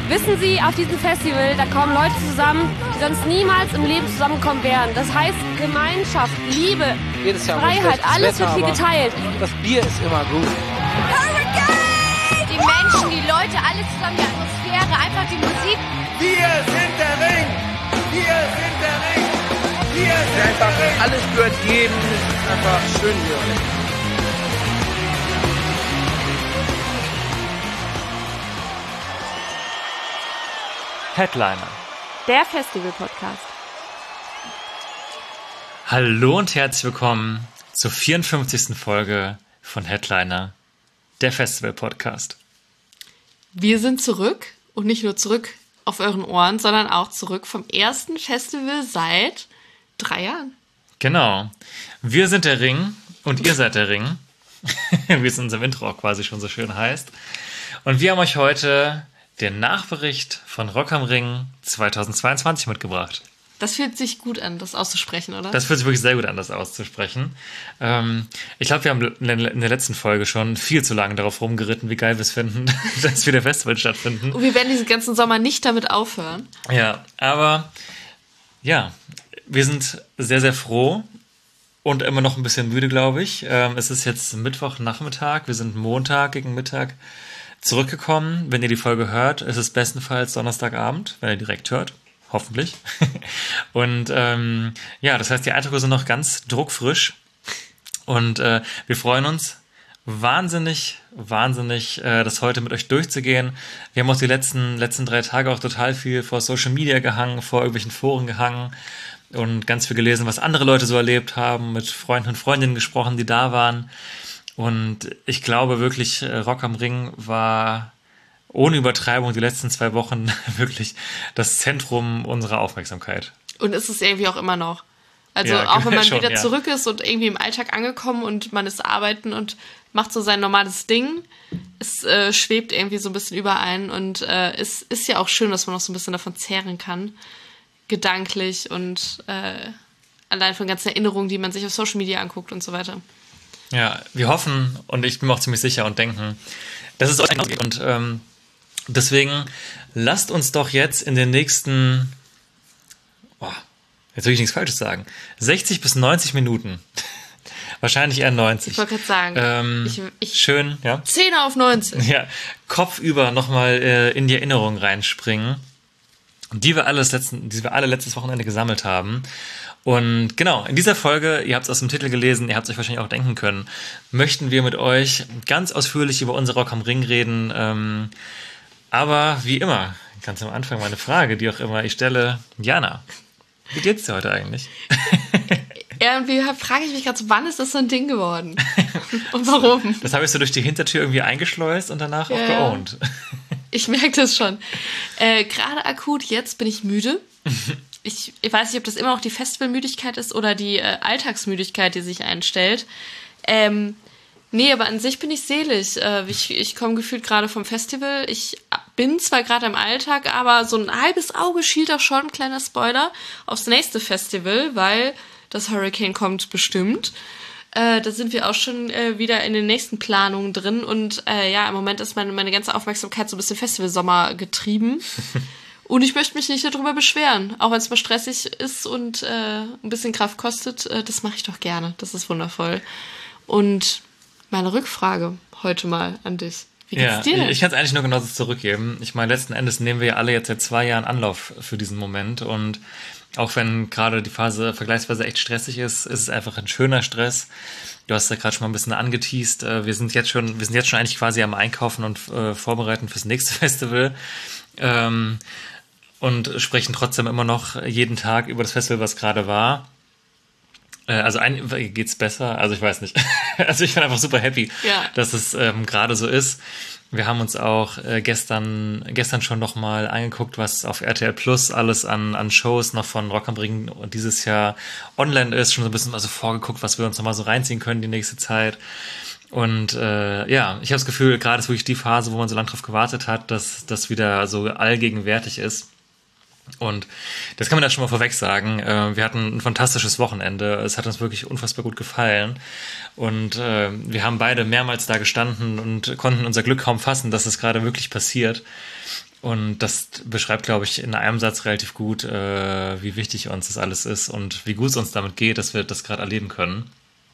Wissen Sie, auf diesem Festival, da kommen Leute zusammen, die sonst niemals im Leben zusammenkommen wären. Das heißt Gemeinschaft, Liebe, Freiheit, alles wird hier geteilt. Das Bier ist immer gut. Die Menschen, die Leute, alles zusammen, die Atmosphäre, einfach die Musik. Wir sind der Ring! Wir sind der Ring! Wir sind der Ring! Alles gehört jedem. Es ist einfach schön hier. Headliner. Der Festival-Podcast. Hallo und herzlich willkommen zur 54. Folge von Headliner, der Festival-Podcast. Wir sind zurück und nicht nur zurück auf euren Ohren, sondern auch zurück vom ersten Festival seit 3 Jahren. Genau. Wir sind der Ring und ihr seid der Ring, wie es in unserem Intro auch quasi schon so schön heißt. Und wir haben euch heute den Nachbericht von Rock am Ring 2022 mitgebracht. Das fühlt sich gut an, das auszusprechen, oder? Das fühlt sich wirklich sehr gut an, das auszusprechen. Ich glaube, wir haben in der letzten Folge schon viel zu lange darauf rumgeritten, wie geil wir es finden, dass wieder Festivals stattfinden. Und wir werden diesen ganzen Sommer nicht damit aufhören. Ja, aber ja, wir sind sehr, sehr froh und immer noch ein bisschen müde, glaube ich. Es ist jetzt Mittwochnachmittag, wir sind Montag gegen Mittag zurückgekommen. Wenn ihr die Folge hört, ist es bestenfalls Donnerstagabend, wenn ihr direkt hört. Hoffentlich. Und ja, das heißt, die Eindrücke sind noch ganz druckfrisch. Und wir freuen uns wahnsinnig, das heute mit euch durchzugehen. Wir haben auch die letzten 3 Tage auch total viel vor Social Media gehangen, vor irgendwelchen Foren gehangen und ganz viel gelesen, was andere Leute so erlebt haben, mit Freunden und Freundinnen gesprochen, die da waren. Und ich glaube wirklich, Rock am Ring war ohne Übertreibung die letzten 2 Wochen wirklich das Zentrum unserer Aufmerksamkeit. Und ist es irgendwie auch immer noch. Also ja, auch wenn man schon, wieder ja. zurück ist und irgendwie im Alltag angekommen und man ist arbeiten und macht so sein normales Ding, es schwebt irgendwie so ein bisschen über einen und es ist ja auch schön, dass man noch so ein bisschen davon zehren kann, gedanklich und allein von ganzen Erinnerungen, die man sich auf Social Media anguckt und so weiter. Ja, wir hoffen und ich bin mir auch ziemlich sicher und denken, dass es euch geht. Und deswegen lasst uns doch jetzt in den nächsten, jetzt will ich nichts Falsches sagen, 60 bis 90 Minuten, wahrscheinlich eher 90. Ich wollte gerade sagen, schön, ja. 10 auf 19. Ja, kopfüber nochmal in die Erinnerung reinspringen, die wir alle letztes Wochenende gesammelt haben. Und genau, in dieser Folge, ihr habt es aus dem Titel gelesen, ihr habt es euch wahrscheinlich auch denken können, möchten wir mit euch ganz ausführlich über unsere Rock am Ring reden. Aber wie immer, ganz am Anfang meine Frage, die auch immer ich stelle, Jana, wie geht's dir heute eigentlich? Irgendwie frage ich mich gerade so, wann ist das so ein Ding geworden? Und warum? Das habe ich so durch die Hintertür irgendwie eingeschleust und danach auch geowned. Ich merke das schon. Gerade akut jetzt bin ich müde. Ich weiß nicht, ob das immer noch die Festivalmüdigkeit ist oder die Alltagsmüdigkeit, die sich einstellt. Nee, aber an sich bin ich selig. Ich komme gefühlt gerade vom Festival. Ich bin zwar gerade im Alltag, aber so ein halbes Auge schielt auch schon, kleiner Spoiler, aufs nächste Festival, weil das Hurricane kommt bestimmt. Da sind wir auch schon wieder in den nächsten Planungen drin. Und ja, im Moment ist meine ganze Aufmerksamkeit so ein bisschen Festivalsommer getrieben. Und ich möchte mich nicht darüber beschweren, auch wenn es mal stressig ist und ein bisschen Kraft kostet. Das mache ich doch gerne. Das ist wundervoll. Und meine Rückfrage heute mal an dich. Wie geht's dir denn? Ich kann es eigentlich nur genauso zurückgeben. Ich meine, letzten Endes nehmen wir ja alle jetzt seit 2 Jahren Anlauf für diesen Moment. Und auch wenn gerade die Phase vergleichsweise echt stressig ist, ist es einfach ein schöner Stress. Du hast ja gerade schon mal ein bisschen angeteast. Wir sind jetzt schon eigentlich quasi am Einkaufen und Vorbereiten fürs nächste Festival. Und sprechen trotzdem immer noch jeden Tag über das Festival, was gerade war. Also geht's besser? Also ich weiß nicht. Also ich bin einfach super happy, dass es gerade so ist. Wir haben uns auch gestern schon nochmal angeguckt, was auf RTL Plus alles an Shows noch von Rock am Ring dieses Jahr online ist. Schon so ein bisschen mal so vorgeguckt, was wir uns nochmal so reinziehen können die nächste Zeit. Und ja, ich habe das Gefühl, gerade ist wirklich die Phase, wo man so lange drauf gewartet hat, dass das wieder so allgegenwärtig ist. Und das kann man ja schon mal vorweg sagen. Wir hatten ein fantastisches Wochenende. Es hat uns wirklich unfassbar gut gefallen. Und wir haben beide mehrmals da gestanden und konnten unser Glück kaum fassen, dass es gerade wirklich passiert. Und das beschreibt, glaube ich, in einem Satz relativ gut, wie wichtig uns das alles ist und wie gut es uns damit geht, dass wir das gerade erleben können.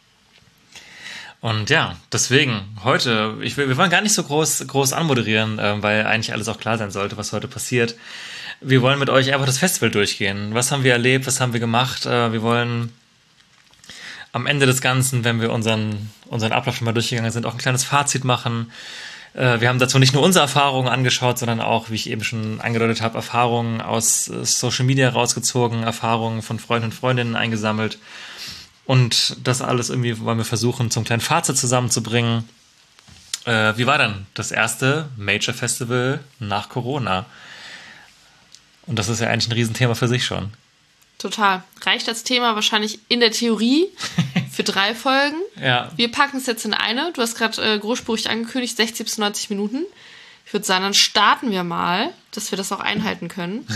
Und ja, deswegen heute, wir wollen gar nicht so groß anmoderieren, weil eigentlich alles auch klar sein sollte, was heute passiert. Wir wollen mit euch einfach das Festival durchgehen. Was haben wir erlebt, was haben wir gemacht? Wir wollen am Ende des Ganzen, wenn wir unseren Ablauf schon mal durchgegangen sind, auch ein kleines Fazit machen. Wir haben dazu nicht nur unsere Erfahrungen angeschaut, sondern auch, wie ich eben schon angedeutet habe, Erfahrungen aus Social Media rausgezogen, Erfahrungen von Freunden und Freundinnen eingesammelt. Und das alles irgendwie wollen wir versuchen, zum kleinen Fazit zusammenzubringen. Wie war dann das erste Major Festival nach Corona? Und das ist ja eigentlich ein Riesenthema für sich schon. Total. Reicht das Thema wahrscheinlich in der Theorie für 3 Folgen. Ja. Wir packen es jetzt in eine. Du hast gerade großspurig angekündigt, 60 bis 90 Minuten. Ich würde sagen, dann starten wir mal, dass wir das auch einhalten können.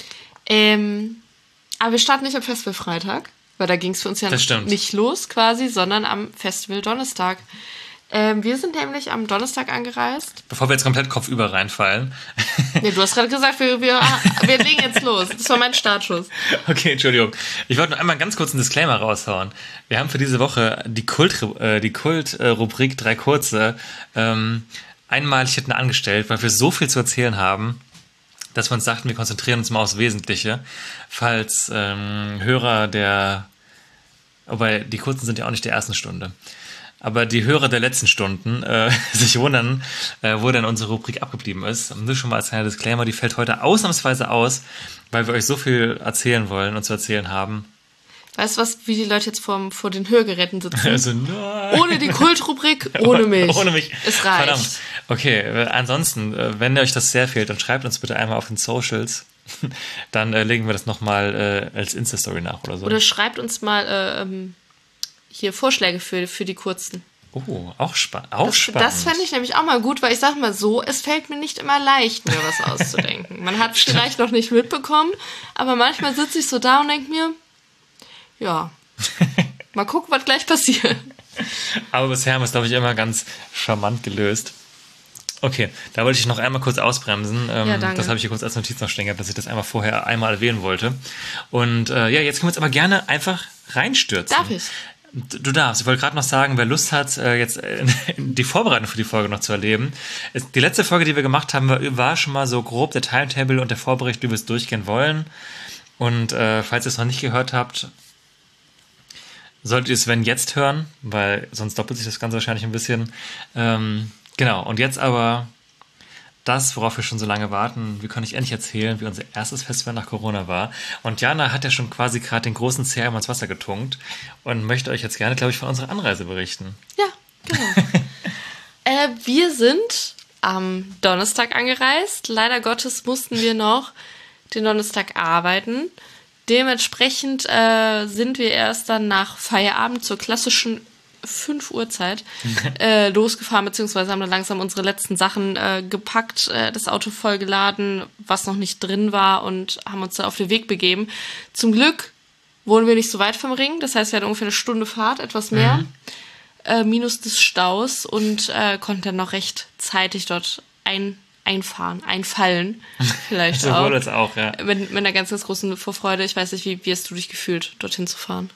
Aber wir starten nicht am Festival Freitag, weil da ging es für uns ja nicht los quasi, sondern am Festival Donnerstag. Wir sind nämlich am Donnerstag angereist. Bevor wir jetzt komplett kopfüber reinfallen. Nee, du hast gerade gesagt, wir legen jetzt los. Das war mein Startschuss. Okay, Entschuldigung. Ich wollte nur einmal ganz kurz einen Disclaimer raushauen. Wir haben für diese Woche die Kult-Rubrik 3 Kurze einmalig hinten angestellt, weil wir so viel zu erzählen haben, dass wir uns dachten, wir konzentrieren uns mal aufs Wesentliche. Falls Hörer wobei die Kurzen sind ja auch nicht der ersten Stunde. Aber die Hörer der letzten Stunden sich wundern, wo denn unsere Rubrik abgeblieben ist. Nur schon mal als kleiner Disclaimer, die fällt heute ausnahmsweise aus, weil wir euch so viel erzählen wollen und zu erzählen haben. Weißt du wie die Leute jetzt vor den Hörgeräten sitzen? Also, nein. Ohne die Kultrubrik, ohne mich. Ohne mich. Es reicht. Verdammt. Okay, ansonsten, wenn euch das sehr fehlt, dann schreibt uns bitte einmal auf den Socials. Dann legen wir das nochmal als Insta-Story nach oder so. Oder schreibt uns mal hier Vorschläge für die kurzen. Oh, auch spannend. Das fände ich nämlich auch mal gut, weil ich sag mal so, es fällt mir nicht immer leicht, mir was auszudenken. Man hat es vielleicht noch nicht mitbekommen, aber manchmal sitze ich so da und denke mir, ja, mal gucken, was gleich passiert. Aber bisher haben wir es, glaube ich, immer ganz charmant gelöst. Okay, da wollte ich noch einmal kurz ausbremsen. Ja, danke. Das habe ich hier kurz als Notiz noch stehen gehabt, dass ich das vorher einmal erwähnen wollte. Und jetzt können wir uns aber gerne einfach reinstürzen. Darf ich? Du darfst. Ich wollte gerade noch sagen, wer Lust hat, jetzt die Vorbereitung für die Folge noch zu erleben. Die letzte Folge, die wir gemacht haben, war schon mal so grob der Timetable und der Vorbericht, wie wir es durchgehen wollen. Und falls ihr es noch nicht gehört habt, solltet ihr es jetzt hören, weil sonst doppelt sich das Ganze wahrscheinlich ein bisschen. Genau, und jetzt aber das, worauf wir schon so lange warten. Wir können euch endlich erzählen, wie unser erstes Festival nach Corona war. Und Jana hat ja schon quasi gerade den großen Zeh ins Wasser getunkt und möchte euch jetzt gerne, glaube ich, von unserer Anreise berichten. Ja, genau. Wir sind am Donnerstag angereist. Leider Gottes mussten wir noch den Donnerstag arbeiten. Dementsprechend sind wir erst dann nach Feierabend zur klassischen 5 Uhr Zeit losgefahren, beziehungsweise haben dann langsam unsere letzten Sachen gepackt, das Auto vollgeladen, was noch nicht drin war, und haben uns dann auf den Weg begeben. Zum Glück wohnen wir nicht so weit vom Ring, das heißt, wir hatten ungefähr eine Stunde Fahrt, etwas mehr, minus des Staus, und konnten dann noch recht zeitig dort einfallen, vielleicht so auch. wohl es auch, ja. Mit einer ganz, ganz großen Vorfreude. Ich weiß nicht, wie hast du dich gefühlt, dorthin zu fahren?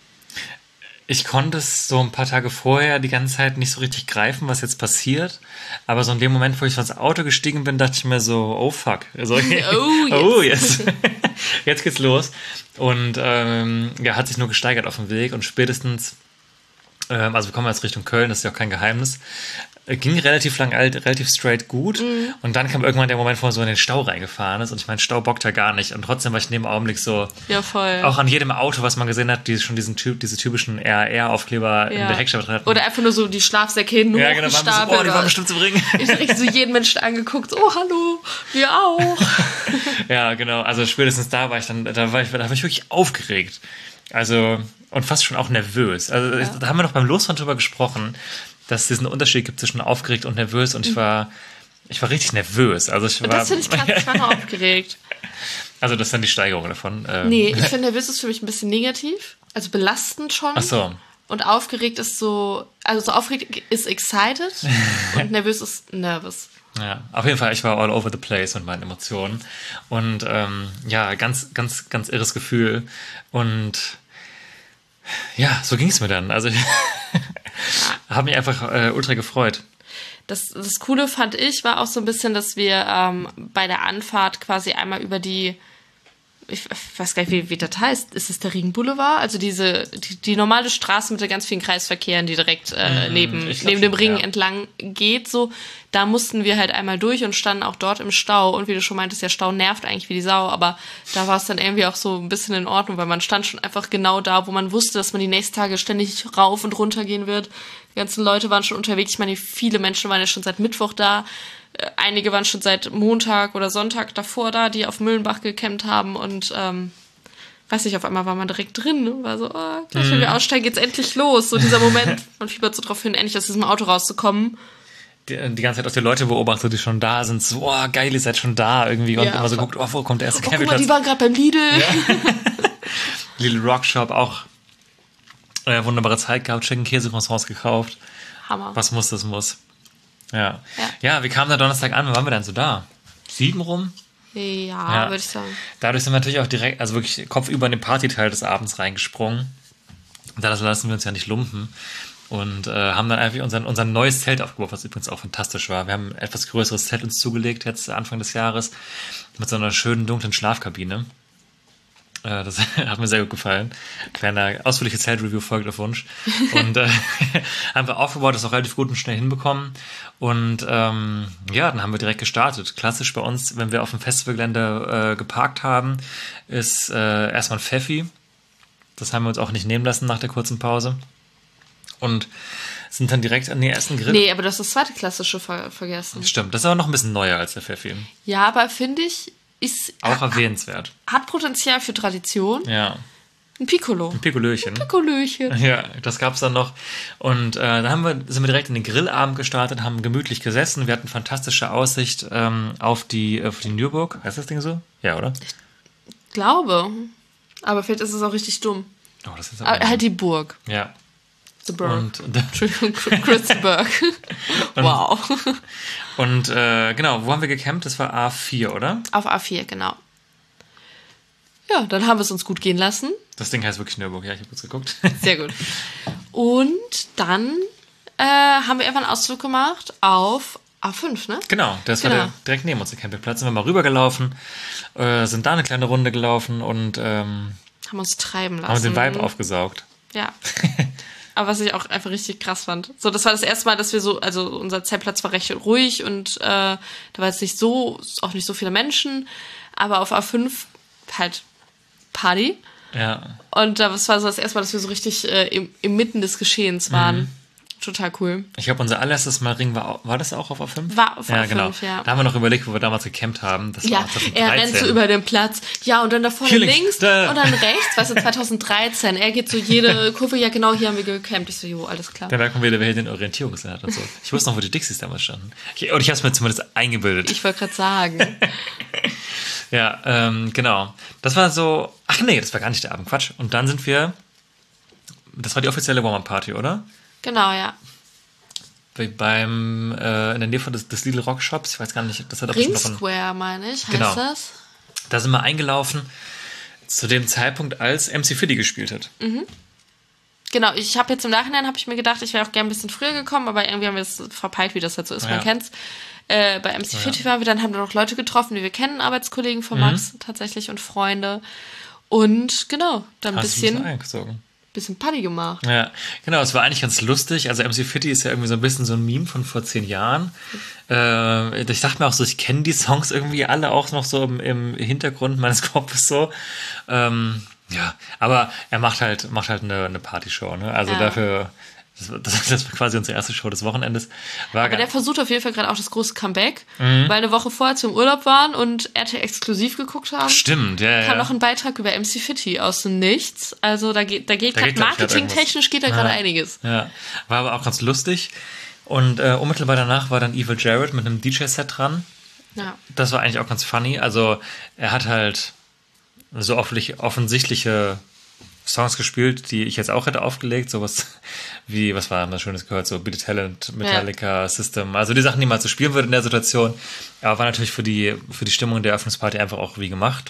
Ich konnte es so ein paar Tage vorher die ganze Zeit nicht so richtig greifen, was jetzt passiert. Aber so in dem Moment, wo ich ins Auto gestiegen bin, dachte ich mir so, oh fuck. Also, Oh, yes. Jetzt geht's los. Und hat sich nur gesteigert auf dem Weg. Und spätestens, also wir kommen jetzt Richtung Köln, das ist ja auch kein Geheimnis, ging relativ straight gut. Und dann kam irgendwann der Moment, wo man so in den Stau reingefahren ist. Und ich meine, Stau bockt ja gar nicht. Und trotzdem war ich in dem Augenblick so, ja, voll. Auch an jedem Auto, was man gesehen hat, die schon diese typischen RR-Aufkleber in der Heckscheibe hatten. Oder einfach nur so die Schlafsäcke hin, ja, genau, die waren bestimmt zu bringen. Ich habe richtig so jeden Menschen angeguckt, oh, hallo, wir auch. Ja, genau, also spätestens da war ich wirklich aufgeregt. Also, und fast schon auch nervös. Also, da haben wir noch beim Losfahren drüber gesprochen, dass es diesen Unterschied gibt zwischen aufgeregt und nervös, und ich war richtig nervös. Also das finde ich krass, ich war noch aufgeregt. Also das ist dann die Steigerung davon. Nee, ich finde, nervös ist für mich ein bisschen negativ. Also belastend schon. Ach so. Und aufgeregt ist so, also so aufgeregt ist excited und nervös ist nervous. Ja, auf jeden Fall, ich war all over the place mit meinen Emotionen. Und ganz, ganz, ganz irres Gefühl. Und ja, so ging es mir dann. Also ich habe mich einfach ultra gefreut. Das Coole fand ich, war auch so ein bisschen, dass wir bei der Anfahrt quasi einmal über die, ich weiß gar nicht, wie das heißt, ist es der Ringboulevard? Also die normale Straße mit den ganz vielen Kreisverkehren, die direkt neben dem Ring entlang geht, so, da mussten wir halt einmal durch und standen auch dort im Stau. Und wie du schon meintest, der Stau nervt eigentlich wie die Sau, aber da war es dann irgendwie auch so ein bisschen in Ordnung, weil man stand schon einfach genau da, wo man wusste, dass man die nächsten Tage ständig rauf und runter gehen wird. Die ganzen Leute waren schon unterwegs. Ich meine, viele Menschen waren ja schon seit Mittwoch da. Einige waren schon seit Montag oder Sonntag davor da, die auf Müllenbach gecampt haben. Und weiß nicht, auf einmal war man direkt drin. Ne? War so, gleich wenn wir aussteigen, geht's endlich los. So dieser Moment, man fiebert so drauf hin, endlich aus diesem Auto rauszukommen. Die ganze Zeit auch die Leute beobachtet, die schon da sind. So, geil, ihr seid schon da irgendwie. Und immer so guckt, wo kommt der erste Campingplatz? Guck mal, die waren gerade beim Lidl. Ja. Lidl Rock Shop auch. Wunderbare Zeit gehabt, Schinken-Käse-Croissants gekauft. Hammer. Was muss, das muss. Ja, wir kamen da Donnerstag an, wann waren wir dann so da? 7 rum? Ja, würde ich sagen. Dadurch sind wir natürlich auch direkt, also wirklich kopfüber in den Partyteil des Abends reingesprungen. Da lassen wir uns ja nicht lumpen. Und haben dann einfach unser neues Zelt aufgebaut, was übrigens auch fantastisch war. Wir haben ein etwas größeres Zelt uns zugelegt, jetzt Anfang des Jahres, mit so einer schönen dunklen Schlafkabine. Das hat mir sehr gut gefallen. Kleine ausführliche Zeltreview folgt auf Wunsch. Und haben wir aufgebaut, das auch relativ gut und schnell hinbekommen. Und dann haben wir direkt gestartet. Klassisch bei uns, wenn wir auf dem Festivalgelände geparkt haben, ist erstmal ein Pfeffi. Das haben wir uns auch nicht nehmen lassen nach der kurzen Pause. Und sind dann direkt an den ersten Grill. Nee, aber das ist das zweite klassische vergessen. Stimmt, das ist aber noch ein bisschen neuer als der Pfeffi. Ja, aber finde ich, ist auch erwähnenswert. Hat Potenzial für Tradition. Ja. Ein Piccolo. Ein Piccolöchen. Ja, das gab's dann noch. Und dann sind wir direkt in den Grillabend gestartet, haben gemütlich gesessen. Wir hatten fantastische Aussicht auf die Nürburg. Heißt das Ding so? Ja, oder? Ich glaube. Aber vielleicht ist es auch richtig dumm. Oh, das ist aber halt die Burg. Ja. The Burg. Entschuldigung, Christenberg. Wow. Und genau, wo haben wir gecampt? Das war A4, oder? Auf A4, genau. Ja, dann haben wir es uns gut gehen lassen. Das Ding heißt wirklich Nürburg, ja, ich habe kurz geguckt. Sehr gut. Und dann haben wir einfach einen Ausflug gemacht auf A5, ne? Genau, das war direkt neben uns der Campingplatz. Sind wir mal rübergelaufen, sind da eine kleine Runde gelaufen und haben uns treiben lassen. Haben den Vibe aufgesaugt. Ja. Aber was ich auch einfach richtig krass fand. So, das war das erste Mal, dass wir so, also unser Zeltplatz war recht ruhig und da war jetzt auch nicht so viele Menschen, aber auf A5 halt Party. Ja. Und das war so das erste Mal, dass wir so richtig inmitten des Geschehens waren. Mhm. Total cool. Ich glaube, unser allererstes Mal Ring war das auch auf A5? War auf A5, genau. ja. Da haben wir noch überlegt, wo wir damals gecampt haben. Das war 2013. Er rennt so über den Platz. Ja, und dann da vorne links und dann rechts. Weißt du, 2013. Er geht so jede Kurve. Ja, genau, hier haben wir gecampt. Ich so, jo, alles klar. Da merken wir, wer hier den Orientierungssinn hat und so. Ich wusste noch, wo die Dixies damals standen. Und ich habe es mir zumindest eingebildet. Ich wollte gerade sagen. Ja, genau. Das war so... Ach nee, das war gar nicht der Abend. Quatsch. Und dann sind wir... Das war die offizielle Warm-Up-Party, oder? Genau, ja. In der Nähe von des Lidl Rock Shops, ich weiß gar nicht, das hat Ring Square, meine ich, heißt das? Da sind wir eingelaufen zu dem Zeitpunkt, als MC Fiddy gespielt hat. Mhm. Genau, ich habe jetzt im Nachhinein, habe ich mir gedacht, ich wäre auch gerne ein bisschen früher gekommen, aber irgendwie haben wir es verpeilt, wie das halt so ist, man kennt's. Bei MC Fiddy waren wir, dann haben wir noch Leute getroffen, die wir kennen, Arbeitskollegen von Max tatsächlich und Freunde. Und genau, dann ein bisschen Party gemacht. Ja, genau, es war eigentlich ganz lustig. Also MC Fiddy ist ja irgendwie so ein bisschen so ein Meme von vor 10 Jahren. Ich dachte mir auch so, ich kenne die Songs irgendwie alle auch noch so im Hintergrund meines Kopfes so. Ja, aber er macht halt eine Partyshow, ne? Also dafür... Das war quasi unsere erste Show des Wochenendes. Aber der versucht auf jeden Fall gerade auch das große Comeback, weil eine Woche vorher als wir im Urlaub waren und RTL exklusiv geguckt haben. Stimmt, ja. Kam noch ein Beitrag über MC Fiddy aus dem Nichts. Also da geht gerade marketingtechnisch geht da gerade einiges. Ja, war aber auch ganz lustig. Und unmittelbar danach war dann Evil Jared mit einem DJ-Set dran. Ja. Das war eigentlich auch ganz funny. Also er hat halt so offensichtliche Songs gespielt, die ich jetzt auch hätte aufgelegt. Sowas wie, was war das Schönes gehört? So Beat the Talent, Metallica, System. Also die Sachen, die man so spielen würde in der Situation. Aber war natürlich für die Stimmung der Eröffnungsparty einfach auch wie gemacht.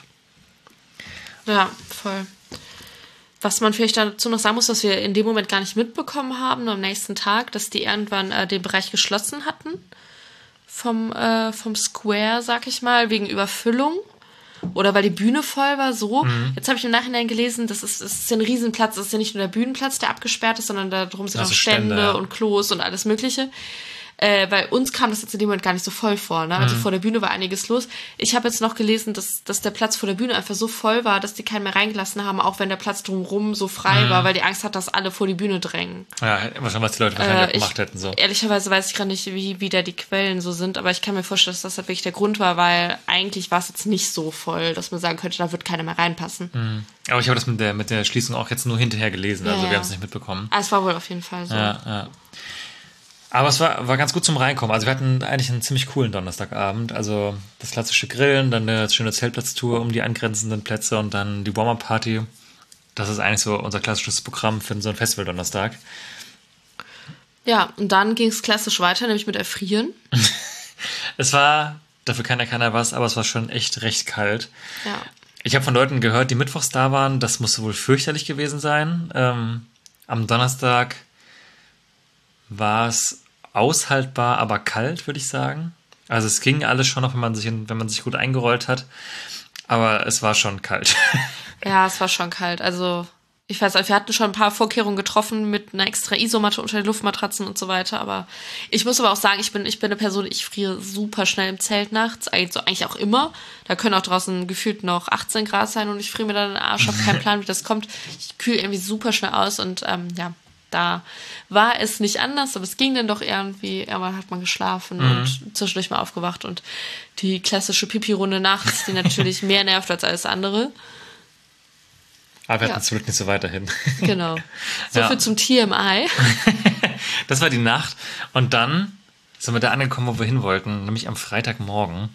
Ja, voll. Was man vielleicht dazu noch sagen muss, was wir in dem Moment gar nicht mitbekommen haben, nur am nächsten Tag, dass die irgendwann den Bereich geschlossen hatten vom Square, sag ich mal, wegen Überfüllung. Oder weil die Bühne voll war, so. Jetzt habe ich im Nachhinein gelesen, das ist ja ein Riesenplatz. Das ist ja nicht nur der Bühnenplatz, der abgesperrt ist, sondern da drum sind auch Stände und Klos und alles Mögliche. Weil uns kam das jetzt in dem Moment gar nicht so voll vor. Ne? Also vor der Bühne war einiges los. Ich habe jetzt noch gelesen, dass der Platz vor der Bühne einfach so voll war, dass die keinen mehr reingelassen haben, auch wenn der Platz drumherum so frei war, weil die Angst hat, dass alle vor die Bühne drängen. Ja, wahrscheinlich, was die Leute wahrscheinlich auch gemacht hätten. So. Ehrlicherweise weiß ich gerade nicht, wie da die Quellen so sind, aber ich kann mir vorstellen, dass das halt wirklich der Grund war, weil eigentlich war es jetzt nicht so voll, dass man sagen könnte, da wird keiner mehr reinpassen. Aber ich habe das mit der Schließung auch jetzt nur hinterher gelesen, also wir haben es nicht mitbekommen. Es war wohl auf jeden Fall so. Ja. Aber es war ganz gut zum Reinkommen. Also wir hatten eigentlich einen ziemlich coolen Donnerstagabend. Also das klassische Grillen, dann eine schöne Zeltplatztour um die angrenzenden Plätze und dann die Warm-Up-Party. Das ist eigentlich so unser klassisches Programm für so einen Festival-Donnerstag. Ja, und dann ging es klassisch weiter, nämlich mit Erfrieren. Es war, dafür kann ja keiner was, aber es war schon echt recht kalt. Ja. Ich habe von Leuten gehört, die mittwochs da waren, das musste wohl fürchterlich gewesen sein. Am Donnerstag war es aushaltbar, aber kalt, würde ich sagen. Also es ging alles schon noch, wenn man sich gut eingerollt hat. Aber es war schon kalt. Ja, es war schon kalt. Also ich weiß nicht, wir hatten schon ein paar Vorkehrungen getroffen mit einer extra Isomatte unter den Luftmatratzen und so weiter. Aber ich muss aber auch sagen, ich bin eine Person, ich friere super schnell im Zelt nachts. Also eigentlich auch immer. Da können auch draußen gefühlt noch 18 Grad sein und ich friere mir dann den Arsch. Ich habe keinen Plan, wie das kommt. Ich kühle irgendwie super schnell aus und da war es nicht anders, aber es ging dann doch irgendwie. Irgendwann hat man geschlafen und zwischendurch mal aufgewacht und die klassische Pipi-Runde nachts, die natürlich mehr nervt als alles andere. Aber wir hatten zum Glück nicht so weiterhin. Genau. So viel zum TMI. Das war die Nacht. Und dann sind wir da angekommen, wo wir hin wollten, nämlich am Freitagmorgen.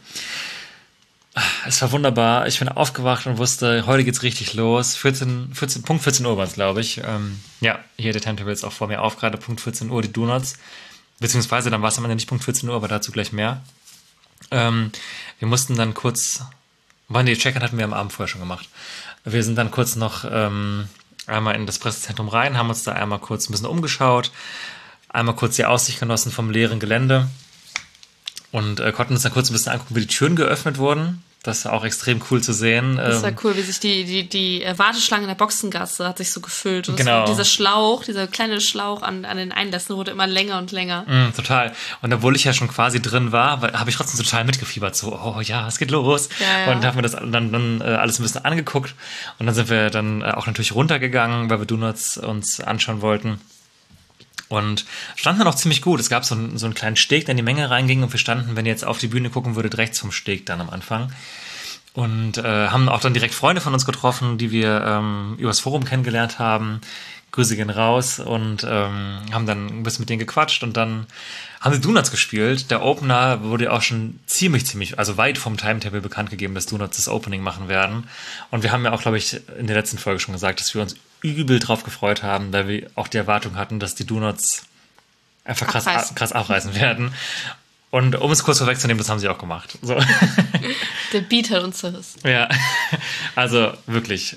Es war wunderbar. Ich bin aufgewacht und wusste, heute geht's richtig los. Punkt 14 Uhr war es, glaube ich. Hier der Timetable ist auch vor mir auf, gerade Punkt 14 Uhr, die Donuts. Beziehungsweise dann war es am Ende nicht Punkt 14 Uhr, aber dazu gleich mehr. Wir mussten dann kurz... Check-in hatten wir am Abend vorher schon gemacht. Wir sind dann kurz noch einmal in das Pressezentrum rein, haben uns da einmal kurz ein bisschen umgeschaut, einmal kurz die Aussicht genossen vom leeren Gelände und konnten uns dann kurz ein bisschen angucken, wie die Türen geöffnet wurden. Das war auch extrem cool zu sehen. Das war cool, wie sich die Warteschlange in der Boxengasse hat sich so gefüllt. Und genau. Dieser kleine Schlauch an den Einlässen wurde immer länger und länger. Total. Und obwohl ich ja schon quasi drin war, habe ich trotzdem total mitgefiebert. So, oh ja, es geht los. Ja. Und haben mir das dann alles ein bisschen angeguckt. Und dann sind wir dann auch natürlich runtergegangen, weil wir Donuts uns anschauen wollten. Und standen dann auch ziemlich gut. Es gab so einen kleinen Steg, der in die Menge reinging und wir standen, wenn ihr jetzt auf die Bühne gucken würdet, rechts vom Steg dann am Anfang. Und haben auch dann direkt Freunde von uns getroffen, die wir übers Forum kennengelernt haben. Grüße gehen raus und haben dann ein bisschen mit denen gequatscht und dann haben sie Donuts gespielt. Der Opener wurde auch schon ziemlich, also weit vom Timetable bekannt gegeben, dass Donuts das Opening machen werden. Und wir haben ja auch, glaube ich, in der letzten Folge schon gesagt, dass wir uns übel drauf gefreut haben, weil wir auch die Erwartung hatten, dass die Donuts einfach krass abreißen werden. Und um es kurz vorwegzunehmen, das haben sie auch gemacht. So. Der Beat hat uns zerrissen. Ja, also wirklich.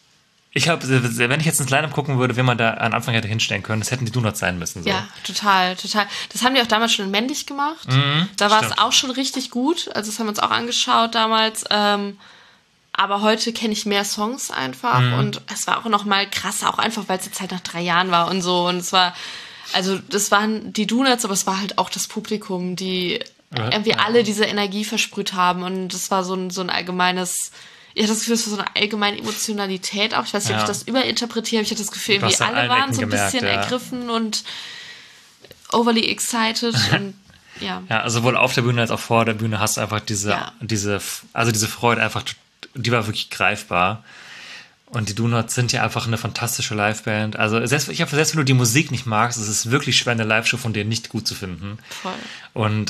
Wenn ich jetzt ins Line-Up gucken würde, wie man da am Anfang hätte hinstellen können, das hätten die Donuts sein müssen. So. Ja, total. Das haben die auch damals schon in männlich gemacht. Da war es auch schon richtig gut. Also das haben wir uns auch angeschaut damals. Aber heute kenne ich mehr Songs einfach. Und es war auch noch mal krasser, auch einfach, weil es jetzt halt nach 3 Jahren war und so. Und es war, also das waren die Donuts, aber es war halt auch das Publikum, die irgendwie alle diese Energie versprüht haben. Und das war so ein allgemeines... Ich hatte das Gefühl, es war so eine allgemeine Emotionalität auch. Ich weiß nicht, ob ich das überinterpretiere. Ich hatte das Gefühl, irgendwie alle waren so ein bisschen ergriffen und overly excited. Und ja, sowohl auf der Bühne als auch vor der Bühne hast du einfach diese Freude einfach, die war wirklich greifbar. Und die Donuts sind ja einfach eine fantastische Liveband. Also selbst wenn du die Musik nicht magst, ist es wirklich schwer, eine Live-Show von denen nicht gut zu finden. Voll. Und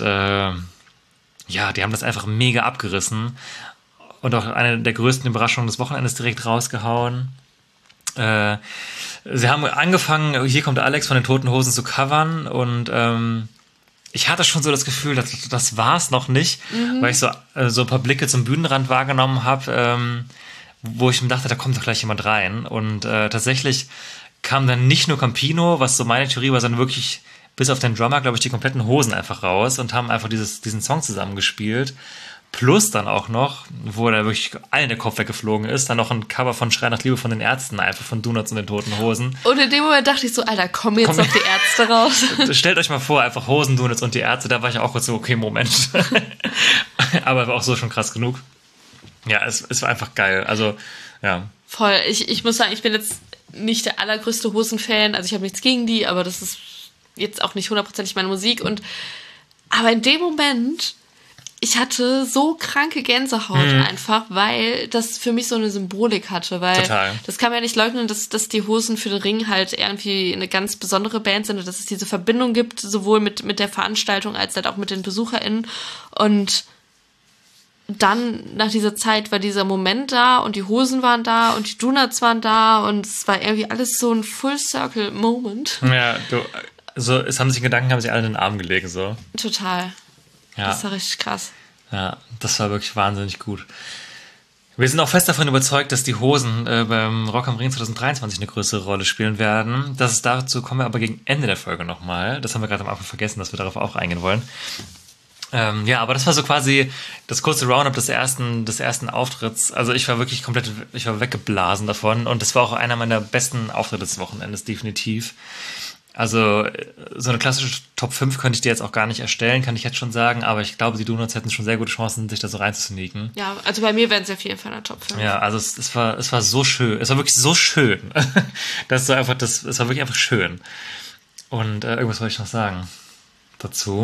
die haben das einfach mega abgerissen. Und auch eine der größten Überraschungen des Wochenendes direkt rausgehauen. Sie haben angefangen, Hier kommt Alex von den Toten Hosen zu covern und ich hatte schon so das Gefühl, das war's noch nicht, weil ich so ein paar Blicke zum Bühnenrand wahrgenommen habe, wo ich mir dachte, da kommt doch gleich jemand rein. Und tatsächlich kam dann nicht nur Campino, was so meine Theorie war, sondern wirklich bis auf den Drummer, glaube ich, die kompletten Hosen einfach raus und haben einfach diesen Song zusammengespielt. Plus dann auch noch, wo da wirklich allen der Kopf weggeflogen ist, dann noch ein Cover von Schrei nach Liebe von den Ärzten, einfach von Donuts und den Toten Hosen. Und in dem Moment dachte ich so, Alter, kommen jetzt noch die Ärzte raus. Stellt euch mal vor, einfach Hosen, Donuts und die Ärzte, da war ich auch kurz so, okay, Moment. Aber war auch so schon krass genug. Ja, es war einfach geil, also, ja. Voll, ich muss sagen, ich bin jetzt nicht der allergrößte Hosen-Fan, also ich habe nichts gegen die, aber das ist jetzt auch nicht hundertprozentig meine Musik aber in dem Moment, ich hatte so kranke Gänsehaut einfach, weil das für mich so eine Symbolik hatte, weil Total. Das kann man ja nicht leugnen, dass die Hosen für den Ring halt irgendwie eine ganz besondere Band sind und dass es diese Verbindung gibt, sowohl mit der Veranstaltung als halt auch mit den BesucherInnen. Und dann nach dieser Zeit war dieser Moment da und die Hosen waren da und die Donuts waren da und es war irgendwie alles so ein Full-Circle-Moment. Ja, es haben sich Gedanken, haben sich alle in den Arm gelegen, so. Total. Ja. Das war richtig krass. Ja, das war wirklich wahnsinnig gut. Wir sind auch fest davon überzeugt, dass die Hosen beim Rock am Ring 2023 eine größere Rolle spielen werden. Dazu kommen wir aber gegen Ende der Folge nochmal. Das haben wir gerade am Anfang vergessen, dass wir darauf auch eingehen wollen. Aber das war so quasi das kurze Roundup des ersten Auftritts. Also ich war wirklich ich war weggeblasen davon und das war auch einer meiner besten Auftritte des Wochenendes, definitiv. Also so eine klassische Top 5 könnte ich dir jetzt auch gar nicht erstellen, kann ich jetzt schon sagen, aber ich glaube, die Donuts hätten schon sehr gute Chancen, sich da so reinzusneaken. Ja, also bei mir wären sie auf jeden Fall in der Top 5. Ja, also es war so schön. Es war wirklich so schön. Es war wirklich einfach schön. Und irgendwas wollte ich noch sagen dazu.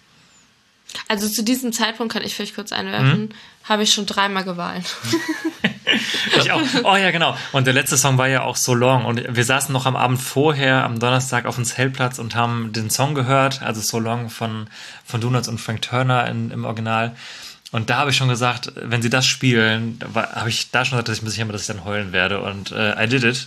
Also zu diesem Zeitpunkt, kann ich vielleicht kurz einwerfen, habe ich schon 3-mal geweint. Ich auch. Oh ja, genau. Und der letzte Song war ja auch So Long. Und wir saßen noch am Abend vorher, am Donnerstag, auf dem Zeltplatz und haben den Song gehört, also So Long von Donuts und Frank Turner im Original. Und da habe ich schon gesagt, wenn sie das spielen, habe ich da schon gesagt, dass ich mir sicher bin, dass ich dann heulen werde. Und I did it.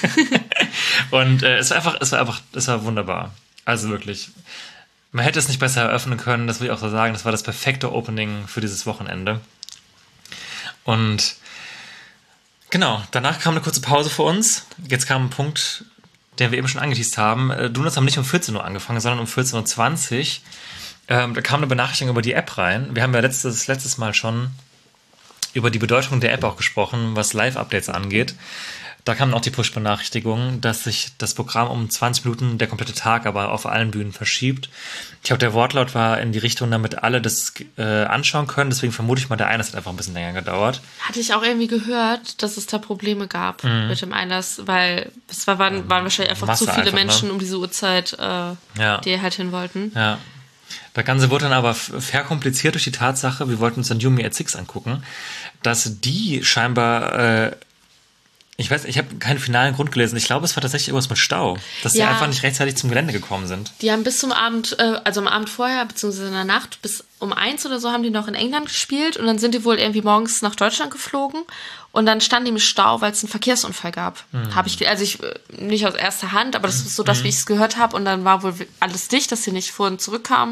Und es war wunderbar. Also wirklich. Man hätte es nicht besser eröffnen können, das will ich auch so sagen. Das war das perfekte Opening für dieses Wochenende. Und genau, danach kam eine kurze Pause für uns. Jetzt kam ein Punkt, den wir eben schon angeteast haben. Donuts haben nicht um 14 Uhr angefangen, sondern um 14.20 Uhr. Da kam eine Benachrichtigung über die App rein. Wir haben ja letztes Mal schon über die Bedeutung der App auch gesprochen, was Live-Updates angeht. Da kam auch die Push-Benachrichtigung, dass sich das Programm um 20 Minuten, der komplette Tag aber auf allen Bühnen verschiebt. Ich glaube, der Wortlaut war in die Richtung, damit alle das anschauen können. Deswegen vermute ich mal, der Einlass hat einfach ein bisschen länger gedauert. Hatte ich auch irgendwie gehört, dass es da Probleme gab mit dem Einlass, weil es waren wahrscheinlich einfach zu viele Menschen um diese Uhrzeit, die halt hin wollten. Ja. Das Ganze wurde dann aber verkompliziert durch die Tatsache, wir wollten uns dann You Me at Six angucken, dass die scheinbar... Ich habe keinen finalen Grund gelesen. Ich glaube, es war tatsächlich irgendwas mit Stau. Dass sie einfach nicht rechtzeitig zum Gelände gekommen sind. Die haben bis zum Abend, also am Abend vorher, beziehungsweise in der Nacht, bis um 1 oder so haben die noch in England gespielt. Und dann sind die wohl irgendwie morgens nach Deutschland geflogen. Und dann standen die im Stau, weil es einen Verkehrsunfall gab. Ich nicht aus erster Hand, aber das ist so das, wie ich es gehört habe. Und dann war wohl alles dicht, dass sie nicht vor und zurückkamen.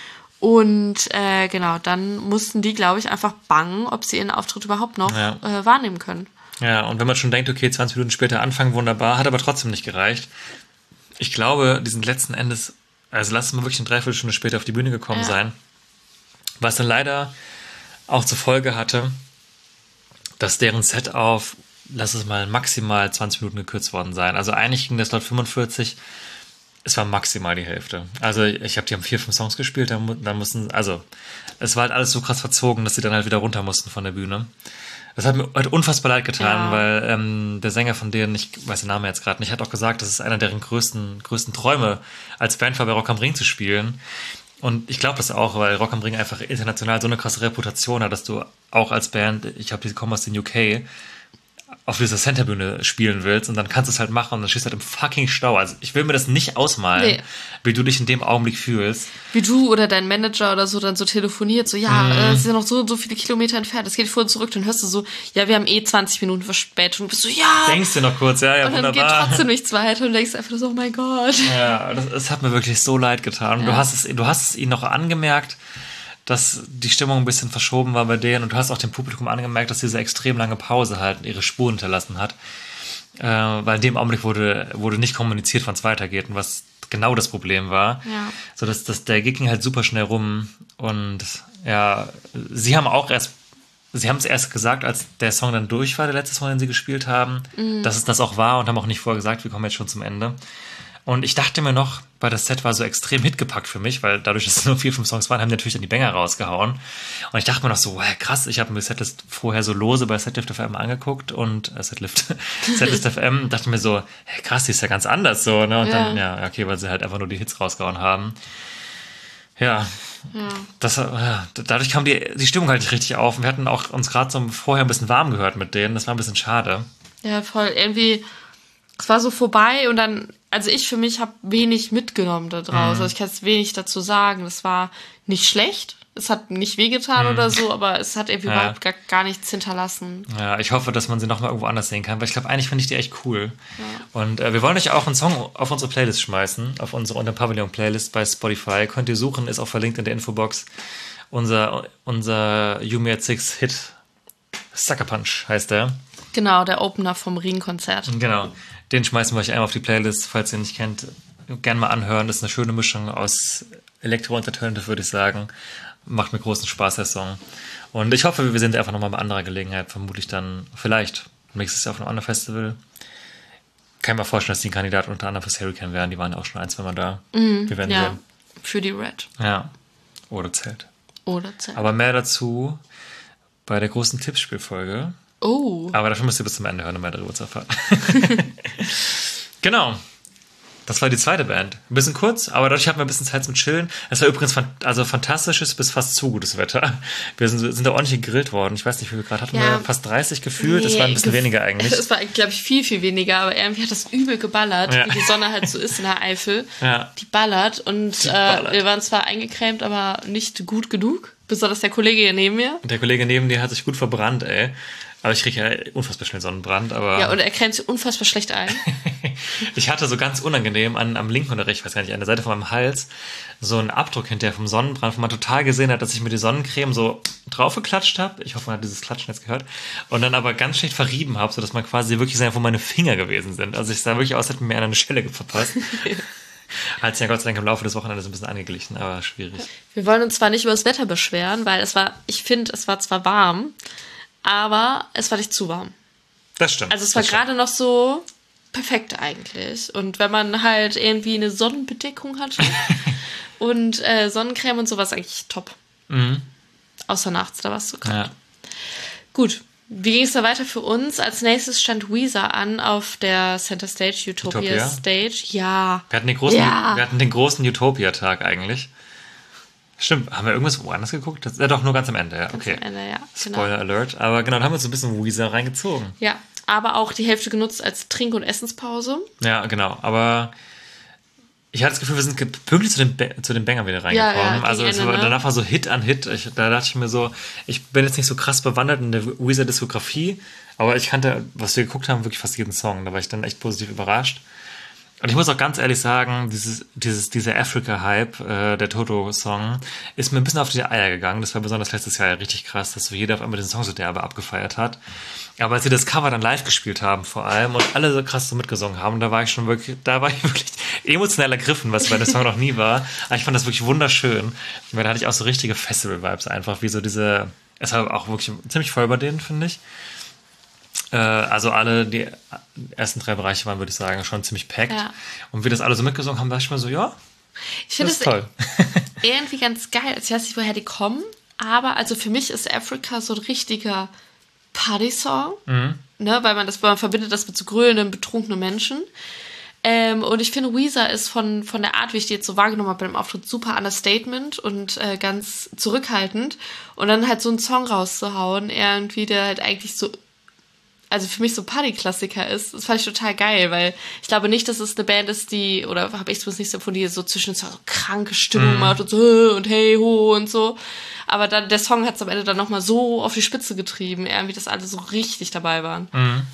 Und genau, dann mussten die, glaube ich, einfach bangen, ob sie ihren Auftritt überhaupt noch wahrnehmen können. Ja, und wenn man schon denkt, okay, 20 Minuten später anfangen, wunderbar, hat aber trotzdem nicht gereicht. Ich glaube, die sind letzten Endes, also lass es mal wirklich eine Dreiviertelstunde später auf die Bühne gekommen sein, was dann leider auch zur Folge hatte, dass deren Set auf, lass es mal maximal 20 Minuten gekürzt worden sein. Also eigentlich ging das laut 45, es war maximal die Hälfte. Also die haben 4-5 Songs gespielt, dann mussten, also es war halt alles so krass verzogen, dass sie dann halt wieder runter mussten von der Bühne. Das hat mir halt unfassbar leid getan, weil der Sänger von denen, ich weiß den Namen jetzt gerade nicht, hat auch gesagt, das ist einer deren größten Träume, als Band war bei Rock am Ring zu spielen. Und ich glaube das auch, weil Rock am Ring einfach international so eine krasse Reputation hat, dass du auch als Band, ich glaube, die kommen aus den UK, auf dieser Centerbühne spielen willst und dann kannst du es halt machen und dann stehst du halt im fucking Stau. Also ich will mir das nicht ausmalen, wie du dich in dem Augenblick fühlst. Wie du oder dein Manager oder so dann so telefoniert, so, es sind noch so viele Kilometer entfernt, es geht vor und zurück, dann hörst du so, ja, wir haben 20 Minuten Verspätung und bist so, ja. Denkst du noch kurz, ja, und dann wunderbar. geht trotzdem nichts weiter und denkst einfach so, oh mein Gott. Ja, das hat mir wirklich so leid getan. Ja. Du hast es ihnen noch angemerkt, dass die Stimmung ein bisschen verschoben war bei denen und du hast auch dem Publikum angemerkt, dass diese extrem lange Pause halt ihre Spuren hinterlassen hat. Weil in dem Augenblick wurde nicht kommuniziert, wann es weitergeht und was genau das Problem war. Ja. So dass der Gig ging halt super schnell rum und ja, sie haben es erst gesagt, als der Song dann durch war, der letzte Song, den sie gespielt haben, dass es das auch war und haben auch nicht vorher gesagt, wir kommen jetzt schon zum Ende. Und ich dachte mir noch, weil das Set war so extrem hitgepackt für mich, weil dadurch, dass es nur 4-5 Songs waren, haben die natürlich dann die Banger rausgehauen. Und ich dachte mir noch so, krass, ich habe mir Setlist vorher so lose bei Setlist FM angeguckt und Setlist FM, dachte mir so, krass, die ist ja ganz anders so, ne? Und dann, okay, weil sie halt einfach nur die Hits rausgehauen haben. Ja. Dadurch kam die Stimmung halt nicht richtig auf. Und wir hatten auch uns gerade so vorher ein bisschen warm gehört mit denen. Das war ein bisschen schade. Ja, voll. Irgendwie, es war so vorbei und dann, also ich für mich habe wenig mitgenommen da draus. Also ich kann jetzt wenig dazu sagen. Das war nicht schlecht. Es hat nicht wehgetan oder so, aber es hat irgendwie überhaupt gar nichts hinterlassen. Ja, ich hoffe, dass man sie nochmal irgendwo anders sehen kann, weil ich glaube, eigentlich finde ich die echt cool. Ja. Und wir wollen euch auch einen Song auf unsere Playlist schmeißen, auf unsere Unter Pavillon Playlist bei Spotify. Könnt ihr suchen, ist auch verlinkt in der Infobox. Unser You Me at Six Hit Sucker Punch heißt der. Genau, der Opener vom Ring-Konzert. Genau, den schmeißen wir euch einmal auf die Playlist, falls ihr ihn nicht kennt. Gerne mal anhören, das ist eine schöne Mischung aus Elektro und Alternative, würde ich sagen. Macht mir großen Spaß, der Song. Und ich hoffe, wir sind einfach nochmal bei anderer Gelegenheit, vermutlich dann vielleicht nächstes Jahr auf einem anderen Festival. Kann ich mir vorstellen, dass die ein Kandidat unter anderem fürs Hurricane wären, die waren ja auch schon 1-2 Mal da. Wir werden sehen. Für die Red. Ja, oder Zelt. Aber mehr dazu bei der großen Tippspielfolge. Oh. Aber dafür müsst ihr bis zum Ende hören, um mehr darüber zu erfahren. Genau. Das war die zweite Band. Ein bisschen kurz, aber dadurch hatten wir ein bisschen Zeit zum Chillen. Es war übrigens fantastisches bis fast zu gutes Wetter. Wir sind da ordentlich gegrillt worden. Ich weiß nicht, wie viel Grad hatten wir? Fast 30 gefühlt. Es war ein bisschen weniger eigentlich. Es war, glaube ich, viel, viel weniger. Aber irgendwie hat das übel geballert, wie die Sonne halt so ist in der Eifel. Ja. Die ballert. Und wir waren zwar eingecremt, aber nicht gut genug. Besonders der Kollege hier neben mir. Der Kollege neben dir hat sich gut verbrannt, ey. Aber ich kriege ja unfassbar schnell Sonnenbrand. Aber ja, und er cremt sich unfassbar schlecht ein. Ich hatte so ganz unangenehm am linken oder rechts, ich weiß gar nicht, an der Seite von meinem Hals so einen Abdruck hinterher vom Sonnenbrand, wo man total gesehen hat, dass ich mir die Sonnencreme so draufgeklatscht habe. Ich hoffe, man hat dieses Klatschen jetzt gehört. Und dann aber ganz schlecht verrieben habe, sodass man quasi wirklich sah, wo meine Finger gewesen sind. Also ich sah wirklich aus, als hätte mir eine Schelle verpasst. Hat sich ja Gott sei Dank im Laufe des Wochenendes ein bisschen angeglichen, aber schwierig. Wir wollen uns zwar nicht über das Wetter beschweren, weil ich finde, es war zwar warm, aber es war nicht zu warm. Das stimmt. Also es war gerade noch so perfekt eigentlich. Und wenn man halt irgendwie eine Sonnenbedeckung hatte und Sonnencreme und sowas, eigentlich top. Außer nachts, da war es so kalt. Ja. Gut, wie ging es da weiter für uns? Als nächstes stand Weezer an auf der Center Stage, Utopia Stage. Ja. Wir hatten den großen Utopia-Tag eigentlich. Stimmt, haben wir irgendwas woanders geguckt? Doch, nur ganz am Ende, ja. Okay. Ganz am Ende, ja. Spoiler Alert. Aber genau, dann haben wir uns ein bisschen Weezer reingezogen. Ja, aber auch die Hälfte genutzt als Trink- und Essenspause. Ja, genau. Aber ich hatte das Gefühl, wir sind pünktlich zu den Bangern wieder reingekommen. Ja, also danach war so Hit an Hit. Da dachte ich mir so, ich bin jetzt nicht so krass bewandert in der Weezer-Diskografie, aber ich kannte, was wir geguckt haben, wirklich fast jeden Song. Da war ich dann echt positiv überrascht. Und ich muss auch ganz ehrlich sagen, dieser Africa-Hype, der Toto-Song, ist mir ein bisschen auf die Eier gegangen. Das war besonders letztes Jahr ja richtig krass, dass so jeder auf einmal den Song so derbe abgefeiert hat. Aber als sie das Cover dann live gespielt haben vor allem und alle so krass so mitgesungen haben, da war ich wirklich emotional ergriffen, was bei der Song noch nie war. Aber ich fand das wirklich wunderschön. Weil da hatte ich auch so richtige Festival-Vibes einfach, wie so es war auch wirklich ziemlich voll bei denen, finde ich. Also die ersten 3 Bereiche waren, würde ich sagen, schon ziemlich packed. Ja. Und wie das alle so mitgesungen haben, dachte ich mir so, ja, ich finde das toll. Irgendwie ganz geil. Also ich weiß nicht, woher die kommen, aber also für mich ist Africa so ein richtiger Party-Song, ne, weil man verbindet das mit so grölenden, betrunkenen Menschen. Und ich finde, Weezer ist von der Art, wie ich die jetzt so wahrgenommen habe bei dem Auftritt, super Understatement und ganz zurückhaltend. Und dann halt so einen Song rauszuhauen, irgendwie, der halt eigentlich so also für mich so Partyklassiker ist. Das fand ich total geil, weil ich glaube nicht, dass es eine Band ist, die, oder habe ich es nicht so von die so zwischen so kranke Stimmung macht und so und hey ho und so. Aber dann der Song hat es am Ende dann nochmal so auf die Spitze getrieben, irgendwie, dass alle so richtig dabei waren.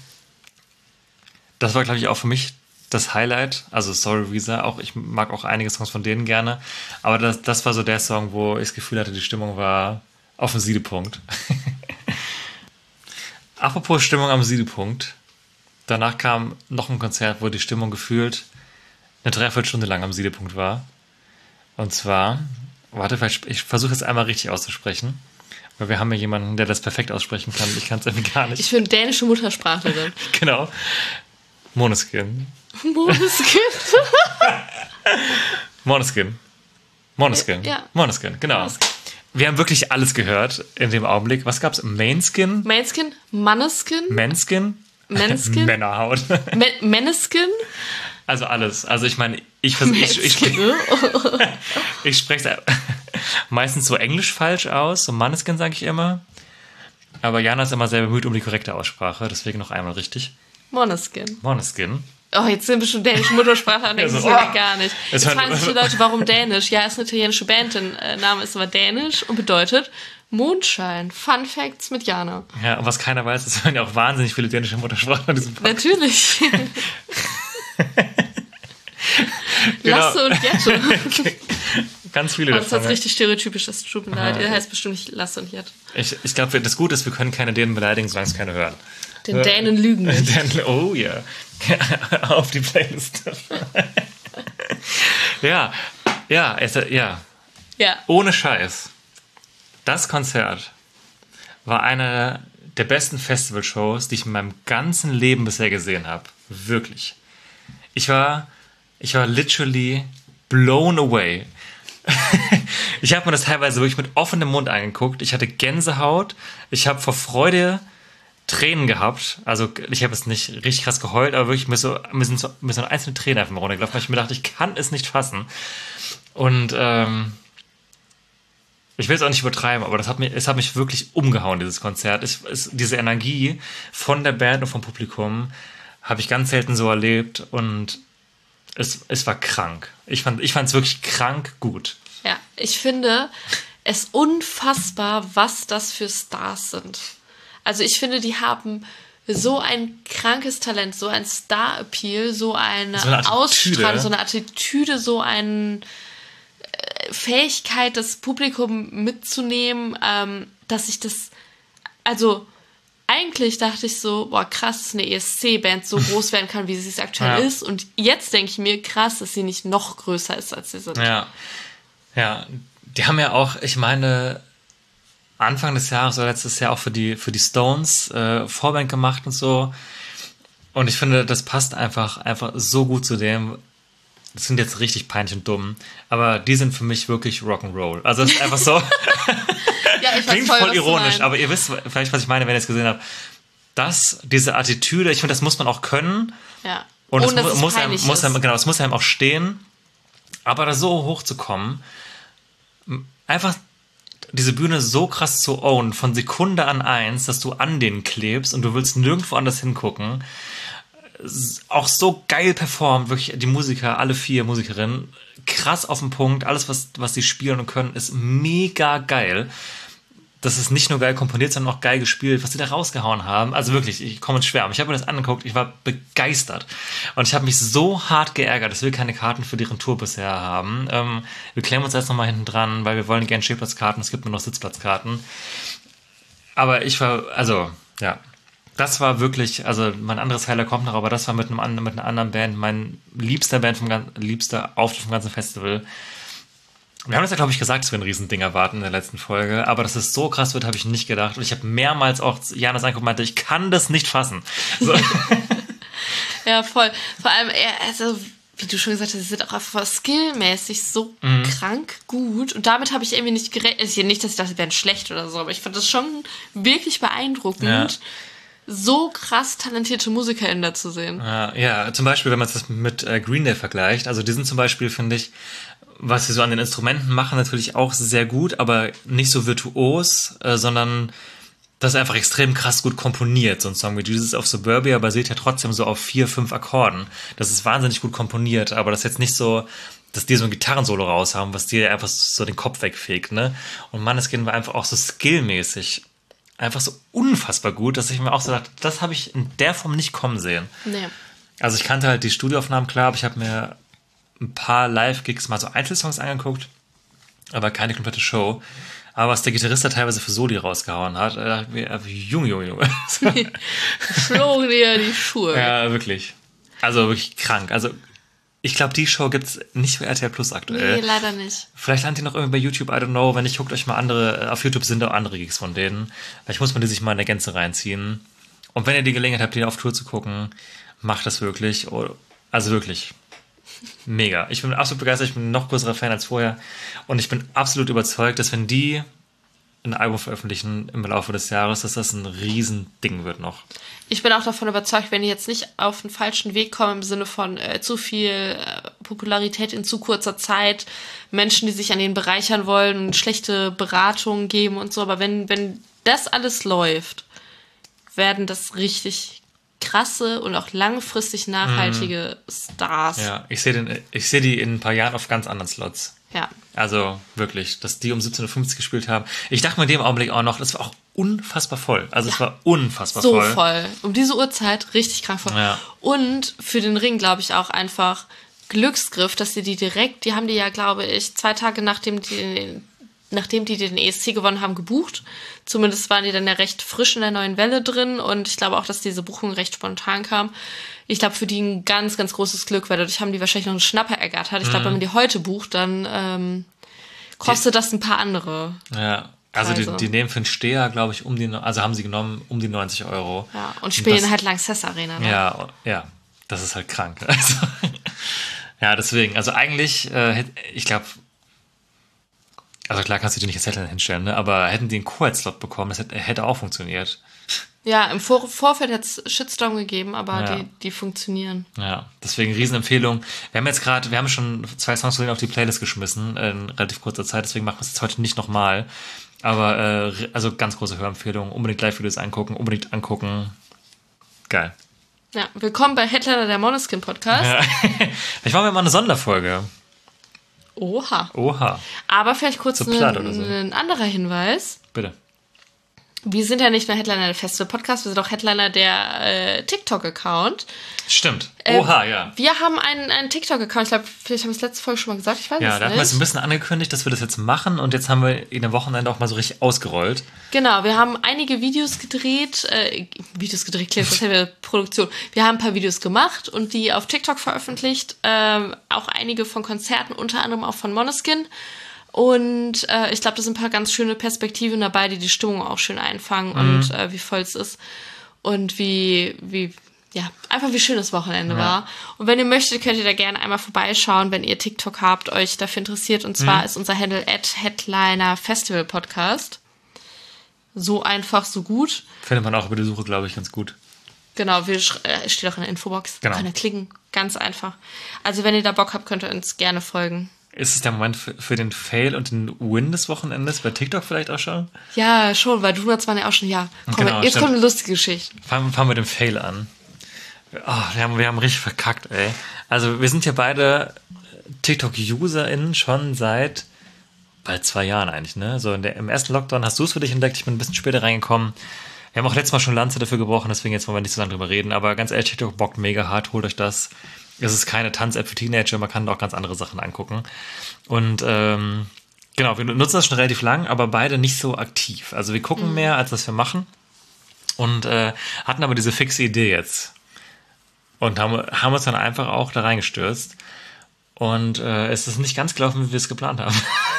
Das war, glaube ich, auch für mich das Highlight. Also sorry, Visa, auch ich mag auch einige Songs von denen gerne. Aber das war so der Song, wo ich das Gefühl hatte, die Stimmung war auf dem Siedepunkt. Apropos Stimmung am Siedepunkt. Danach kam noch ein Konzert, wo die Stimmung gefühlt eine Dreiviertelstunde lang am Siedepunkt war. Und zwar, ich versuche es einmal richtig auszusprechen, weil wir haben ja jemanden, der das perfekt aussprechen kann. Ich kann es irgendwie gar nicht. Ich bin dänische Muttersprachlerin. Genau. Måneskin. Måneskin, Ja. Måneskin, genau. Måneskin. Wir haben wirklich alles gehört in dem Augenblick. Was gab's? Maneskin? Manneskin? Menskin? Männerhaut. Menneskin? Also alles. Also ich meine, ich spreche es meistens so englisch falsch aus. So Manneskin sage ich immer. Aber Jana ist immer sehr bemüht um die korrekte Aussprache. Deswegen noch einmal richtig. Måneskin. Oh, jetzt sind wir schon dänische Muttersprache und denken, das gar nicht. Jetzt fragen sich die Leute, warum Dänisch? Ja, ist eine italienische Band, der Name ist aber dänisch und bedeutet Mondschein. Fun Facts mit Jana. Ja, und was keiner weiß, es hören ja auch wahnsinnig viele dänische Muttersprachen in diesem Podcast. Natürlich. Genau. Lasse und Jette. Ganz viele davon. Das ist jetzt ja. richtig stereotypisch, das tut mir leid. Ihr heißt bestimmt nicht Lasse und Jette. Ich glaube, das Gute ist, wir können keine Dänen beleidigen, solange es keine hören. Den Dänen lügen nicht. Oh ja. Auf die Playlist. Ja. Ohne Scheiß. Das Konzert war eine der besten Festivalshows, die ich in meinem ganzen Leben bisher gesehen habe. Wirklich. Ich war literally blown away. Ich habe mir das teilweise wirklich mit offenem Mund angeguckt. Ich hatte Gänsehaut. Ich habe vor Freude Tränen gehabt. Also ich habe jetzt nicht richtig krass geheult, aber wirklich mir sind so einzelne Tränen einfach mal runtergelaufen, weil ich mir dachte, ich kann es nicht fassen. Und ich will es auch nicht übertreiben, aber es hat mich wirklich umgehauen, dieses Konzert. Diese Energie von der Band und vom Publikum habe ich ganz selten so erlebt und es war krank. Ich fand es wirklich krank gut. Ja, ich finde es unfassbar, was das für Stars sind. Also ich finde, die haben so ein krankes Talent, so ein Star-Appeal, so eine Ausstrahlung, so eine Attitüde, so eine Fähigkeit, das Publikum mitzunehmen, dass ich das, also eigentlich dachte ich so, boah krass, dass eine ESC-Band so groß werden kann, wie sie es aktuell ist. Und jetzt denke ich mir, krass, dass sie nicht noch größer ist, als sie sind. Ja, die haben ja auch, ich meine, Anfang des Jahres oder letztes Jahr auch für die Stones Vorband gemacht und so. Und ich finde, das passt einfach so gut zu dem. Das sind jetzt richtig peinlich und dumm, aber die sind für mich wirklich Rock'n'Roll. Also es ist einfach so. Ja, ich klingt voll ironisch, aber ihr wisst vielleicht, was ich meine, wenn ihr es gesehen habt. Diese Attitüde, ich finde, das muss man auch können. Ja. Und es muss einem auch stehen. Aber da so hoch zu kommen, einfach diese Bühne so krass zu own, von Sekunde an 1, dass du an denen klebst und du willst nirgendwo anders hingucken. Auch so geil performt, wirklich die Musiker, alle 4 Musikerinnen, krass auf den Punkt, alles, was sie spielen und können, ist mega geil. Das ist nicht nur geil komponiert, sondern auch geil gespielt, was sie da rausgehauen haben. Also wirklich, ich komme ins Schwärmen. Ich habe mir das angeguckt, ich war begeistert. Und ich habe mich so hart geärgert, dass wir keine Karten für deren Tour bisher haben. Wir klemmen uns jetzt nochmal hinten dran, weil wir wollen gerne Stehplatzkarten, es gibt nur noch Sitzplatzkarten. Aber das war wirklich, also mein anderes Highlight kommt noch, aber das war mit einer anderen Band, mein liebster Auftritt vom ganzen Festival. Wir haben das ja, glaube ich, gesagt, dass wir ein Riesending erwarten in der letzten Folge, aber dass es so krass wird, habe ich nicht gedacht. Und ich habe mehrmals auch Janas angeguckt und meinte, ich kann das nicht fassen. So. Ja, voll. Vor allem, also, wie du schon gesagt hast, sie sind auch einfach skillmäßig so krank gut. Und damit habe ich irgendwie nicht gerechnet. Also nicht, dass ich dachte, sie wären schlecht oder so, aber ich fand das schon wirklich beeindruckend. Ja. So krass talentierte MusikerInnen da zu sehen. Ja, zum Beispiel, wenn man das mit Green Day vergleicht, also die sind zum Beispiel, finde ich, was sie so an den Instrumenten machen, natürlich auch sehr gut, aber nicht so virtuos, sondern Das ist einfach extrem krass gut komponiert, so ein Song wie Jesus of Suburbia basiert ja trotzdem so auf 4, 5 Akkorden. Das ist wahnsinnig gut komponiert, aber das ist jetzt nicht so, dass die so ein Gitarrensolo raus haben, was dir einfach so den Kopf wegfegt, ne? Und Måneskin war einfach auch so skillmäßig einfach so unfassbar gut, dass ich mir auch so dachte, das habe ich in der Form nicht kommen sehen. Nee. Also ich kannte halt die Studioaufnahmen, klar, aber ich habe mir ein paar Live-Gigs mal so Einzelsongs angeguckt, aber keine komplette Show. Aber was der Gitarrist da teilweise für Soli rausgehauen hat, dachte ich mir, Junge. Flogen dir die Schuhe. Ja, wirklich. Also wirklich krank. Also ich glaube, die Show gibt's nicht für RTL Plus aktuell. Nee, leider nicht. Vielleicht landet die noch irgendwie bei YouTube, I don't know. Wenn nicht, guckt euch mal andere, auf YouTube sind auch andere Gigs von denen. Vielleicht muss man die sich mal in der Gänze reinziehen. Und wenn ihr die Gelegenheit habt, die auf Tour zu gucken, macht das wirklich. Also wirklich. Mega. Ich bin absolut begeistert, ich bin ein noch größerer Fan als vorher und ich bin absolut überzeugt, dass wenn die ein Album veröffentlichen im Laufe des Jahres, dass das ein Riesending wird noch. Ich bin auch davon überzeugt, wenn die jetzt nicht auf den falschen Weg kommen im Sinne von zu viel Popularität in zu kurzer Zeit, Menschen, die sich an denen bereichern wollen, schlechte Beratungen geben und so, aber wenn das alles läuft, werden das richtig krasse und auch langfristig nachhaltige Stars. Ja, ich sehe die in ein paar Jahren auf ganz anderen Slots. Ja. Also wirklich, dass die um 17.50 Uhr gespielt haben. Ich dachte mir in dem Augenblick auch noch, das war auch unfassbar voll. Also es war unfassbar voll. So voll. Um diese Uhrzeit richtig krank voll. Ja. Und für den Ring, glaube ich, auch einfach Glücksgriff, dass die direkt, die haben die ja, glaube ich, 2 Tage nachdem die den ESC gewonnen haben, gebucht. Zumindest waren die dann ja recht frisch in der neuen Welle drin und ich glaube auch, dass diese Buchung recht spontan kam. Ich glaube, für die ein ganz, ganz großes Glück, weil dadurch haben die wahrscheinlich noch einen Schnapper ergattert. Ich glaube, wenn man die heute bucht, dann kostet das ein paar andere. Ja, also die nehmen für einen Steher, glaube ich, haben sie genommen um die 90 €. Ja, und spielen halt Lanxess Arena. Ne? Ja, das ist halt krank. Also, ja, deswegen, also eigentlich, ich glaube, also klar kannst du die nicht als Headline hinstellen, ne? Aber hätten die einen Co-Head-Slot bekommen, das hätte auch funktioniert. Ja, im Vorfeld hat es Shitstorm gegeben, aber die funktionieren. Ja, deswegen Riesenempfehlung. Wir haben schon 2 Songs von denen auf die Playlist geschmissen in relativ kurzer Zeit, deswegen machen wir es jetzt heute nicht nochmal. Aber also ganz große Hörempfehlung. Unbedingt Live-Videos angucken, unbedingt angucken. Geil. Ja, willkommen bei Headliner der Måneskin Podcast. Ja. Vielleicht machen wir mal eine Sonderfolge. Oha. Aber vielleicht kurz ein anderer Hinweis. Bitte. Wir sind ja nicht nur Headliner der Festival-Podcast, wir sind auch Headliner der TikTok-Account. Stimmt. Ja. Wir haben einen TikTok-Account. Ich glaube, vielleicht haben wir es letzte Folge schon mal gesagt. Ich weiß es nicht. Ja, da haben wir es ein bisschen angekündigt, dass wir das jetzt machen. Und jetzt haben wir in dem Wochenende auch mal so richtig ausgerollt. Genau, wir haben einige Videos gedreht. Klingt das ja Produktion. Wir haben ein paar Videos gemacht und die auf TikTok veröffentlicht. Auch einige von Konzerten, unter anderem auch von Måneskin. Und ich glaube, da sind ein paar ganz schöne Perspektiven dabei, die Stimmung auch schön einfangen und wie voll es ist und wie schön das Wochenende war. Und wenn ihr möchtet, könnt ihr da gerne einmal vorbeischauen, wenn ihr TikTok habt, euch dafür interessiert. Und zwar ist unser Handle @Headliner_Festival_Podcast. So einfach, so gut. Findet man auch über die Suche, glaube ich, ganz gut. Genau, steht auch in der Infobox. Genau. Könnt ihr klicken, ganz einfach. Also wenn ihr da Bock habt, könnt ihr uns gerne folgen. Ist es der Moment für den Fail und den Win des Wochenendes bei TikTok vielleicht auch schon? Ja, schon, weil Donuts waren ja auch schon, jetzt kommt eine lustige Geschichte. Fangen wir mit dem Fail an. Oh, wir haben richtig verkackt, ey. Also wir sind ja beide TikTok-UserInnen schon seit bald 2 Jahren eigentlich, ne? So im ersten Lockdown hast du es für dich entdeckt, ich bin ein bisschen später reingekommen. Wir haben auch letztes Mal schon Lanze dafür gebrochen, deswegen jetzt wollen wir nicht so lange drüber reden, aber ganz ehrlich, TikTok bockt mega hart, holt euch das. Es ist keine Tanz-App für Teenager, man kann da auch ganz andere Sachen angucken. Und genau, wir nutzen das schon relativ lang, aber beide nicht so aktiv. Also wir gucken mehr, als was wir machen. Und hatten aber diese fixe Idee jetzt. Und haben uns dann einfach auch da reingestürzt. Und es ist nicht ganz gelaufen, wie wir es geplant haben.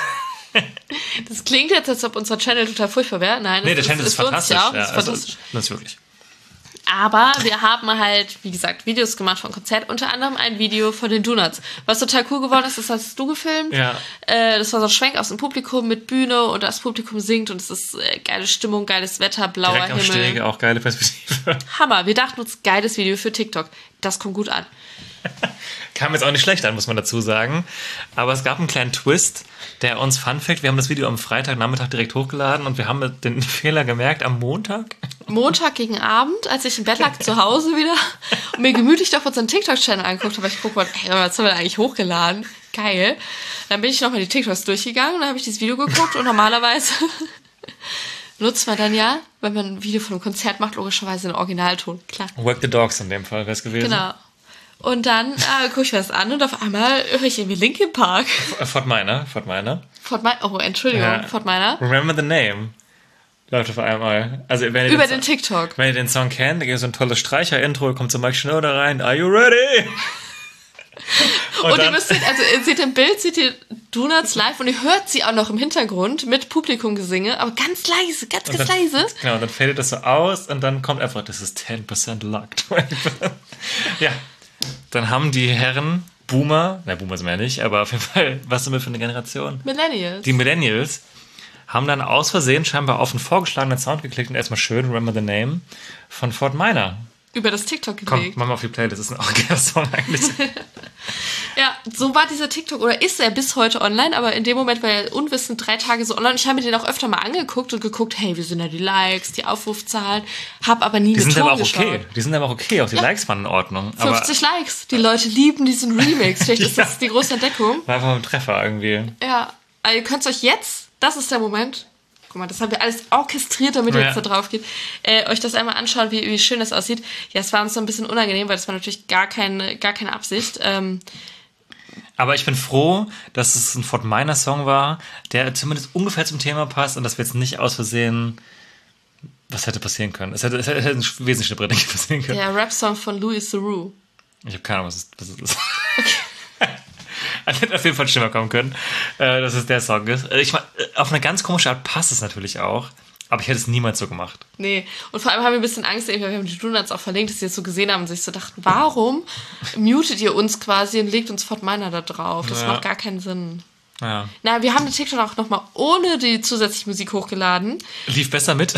Das klingt jetzt, als ob unser Channel total furchtbar wäre. Nein, der Channel ist fantastisch. Ja, ist fantastisch. Das ist wirklich. Aber wir haben halt, wie gesagt, Videos gemacht von Konzert, unter anderem ein Video von den Donuts. Was total cool geworden ist, das hast du gefilmt. Ja. Das war so ein Schwenk aus dem Publikum mit Bühne und das Publikum singt und es ist geile Stimmung, geiles Wetter, blauer Direkt Himmel. Direkt am Stege, auch geile Perspektive. Hammer, wir dachten uns, geiles Video für TikTok. Das kommt gut an. Kam jetzt auch nicht schlecht an, muss man dazu sagen. Aber es gab einen kleinen Twist, der uns, Fun Fact, wir haben das Video am Freitagnachmittag direkt hochgeladen und wir haben den Fehler gemerkt am Montag. Montag gegen Abend, als ich im Bett lag zu Hause wieder und mir gemütlich doch unseren TikTok-Channel angeguckt habe, ich gucke mal, hey, was haben wir da eigentlich hochgeladen? Geil. Dann bin ich nochmal die TikToks durchgegangen und dann habe ich dieses Video geguckt und normalerweise nutzt man dann ja, wenn man ein Video von einem Konzert macht, logischerweise den Originalton, klar. Work the Dogs in dem Fall wäre es gewesen. Genau. Und dann gucke ich mir das an und auf einmal höre ich irgendwie Linkin Park. Fort Minor. Oh, Entschuldigung, ja. Fort Minor. Remember the Name. Läuft auf einmal. Also, über den TikTok. Wenn ihr den Song kennt, da gibt es so ein tolles Streicher-Intro, kommt so Mike Schneider rein. Are you ready? Und ihr müsst sehen, also ihr seht im Bild, seht ihr Donuts live und ihr hört sie auch noch im Hintergrund mit Publikumgesinge, aber ganz leise, ganz leise. Genau, dann fadet das so aus und dann kommt einfach, das ist 10% luck. Ja, dann haben die Herren Boomer sind wir ja nicht, aber auf jeden Fall, was sind wir für eine Generation? Millennials. Die Millennials haben dann aus Versehen scheinbar auf einen vorgeschlagenen Sound geklickt und erstmal schön Remember the Name von Fort Minor über das TikTok gelegt. Komm, mach mal auf die Playlist, das ist ein originärer Song eigentlich. Ja, so war dieser TikTok, oder ist er bis heute online, aber in dem Moment war er unwissend 3 Tage so online. Ich habe mir den auch öfter mal angeguckt und geguckt, hey, wie sind da die Likes, die Aufrufzahlen, habe aber nie mit Ton geschaut. Die sind aber auch okay, auch die Likes waren in Ordnung. 50 Likes, die Leute lieben diesen Remix, vielleicht ist das die große Entdeckung. War einfach ein Treffer irgendwie. Ja, also ihr könnt euch jetzt, das ist der Moment, guck mal, das haben wir alles orchestriert, damit ihr jetzt da drauf geht, euch das einmal anschauen, wie schön das aussieht. Ja, es war uns so ein bisschen unangenehm, weil das war natürlich gar keine Absicht. Aber ich bin froh, dass es ein Fort Minor Song war, der zumindest ungefähr zum Thema passt und dass wir jetzt nicht aus Versehen, was hätte passieren können. Es hätte ein wesentlich schlimmer passieren können. Der Rap-Song von Louis Theroux. Ich habe keine Ahnung, was es ist. Okay. Es hätte auf jeden Fall schlimmer kommen können, dass es der Song ist. Ich meine, auf eine ganz komische Art passt es natürlich auch, aber ich hätte es niemals so gemacht. Nee, und vor allem haben wir ein bisschen Angst, wir haben die Donuts auch verlinkt, dass sie es so gesehen haben und sich so dachten, warum mutet ihr uns quasi und legt uns Fort Minor da drauf? Das macht gar keinen Sinn. Ja. Na, wir haben den TikTok auch nochmal ohne die zusätzliche Musik hochgeladen. Lief besser mit.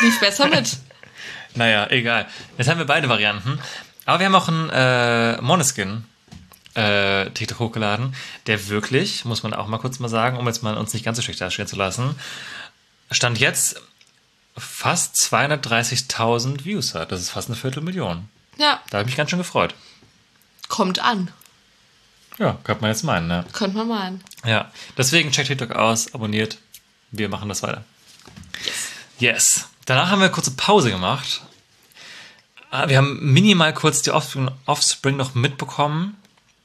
Naja, egal. Jetzt haben wir beide Varianten. Aber wir haben auch einen Måneskin TikTok hochgeladen, der wirklich, muss man auch mal kurz mal sagen, um jetzt mal uns nicht ganz so schlecht darstellen zu lassen, Stand jetzt fast 230.000 Views hat. Das ist fast 250.000. Ja. Da habe ich mich ganz schön gefreut. Kommt an. Ja, könnte man jetzt meinen, ne? Könnte man meinen. Ja, deswegen checkt TikTok aus, abonniert. Wir machen das weiter. Yes. Danach haben wir eine kurze Pause gemacht. Wir haben minimal kurz die Offspring noch mitbekommen.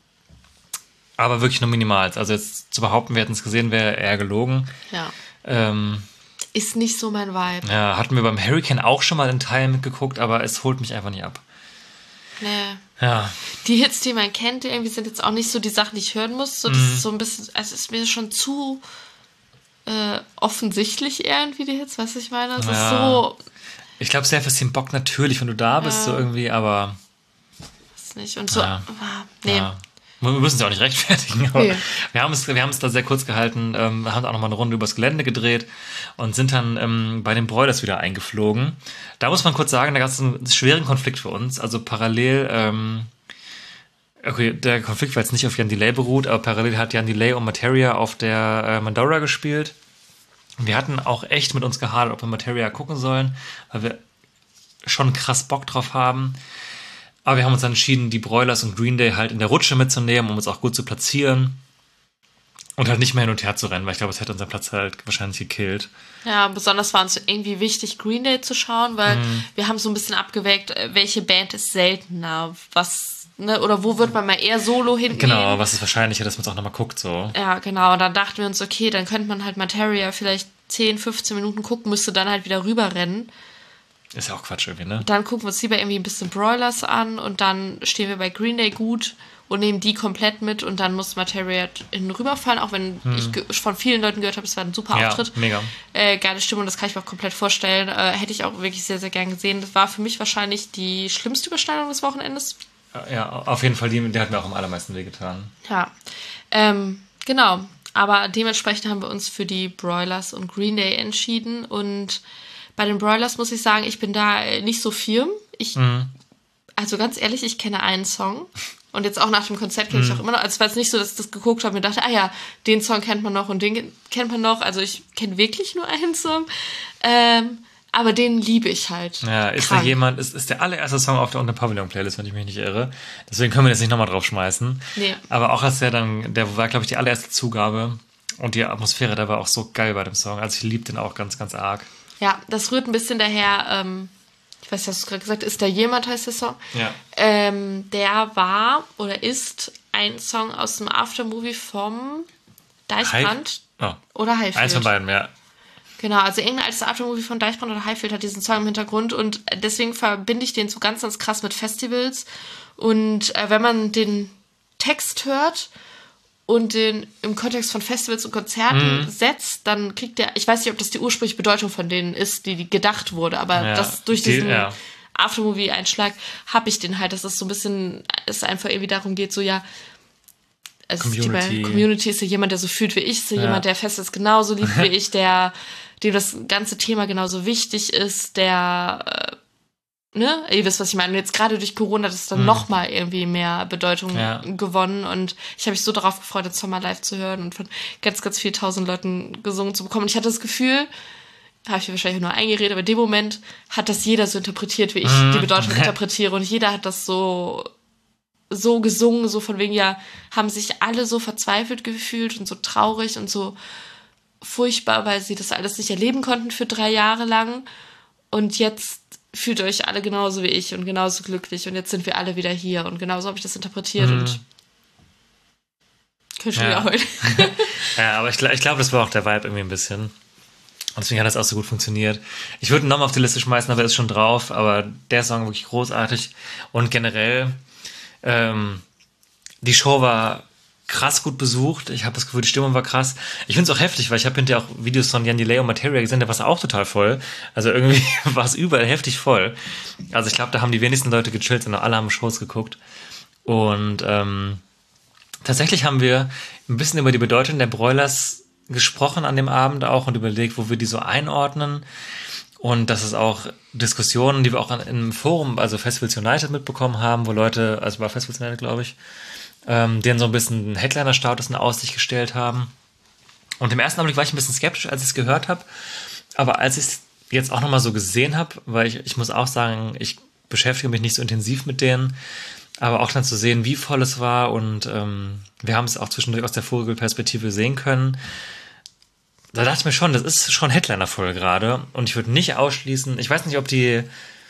Aber wirklich nur minimal. Also jetzt zu behaupten, wir hätten es gesehen, wäre eher gelogen. Ja. Ist nicht so mein Vibe. Ja, hatten wir beim Hurricane auch schon mal in Teilen mitgeguckt, aber es holt mich einfach nicht ab. Nee. Ja. Die Hits, die man kennt, irgendwie sind jetzt auch nicht so die Sachen, die ich hören muss. So, das ist so ein bisschen, also es ist mir schon zu offensichtlich irgendwie, die Hits, weißt du, ich meine? Es ist so... Ich glaube, sehr fürs Team Bock natürlich, wenn du da bist, so irgendwie, aber... Ist nicht. Und so... Nee. Ja. Wir müssen es ja auch nicht rechtfertigen, aber wir haben es da sehr kurz gehalten, haben auch nochmal eine Runde übers Gelände gedreht und sind dann bei den Broilers wieder eingeflogen. Da muss man kurz sagen, da gab es einen schweren Konflikt für uns. Also parallel, okay, der Konflikt war jetzt nicht auf Jan Delay beruht, aber parallel hat Jan Delay und Materia auf der Mandora gespielt. Wir hatten auch echt mit uns gehadert, ob wir Materia gucken sollen, weil wir schon krass Bock drauf haben. Aber wir haben uns dann entschieden, die Broilers und Green Day halt in der Rutsche mitzunehmen, um uns auch gut zu platzieren. Und halt nicht mehr hin und her zu rennen, weil ich glaube, es hätte unseren Platz halt wahrscheinlich gekillt. Ja, besonders war uns irgendwie wichtig, Green Day zu schauen, weil wir haben so ein bisschen abgewägt, welche Band ist seltener, was, ne, oder wo wird man mal eher solo hinten Genau, was ist wahrscheinlicher, dass man es auch nochmal guckt, so. Ja, genau, und dann dachten wir uns, okay, dann könnte man halt Materia vielleicht 10, 15 Minuten gucken, müsste dann halt wieder rüberrennen. Ist ja auch Quatsch irgendwie, ne? Dann gucken wir uns lieber irgendwie ein bisschen Broilers an und dann stehen wir bei Green Day gut und nehmen die komplett mit und dann muss Materia hinten rüberfallen, auch wenn ich von vielen Leuten gehört habe, es war ein super Auftritt. Mega. Geile Stimmung, das kann ich mir auch komplett vorstellen. Hätte ich auch wirklich sehr, sehr gern gesehen. Das war für mich wahrscheinlich die schlimmste Überschneidung des Wochenendes. Ja, auf jeden Fall, der hat mir auch am allermeisten wehgetan. Ja, genau. Aber dementsprechend haben wir uns für die Broilers und Green Day entschieden und bei den Broilers muss ich sagen, ich bin da nicht so firm. Also ganz ehrlich, ich kenne einen Song Und jetzt auch nach dem Konzert kenne ich auch immer noch. Also es war jetzt nicht so, dass ich das geguckt habe und mir dachte, den Song kennt man noch und den kennt man noch. Also ich kenne wirklich nur einen Song. Aber den liebe ich halt. Ja, ist da jemand, ist der allererste Song auf der Unter-Pavillon-Playlist, wenn ich mich nicht irre. Deswegen können wir das nicht nochmal draufschmeißen. Nee. Aber auch als der war, glaube ich, die allererste Zugabe. Und die Atmosphäre, da war auch so geil bei dem Song. Also ich liebe den auch ganz, ganz arg. Ja, das rührt ein bisschen daher, ich weiß nicht, hast du gerade gesagt, Ist da jemand, heißt der Song? Ja. Der war oder ist ein Song aus dem Aftermovie vom Deichbrand oder Highfield. Eins von beiden, ja. Genau, also irgendein altes Aftermovie von Deichbrand oder Highfield hat diesen Song im Hintergrund und deswegen verbinde ich den so ganz, ganz krass mit Festivals. Und wenn man den Text hört und den im Kontext von Festivals und Konzerten setzt, dann kriegt der, ich weiß nicht, ob das die ursprüngliche Bedeutung von denen ist, die gedacht wurde, aber das durch diesen Aftermovie-Einschlag habe ich den halt, dass es so ein bisschen, es einfach irgendwie darum geht, so also Community ist ja jemand, der so fühlt wie ich, ist ja jemand, der Festivals genauso liebt wie ich, dem das ganze Thema genauso wichtig ist, der ihr wisst, was ich meine. Und jetzt gerade durch Corona hat es dann nochmal irgendwie mehr Bedeutung gewonnen und ich habe mich so darauf gefreut, den Sommer live zu hören und von ganz, ganz vielen tausend Leuten gesungen zu bekommen. Und ich hatte das Gefühl, habe ich mir wahrscheinlich nur eingeredet, aber in dem Moment hat das jeder so interpretiert, wie ich die Bedeutung interpretiere und jeder hat das so gesungen, so von wegen, haben sich alle so verzweifelt gefühlt und so traurig und so furchtbar, weil sie das alles nicht erleben konnten für 3 Jahre lang und jetzt fühlt euch alle genauso wie ich und genauso glücklich und jetzt sind wir alle wieder hier und genauso habe ich das interpretiert und kann schon wieder heulen. Ja, aber ich glaube, das war auch der Vibe irgendwie ein bisschen und deswegen hat das auch so gut funktioniert. Ich würde ihn nochmal auf die Liste schmeißen, aber er ist schon drauf, aber der Song wirklich großartig und generell die Show war krass gut besucht. Ich habe das Gefühl, die Stimmung war krass. Ich finde es auch heftig, weil ich habe hinterher auch Videos von Jan Delay und Materia gesehen, da war es auch total voll. Also irgendwie war es überall heftig voll. Also ich glaube, da haben die wenigsten Leute gechillt, sondern alle haben Shows geguckt. Und tatsächlich haben wir ein bisschen über die Bedeutung der Broilers gesprochen an dem Abend auch und überlegt, wo wir die so einordnen. Und das ist auch Diskussionen, die wir auch im Forum, also Festivals United mitbekommen haben, wo Leute, also bei Festivals United, glaube ich, denen so ein bisschen einen Headliner-Status in Aussicht gestellt haben. Und im ersten Augenblick war ich ein bisschen skeptisch, als ich es gehört habe. Aber als ich es jetzt auch nochmal so gesehen habe, weil ich muss auch sagen, ich beschäftige mich nicht so intensiv mit denen, aber auch dann zu sehen, wie voll es war und wir haben es auch zwischendurch aus der Vogelperspektive sehen können. Da dachte ich mir schon, das ist schon Headliner-voll gerade und ich würde nicht ausschließen, ich weiß nicht, ob die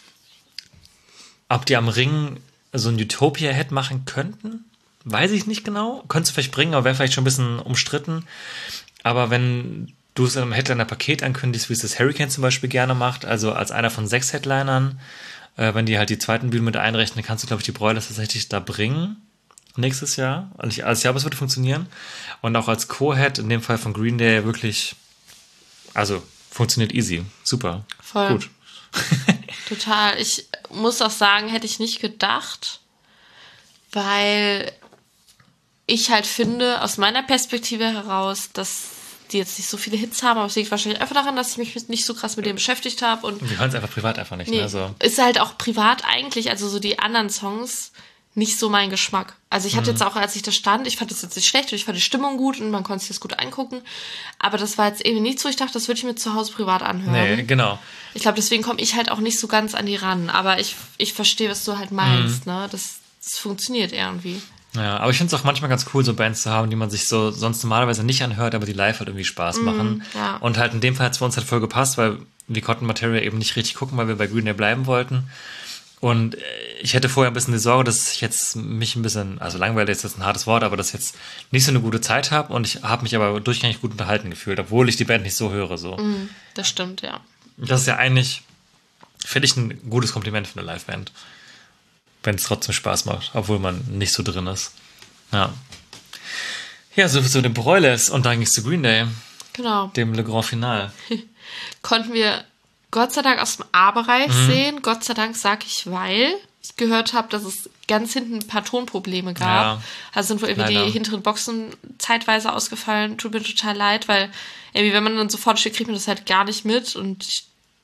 am Ring so ein Utopia-Head machen könnten, weiß ich nicht genau, könntest du vielleicht bringen, aber wäre vielleicht schon ein bisschen umstritten, aber wenn du es in einem Headliner-Paket ankündigst, wie es das Hurricane zum Beispiel gerne macht, also als einer von 6 Headlinern, wenn die halt die zweiten Bühnen mit einrechnen, kannst du, glaube ich, die Broilers tatsächlich da bringen. Nächstes Jahr. Also ich glaube, es würde funktionieren. Und auch als Co-Head, in dem Fall von Green Day, wirklich, also funktioniert easy. Super. Voll. Gut. Total. Ich muss auch sagen, hätte ich nicht gedacht, weil ich halt finde, aus meiner Perspektive heraus, dass die jetzt nicht so viele Hits haben, aber es liegt wahrscheinlich einfach daran, dass ich mich nicht so krass mit denen beschäftigt habe. Und wir hören es einfach privat einfach nicht. Nee, ne? So. Ist halt auch privat eigentlich, also so die anderen Songs, nicht so mein Geschmack. Also ich hatte jetzt auch, als ich da stand, ich fand das jetzt nicht schlecht und ich fand die Stimmung gut und man konnte sich das gut angucken, aber das war jetzt irgendwie nichts, wo ich dachte, das würde ich mir zu Hause privat anhören. Nee, genau. Ich glaube, deswegen komme ich halt auch nicht so ganz an die ran, aber ich verstehe, was du halt meinst, ne? Das funktioniert irgendwie. Ja, aber ich finde es auch manchmal ganz cool, so Bands zu haben, die man sich so sonst normalerweise nicht anhört, aber die live halt irgendwie Spaß machen. Ja. Und halt in dem Fall hat es für uns halt voll gepasst, weil wir konnten Materia eben nicht richtig gucken, weil wir bei Green Day bleiben wollten. Und ich hätte vorher ein bisschen die Sorge, dass ich jetzt mich ein bisschen, also langweilig ist jetzt ein hartes Wort, aber dass ich jetzt nicht so eine gute Zeit habe und ich habe mich aber durchgängig gut unterhalten gefühlt, obwohl ich die Band nicht so höre. So. Das stimmt, ja. Das ist ja eigentlich, finde ich, ein gutes Kompliment für eine Liveband. Wenn es trotzdem Spaß macht, obwohl man nicht so drin ist. Ja. Ja, so zu den Broilers und dann ging es zu Green Day. Genau. Dem Le Grand Finale. Konnten wir Gott sei Dank aus dem A-Bereich sehen. Gott sei Dank sage ich, weil ich gehört habe, dass es ganz hinten ein paar Tonprobleme gab. Ja, also sind wohl irgendwie die hinteren Boxen zeitweise ausgefallen. Tut mir total leid, weil irgendwie, wenn man dann sofort steht, kriegt man das halt gar nicht mit. Und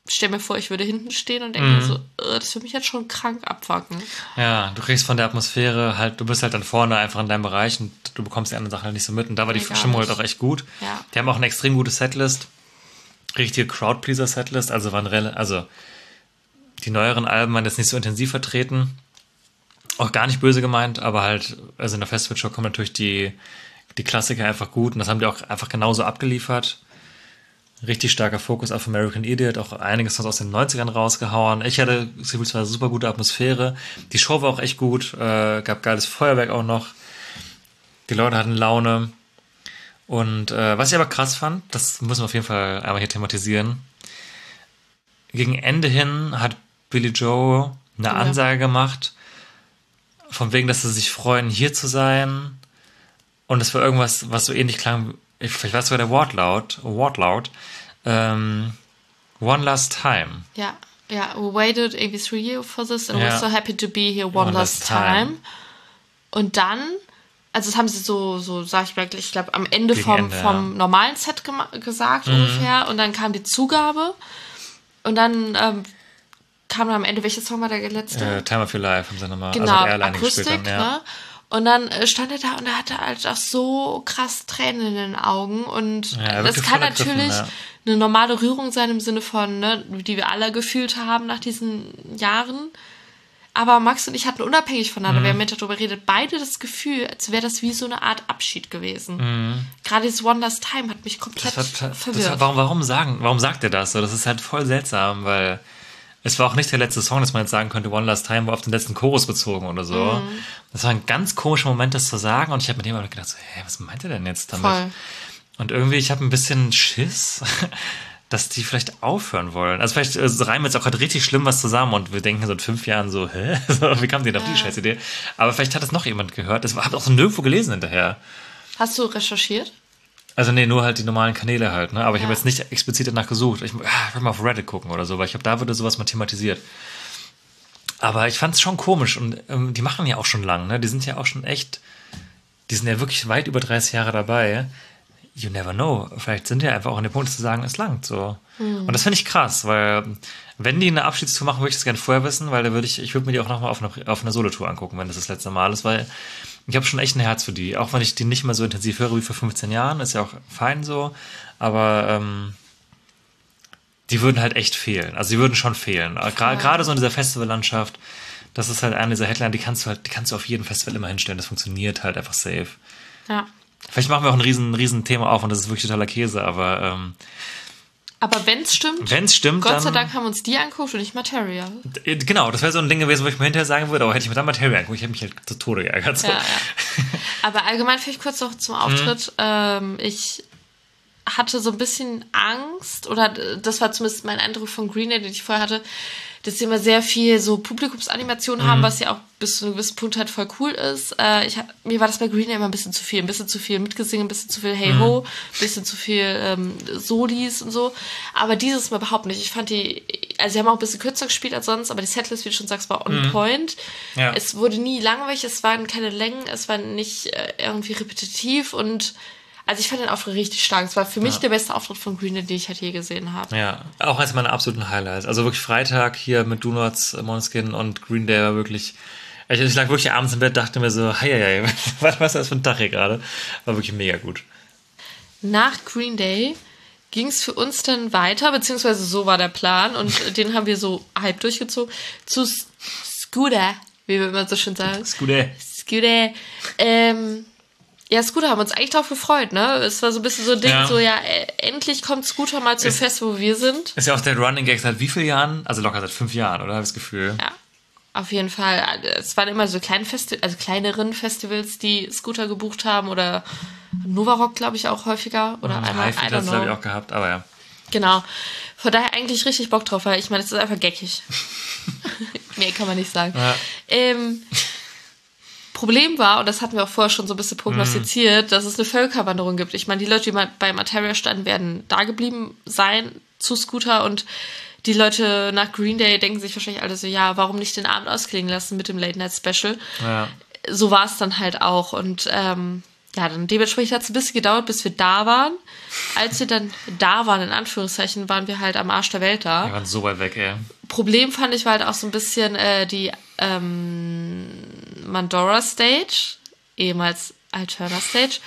stell mir vor, ich würde hinten stehen und denke mir so, das würde mich jetzt schon krank abfucken. Ja, du kriegst von der Atmosphäre halt, du bist halt dann vorne einfach in deinem Bereich und du bekommst die anderen Sachen halt nicht so mit. Und da war die Stimmung halt auch echt gut. Ja. Die haben auch eine extrem gute Setlist. Richtige Crowdpleaser-Setlist. Also die neueren Alben waren jetzt nicht so intensiv vertreten. Auch gar nicht böse gemeint, aber halt, also in der Festivalshow kommen natürlich die Klassiker einfach gut. Und das haben die auch einfach genauso abgeliefert. Richtig starker Fokus auf American Idiot, auch einiges aus den 90ern rausgehauen. Ich hatte eine super gute Atmosphäre. Die Show war auch echt gut, gab geiles Feuerwerk auch noch. Die Leute hatten Laune. Und was ich aber krass fand, das müssen wir auf jeden Fall einmal hier thematisieren. Gegen Ende hin hat Billie Joe eine Ansage gemacht, von wegen, dass sie sich freuen, hier zu sein. Und es war irgendwas, was so ähnlich klang. Vielleicht war es sogar der Wortlaut. One last time. Ja, we waited irgendwie 3 years for this and we're so happy to be here one last time. Und dann, also das haben sie so sag ich mal, ich glaube am Ende vom normalen Set gesagt ungefähr. Und dann kam die Zugabe und dann kam am Ende, welches Song war der letzte? Time of Your Life haben sie nochmal, genau, also Airline Akustik, gespielt dann, ne? Und dann stand er da und er hatte halt auch so krass Tränen in den Augen. Und das kann natürlich eine normale Rührung sein im Sinne von, ne, die wir alle gefühlt haben nach diesen Jahren. Aber Max und ich hatten unabhängig voneinander, wir haben mit darüber geredet, beide das Gefühl, als wäre das wie so eine Art Abschied gewesen. Gerade dieses One Last Time hat mich komplett verwirrt. Warum sagt er das so? Das ist halt voll seltsam, weil es war auch nicht der letzte Song, dass man jetzt sagen könnte, One Last Time war auf den letzten Chorus bezogen oder so. Das war ein ganz komischer Moment, das zu sagen. Und ich habe mit dem gedacht, so, was meint er denn jetzt damit? Voll. Und irgendwie, ich habe ein bisschen Schiss, dass die vielleicht aufhören wollen. Also vielleicht reimen jetzt auch gerade richtig schlimm was zusammen und wir denken so in 5 Jahren so, wie kam die denn auf die Scheißidee? Aber vielleicht hat es noch jemand gehört. Das habe ich auch so nirgendwo gelesen hinterher. Hast du recherchiert? Also nee, nur halt die normalen Kanäle halt, ne? Aber ich habe jetzt nicht explizit danach gesucht. Ich würde mal auf Reddit gucken oder so, weil ich glaube, da würde sowas mal thematisiert. Aber ich fand es schon komisch und die machen ja auch schon lang, ne? Die sind ja auch schon echt, die sind ja wirklich weit über 30 Jahre dabei. You never know. Vielleicht sind die einfach auch an dem Punkt zu sagen, es langt so. Und das finde ich krass, weil wenn die eine Abschiedstour machen, würde ich das gerne vorher wissen, weil da ich würde mir die auch nochmal auf einer Solotour angucken, wenn das letzte Mal ist, weil ich habe schon echt ein Herz für die. Auch wenn ich die nicht mehr so intensiv höre wie vor 15 Jahren, ist ja auch fein so, aber die würden halt echt fehlen. Also die würden schon fehlen. Gerade so in dieser Festivallandschaft, das ist halt eine dieser Headliner, die kannst du auf jedem Festival immer hinstellen. Das funktioniert halt einfach safe. Ja. Vielleicht machen wir auch ein riesen Thema auf und das ist wirklich totaler Käse, aber wenn es stimmt, Gott sei Dank haben wir uns die angeguckt und nicht Materia. Genau, das wäre so ein Ding gewesen, wo ich mir hinterher sagen würde, aber hätte ich mir dann Materia angeguckt, ich hätte mich halt zu Tode geärgert. So. Ja. Aber allgemein vielleicht kurz noch zum Auftritt. Ich hatte so ein bisschen Angst, oder das war zumindest mein Eindruck von Green Day, den ich vorher hatte, dass sie immer sehr viel so Publikumsanimationen haben, was ja auch bis zu einem gewissen Punkt halt voll cool ist. Mir war das bei Green Day immer ein bisschen zu viel mitgesingen, ein bisschen zu viel Hey Ho, ein bisschen zu viel Solis und so. Aber dieses Mal überhaupt nicht. Ich fand sie haben auch ein bisschen kürzer gespielt als sonst, aber die Setlist, wie du schon sagst, war on point. Ja. Es wurde nie langweilig, es waren keine Längen, es war nicht irgendwie repetitiv und also ich fand den Auftritt richtig stark. Es war für mich der beste Auftritt von Green Day, den ich halt je gesehen habe. Ja, auch als meine absoluten Highlights. Also wirklich Freitag hier mit Do Nots, Måneskin und Green Day war wirklich... Ich lag wirklich abends im Bett, dachte mir so, hei, was ist das für ein Tag hier gerade? War wirklich mega gut. Nach Green Day ging es für uns dann weiter, beziehungsweise so war der Plan und den haben wir so halb durchgezogen, zu Scooter, wie wir immer so schön sagen. Scooter. Ja, Scooter haben uns eigentlich drauf gefreut, ne? Es war so ein bisschen so ein Ding, endlich kommt Scooter mal zum Fest, wo wir sind. Ist ja auch der Running Gag seit wie vielen Jahren? Also locker seit 5 Jahren, oder? Habe ich das Gefühl. Ja, auf jeden Fall. Es waren immer so kleineren Festivals, die Scooter gebucht haben oder Nova Rock, glaube ich, auch häufiger. Oder einmal, Highfield hat es, glaube ich, auch gehabt, aber ja. Genau. Von daher eigentlich richtig Bock drauf, weil ich meine, es ist einfach geckig. Nee, kann man nicht sagen. Ja. Problem war, und das hatten wir auch vorher schon so ein bisschen prognostiziert, dass es eine Völkerwanderung gibt. Ich meine, die Leute, die bei Materia standen, werden da geblieben sein zu Scooter und die Leute nach Green Day denken sich wahrscheinlich alle so, ja, warum nicht den Abend ausklingen lassen mit dem Late Night Special? Ja. So war es dann halt auch und ja, dann dementsprechend hat es ein bisschen gedauert, bis wir da waren. Als wir dann da waren, in Anführungszeichen, waren wir halt am Arsch der Welt da. Wir waren so weit weg, ey. Problem fand ich war halt auch so ein bisschen die Mandora Stage, ehemals Alterna Stage,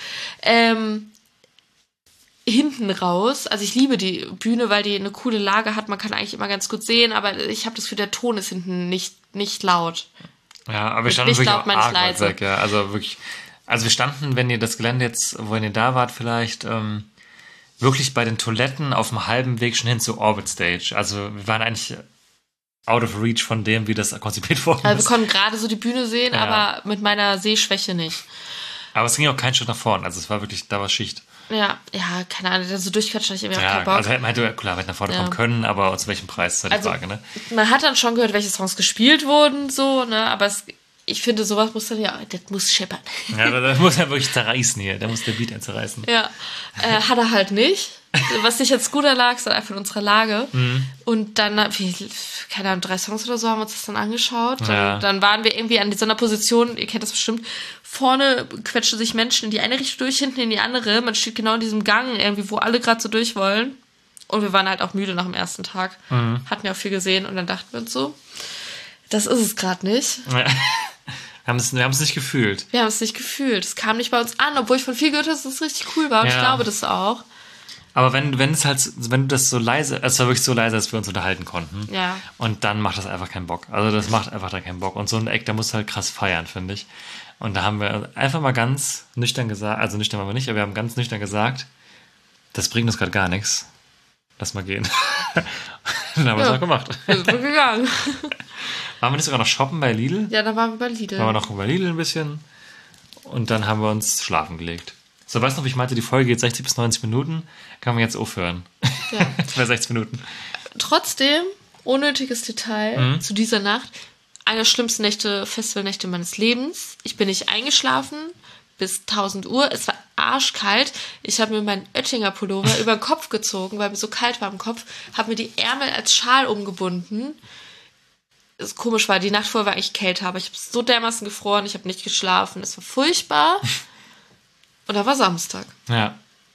hinten raus. Also ich liebe die Bühne, weil die eine coole Lage hat. Man kann eigentlich immer ganz gut sehen, aber ich habe das Gefühl, der Ton ist hinten nicht laut. Ja, aber wir standen wirklich auch arg weit weg, ja. Also wirklich, also wir standen, wenn ihr das Gelände jetzt, wo ihr da wart, vielleicht wirklich bei den Toiletten auf dem halben Weg schon hin zur Orbit Stage. Also wir waren eigentlich out of reach von dem, wie das konzipiert worden ist. Also wir konnten gerade so die Bühne sehen, Ja. aber mit meiner Sehschwäche nicht. Aber es ging auch keinen Schritt nach vorn. Also es war wirklich, da war Schicht. Ja, keine Ahnung, so durchquatschen hatte ich irgendwie auch Ja, keinen Bock. also man hätte klar nach vorne kommen können, aber zu welchem Preis ist halt die Frage, ne? Man hat dann schon gehört, welche Songs gespielt wurden, so, ne, aber ich finde, sowas muss dann das muss scheppern. Ja, da muss er wirklich zerreißen hier. Da muss der Beat zerreißen. Ja, hat er halt nicht. Was nicht als Scooter lag, sondern einfach in unserer Lage. Und dann, keine Ahnung, 3 Songs oder so haben wir uns das dann angeschaut. Ja. Dann waren wir irgendwie an so einer Position, ihr kennt das bestimmt, vorne quetschen sich Menschen in die eine Richtung durch, hinten in die andere. Man steht genau in diesem Gang irgendwie, wo alle gerade so durch wollen. Und wir waren halt auch müde nach dem ersten Tag. Hatten ja auch viel gesehen und dann dachten wir uns so, das ist es gerade nicht. Ja. Wir haben es nicht gefühlt. Wir haben es nicht gefühlt. Es kam nicht bei uns an, obwohl ich von viel gehört habe, dass es richtig cool war. Und ich glaube das auch. Aber wenn du das so leise, es war wirklich so leise, dass wir uns unterhalten konnten. Ja. Und dann macht das einfach keinen Bock. Also das macht einfach da keinen Bock. Und so ein Eck, da musst du halt krass feiern, finde ich. Und da haben wir einfach mal ganz nüchtern gesagt, also nüchtern waren wir nicht, aber wir haben ganz nüchtern gesagt, das bringt uns gerade gar nichts. Lass mal gehen. Dann haben wir es auch gemacht. Wir sind gegangen. Waren wir nicht sogar noch shoppen bei Lidl? Ja, dann waren wir bei Lidl. Waren wir noch bei Lidl ein bisschen. Und dann haben wir uns schlafen gelegt. So, weißt du noch, wie ich meinte, die Folge geht 60 bis 90 Minuten. Kann man jetzt aufhören. Ja. Bei 60 Minuten. Trotzdem, unnötiges Detail zu dieser Nacht. Eine der schlimmsten Festivalnächte meines Lebens. Ich bin nicht eingeschlafen bis 1000 Uhr. Es war arschkalt. Ich habe mir meinen Oettinger Pullover über den Kopf gezogen, weil mir so kalt war im Kopf. Habe mir die Ärmel als Schal umgebunden. Das komisch war, die Nacht vorher war eigentlich kälter, aber ich habe so dermaßen gefroren, ich habe nicht geschlafen. Es war furchtbar. Und da war Samstag. Ja.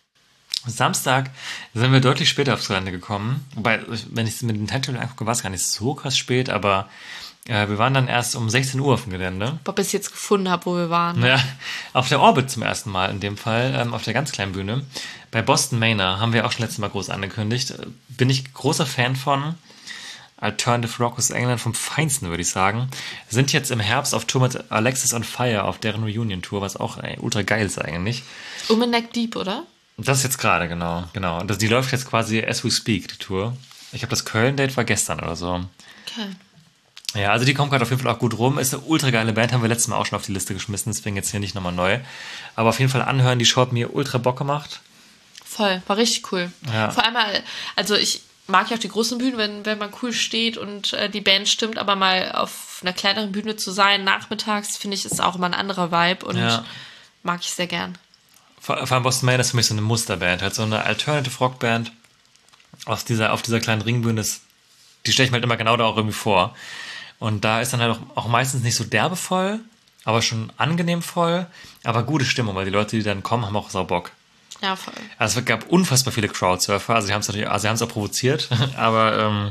Samstag sind wir deutlich später aufs Gelände gekommen. Wobei, wenn ich es mit dem Timetable angucke, war es gar nicht so krass spät, aber wir waren dann erst um 16 Uhr auf dem Gelände. Bis ich jetzt gefunden habe, wo wir waren. Ja, auf der Orbit zum ersten Mal in dem Fall, auf der ganz kleinen Bühne. Bei Boston Manor haben wir auch schon letztes Mal groß angekündigt. Bin ich großer Fan von. Alternative Rock aus England vom Feinsten, würde ich sagen. Sind jetzt im Herbst auf Tour mit Alexis on Fire auf deren Reunion-Tour, was auch ultra geil ist eigentlich. In Neck Deep, oder? Das ist jetzt gerade, genau. Und die läuft jetzt quasi as we speak, die Tour. Ich glaube, das Köln-Date war gestern oder so. Okay. Ja, also die kommt gerade auf jeden Fall auch gut rum. Ist eine ultra geile Band, haben wir letztes Mal auch schon auf die Liste geschmissen, deswegen jetzt hier nicht nochmal neu. Aber auf jeden Fall anhören, die Show hat mir ultra Bock gemacht. Voll, war richtig cool. Ja. Vor allem, also ich mag ja auch die großen Bühnen, wenn man cool steht und die Band stimmt, aber mal auf einer kleineren Bühne zu sein, nachmittags, finde ich, ist auch immer ein anderer Vibe und mag ich sehr gern. Vor allem Boston Manor ist für mich so eine Musterband, halt so eine Alternative Rock Band auf dieser kleinen Ringbühne, die stelle ich mir halt immer genau da auch irgendwie vor. Und da ist dann halt auch meistens nicht so derbe voll, aber schon angenehm voll, aber gute Stimmung, weil die Leute, die dann kommen, haben auch sau Bock. Ja, voll. Also es gab unfassbar viele Crowdsurfer, also sie haben es auch provoziert, aber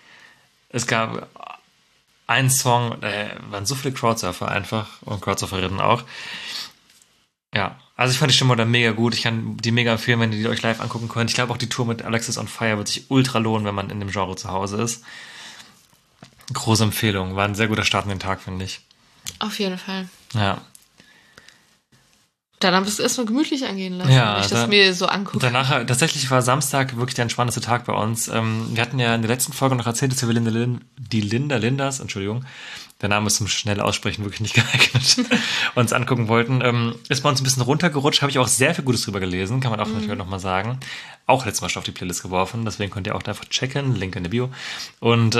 es gab einen Song, waren so viele Crowdsurfer einfach und Crowdsurferinnen auch. Ja, also ich fand die Stimmung da mega gut, ich kann die mega empfehlen, wenn ihr die euch live angucken könnt. Ich glaube auch die Tour mit Alexis on Fire wird sich ultra lohnen, wenn man in dem Genre zu Hause ist. Große Empfehlung, war ein sehr guter Start in den Tag, finde ich. Auf jeden Fall. Ja. Dann haben wir es erstmal gemütlich angehen lassen, ja, wenn ich das mir so angucke. Danach, tatsächlich war Samstag wirklich der entspannteste Tag bei uns. Wir hatten ja in der letzten Folge noch erzählt, dass wir die Linda Linders, Entschuldigung, der Name ist zum schnell Aussprechen wirklich nicht geeignet, uns angucken wollten. Ist bei uns ein bisschen runtergerutscht, habe ich auch sehr viel Gutes drüber gelesen, kann man auch natürlich nochmal sagen. Auch letztes Mal schon auf die Playlist geworfen, deswegen könnt ihr auch da einfach checken, Link in der Bio. Und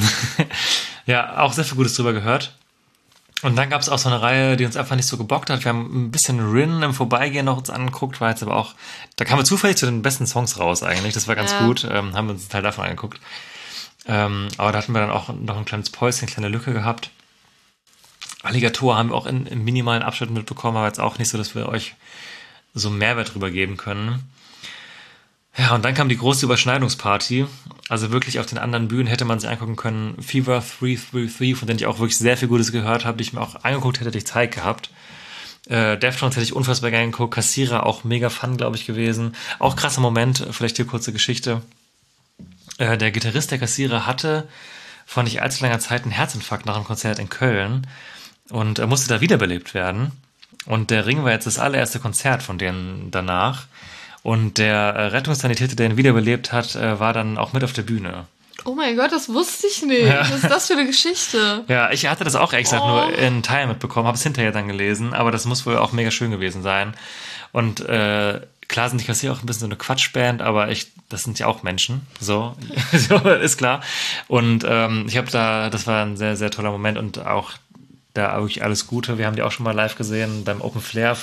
ja, auch sehr viel Gutes drüber gehört. Und dann gab es auch so eine Reihe, die uns einfach nicht so gebockt hat. Wir haben ein bisschen Rin im Vorbeigehen noch uns angeguckt, war jetzt aber auch, da kamen wir zufällig zu den besten Songs raus eigentlich, das war ganz gut, haben wir uns einen Teil davon angeguckt. Aber da hatten wir dann auch noch ein kleines Päuschen, eine kleine Lücke gehabt. Alligator haben wir auch in minimalen Abschnitten mitbekommen, aber jetzt auch nicht so, dass wir euch so Mehrwert drüber geben können. Ja, und dann kam die große Überschneidungsparty. Also wirklich auf den anderen Bühnen hätte man sich angucken können. Fever 333, von denen ich auch wirklich sehr viel Gutes gehört habe, die ich mir auch angeguckt hätte, ich Zeit gehabt. Deftones hätte ich unfassbar gerne geguckt. Kassierer auch mega fun, glaube ich, gewesen. Auch krasser Moment, vielleicht hier kurze Geschichte. Der Gitarrist der Kassierer hatte vor nicht allzu langer Zeit einen Herzinfarkt nach einem Konzert in Köln und er musste da wiederbelebt werden. Und der Ring war jetzt das allererste Konzert von denen danach. Und der Rettungssanitäter, der ihn wiederbelebt hat, war dann auch mit auf der Bühne. Oh mein Gott, das wusste ich nicht. Ja. Was ist das für eine Geschichte? Ja, ich hatte das auch ehrlich gesagt nur in Teilen mitbekommen, habe es hinterher dann gelesen, aber das muss wohl auch mega schön gewesen sein. Und klar sind die Kassierer auch ein bisschen so eine Quatschband, aber das sind ja auch Menschen, so ist klar. Und ich habe das war ein sehr, sehr toller Moment und auch da wirklich alles Gute. Wir haben die auch schon mal live gesehen beim Open Flair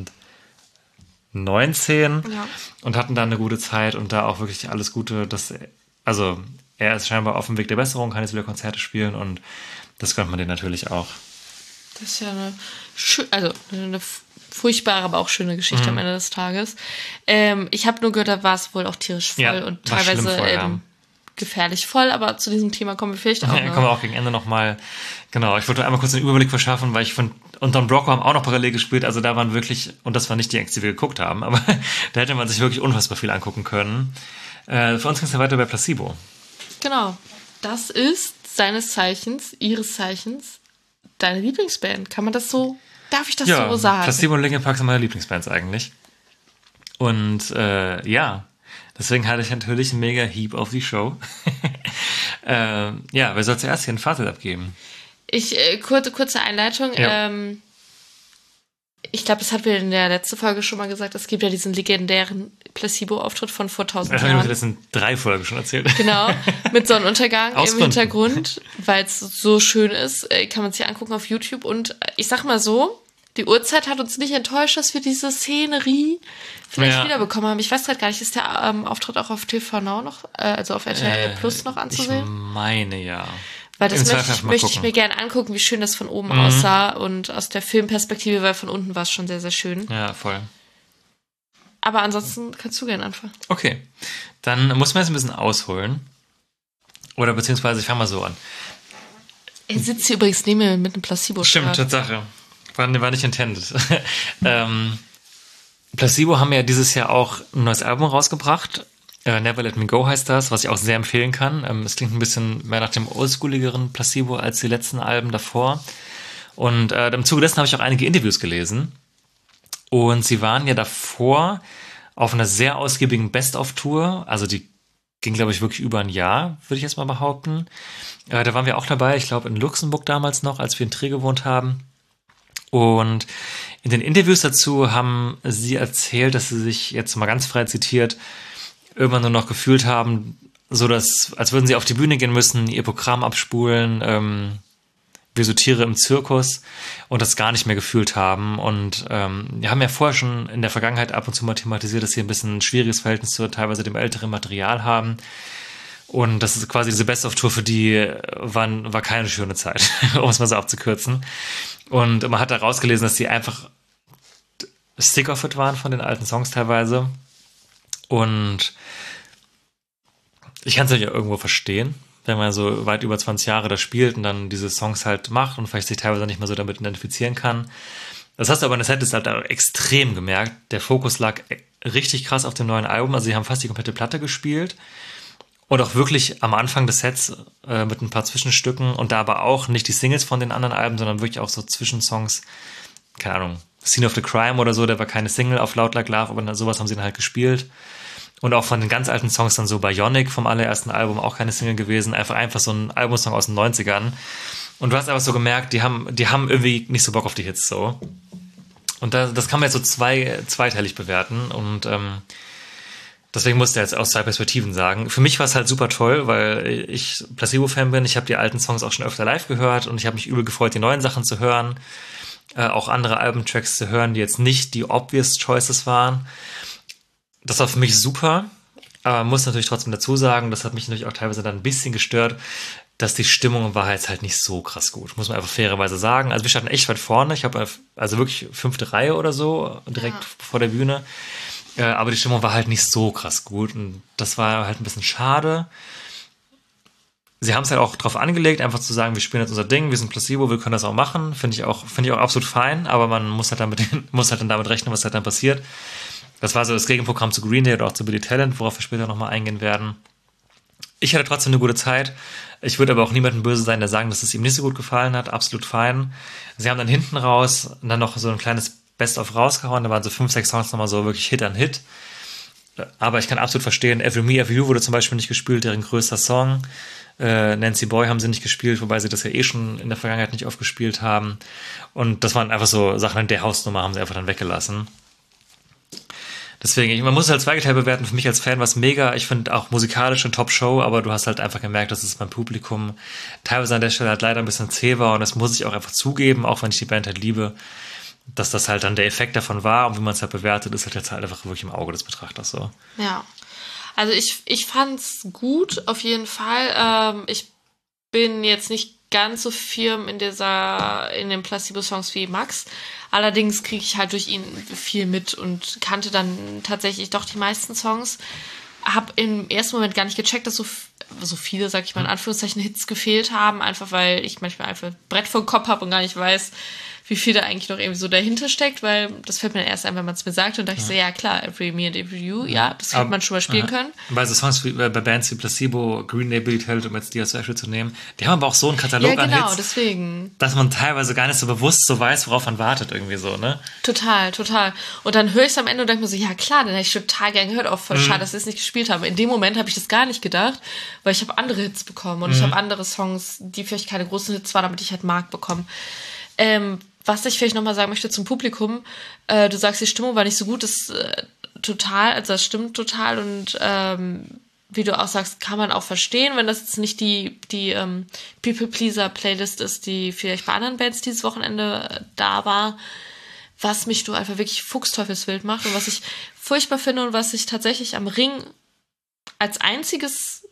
2019 und hatten da eine gute Zeit und da auch wirklich alles Gute, er ist scheinbar auf dem Weg der Besserung, kann jetzt wieder Konzerte spielen und das gönnt man dir natürlich auch. Das ist ja eine furchtbare, aber auch schöne Geschichte am Ende des Tages. Ich habe nur gehört, da war es wohl auch tierisch voll und teilweise gefährlich voll, aber zu diesem Thema kommen wir vielleicht auch noch. Kommen wir auch gegen Ende nochmal. Genau, ich wollte einmal kurz einen Überblick verschaffen, weil und Don Broco haben auch noch parallel gespielt, also da waren wirklich, und das war nicht die Acts, die wir geguckt haben, aber da hätte man sich wirklich unfassbar viel angucken können. Für uns ging es ja weiter bei Placebo. Genau, das ist ihres Zeichens, deine Lieblingsband. Kann man das so, darf ich das so sagen? Placebo und Linkin Park sind meine Lieblingsbands eigentlich. Und deswegen hatte ich natürlich einen mega Heap auf die Show. Wer soll zuerst hier ein Fazit abgeben? Kurze Einleitung. Ja. Ich glaube, das hatten wir in der letzten Folge schon mal gesagt. Es gibt ja diesen legendären Placebo-Auftritt von vor 1000 Jahren. Das sind 3 Folgen schon erzählt. Genau, mit Sonnenuntergang im Hintergrund, weil es so schön ist. Kann man sich angucken auf YouTube. Und ich sag mal so, die Uhrzeit hat uns nicht enttäuscht, dass wir diese Szenerie vielleicht wiederbekommen haben. Ich weiß gerade gar nicht, ist der Auftritt auch auf TV Now noch, also auf RTL Plus noch anzusehen? Ich meine, ja. Weil das möchte ich mir gerne angucken, wie schön das von oben aussah und aus der Filmperspektive, weil von unten war es schon sehr, sehr schön. Ja, voll. Aber ansonsten kannst du gerne anfangen. Okay, dann muss man jetzt ein bisschen ausholen. Oder beziehungsweise ich fange mal so an. Er sitzt hier übrigens neben mir mit einem Placebo-Shirt. Stimmt, Tatsache. War nicht intended. Placebo haben ja dieses Jahr auch ein neues Album rausgebracht. Never Let Me Go heißt das, was ich auch sehr empfehlen kann. Es klingt ein bisschen mehr nach dem oldschooligeren Placebo als die letzten Alben davor. Und im Zuge dessen habe ich auch einige Interviews gelesen. Und sie waren ja davor auf einer sehr ausgiebigen Best-of-Tour. Also die ging, glaube ich, wirklich über ein Jahr, würde ich jetzt mal behaupten. Da waren wir auch dabei, ich glaube in Luxemburg damals noch, als wir in Trier gewohnt haben. Und in den Interviews dazu haben sie erzählt, dass sie sich jetzt mal ganz frei zitiert, irgendwann nur noch gefühlt haben, so dass, als würden sie auf die Bühne gehen müssen, ihr Programm abspulen, wie so Tiere im Zirkus und das gar nicht mehr gefühlt haben. Und wir haben ja vorher schon in der Vergangenheit ab und zu mal thematisiert, dass sie ein bisschen ein schwieriges Verhältnis zu teilweise dem älteren Material haben. Und das ist quasi diese Best-of-Tour, für die war keine schöne Zeit, um es mal so abzukürzen. Und man hat da rausgelesen, dass sie einfach sick of it waren von den alten Songs teilweise. Und ich kann es natürlich auch irgendwo verstehen, wenn man so weit über 20 Jahre da spielt und dann diese Songs halt macht und vielleicht sich teilweise nicht mehr so damit identifizieren kann. Das hast du aber in der Setlist halt extrem gemerkt. Der Fokus lag richtig krass auf dem neuen Album. Also sie haben fast die komplette Platte gespielt und auch wirklich am Anfang des Sets mit ein paar Zwischenstücken und da aber auch nicht die Singles von den anderen Alben, sondern wirklich auch so Zwischensongs, keine Ahnung, Scene of the Crime oder so, der war keine Single auf Loud Like Love, aber sowas haben sie dann halt gespielt. Und auch von den ganz alten Songs dann so Bionic vom allerersten Album auch keine Single gewesen, einfach so ein Albumsong aus den 90ern. Und du hast einfach so gemerkt, die haben irgendwie nicht so Bock auf die Hits so. Und das kann man jetzt so zweiteilig bewerten und deswegen musste ich jetzt aus 2 Perspektiven sagen. Für mich war es halt super toll, weil ich Placebo-Fan bin. Ich habe die alten Songs auch schon öfter live gehört und ich habe mich übel gefreut, die neuen Sachen zu hören. Auch andere Albumtracks zu hören, die jetzt nicht die obvious Choices waren. Das war für mich super, aber man muss natürlich trotzdem dazu sagen, das hat mich natürlich auch teilweise dann ein bisschen gestört. dass die Stimmung war jetzt halt nicht so krass gut, muss man einfach fairerweise sagen. Also wir standen echt weit vorne, ich habe also wirklich 5. Reihe oder so, direkt vor der Bühne. Aber die Stimmung war halt nicht so krass gut und das war halt ein bisschen schade. Sie haben es halt auch drauf angelegt, einfach zu sagen, wir spielen jetzt unser Ding, wir sind Placebo, wir können das auch machen. Finde ich auch absolut fein, aber man muss halt dann damit rechnen, was halt dann passiert. Das war so das Gegenprogramm zu Green Day oder auch zu Billy Talent, worauf wir später nochmal eingehen werden. Ich hatte trotzdem eine gute Zeit. Ich würde aber auch niemandem böse sein, der sagen, dass es ihm nicht so gut gefallen hat. Absolut fein. Sie haben dann hinten raus dann noch so ein kleines Best-of rausgehauen. Da waren so 5, 6 Songs nochmal so wirklich Hit an Hit. Aber ich kann absolut verstehen, Every Me, Every You wurde zum Beispiel nicht gespielt, deren größter Song. Nancy Boy haben sie nicht gespielt, wobei sie das ja schon in der Vergangenheit nicht oft gespielt haben. Und das waren einfach so Sachen, in der Hausnummer haben sie einfach dann weggelassen. Deswegen, man muss es halt zweigeteilt bewerten. Für mich als Fan war es mega. Ich finde auch musikalisch eine Top-Show, aber du hast halt einfach gemerkt, dass es beim Publikum teilweise an der Stelle halt leider ein bisschen zäh war und das muss ich auch einfach zugeben, auch wenn ich die Band halt liebe, dass das halt dann der Effekt davon war und wie man es halt bewertet, ist halt jetzt halt einfach wirklich im Auge des Betrachters so. Ja, also ich fand's gut, auf jeden Fall. Ich bin jetzt nicht ganz so firm in den Placebo-Songs wie Max. Allerdings kriege ich halt durch ihn viel mit und kannte dann tatsächlich doch die meisten Songs. Hab im ersten Moment gar nicht gecheckt, dass so viele, sag ich mal in Anführungszeichen, Hits gefehlt haben, einfach weil ich manchmal einfach ein Brett vor dem Kopf habe und gar nicht weiß, wie viel da eigentlich noch irgendwie so dahinter steckt, weil das fällt mir erst ein, wenn man es mir sagt und da dachte ich so, ja klar, Every Me and Every You, ja, das hätte man schon mal spielen können. Bei so Songs wie bei Bands wie Placebo, Green Day, Billy Talent, um jetzt die als Beispiel zu nehmen, die haben aber auch so einen Katalog an Hits, deswegen, dass man teilweise gar nicht so bewusst so weiß, worauf man wartet irgendwie so, ne? Total. Und dann höre ich es am Ende und denke mir so, ja klar, dann hätte ich total gern gehört, auch voll schade, dass ich es nicht gespielt habe. In dem Moment habe ich das gar nicht gedacht, weil ich habe andere Hits bekommen und ich habe andere Songs, die vielleicht keine großen Hits waren, aber die ich halt mag, bekommen. Was ich vielleicht nochmal sagen möchte zum Publikum, du sagst, die Stimmung war nicht so gut, das das stimmt total und wie du auch sagst, kann man auch verstehen, wenn das jetzt nicht die People-Pleaser-Playlist ist, die vielleicht bei anderen Bands dieses Wochenende da war, was mich nur einfach wirklich fuchsteufelswild macht und was ich furchtbar finde und was ich tatsächlich am Ring als einzige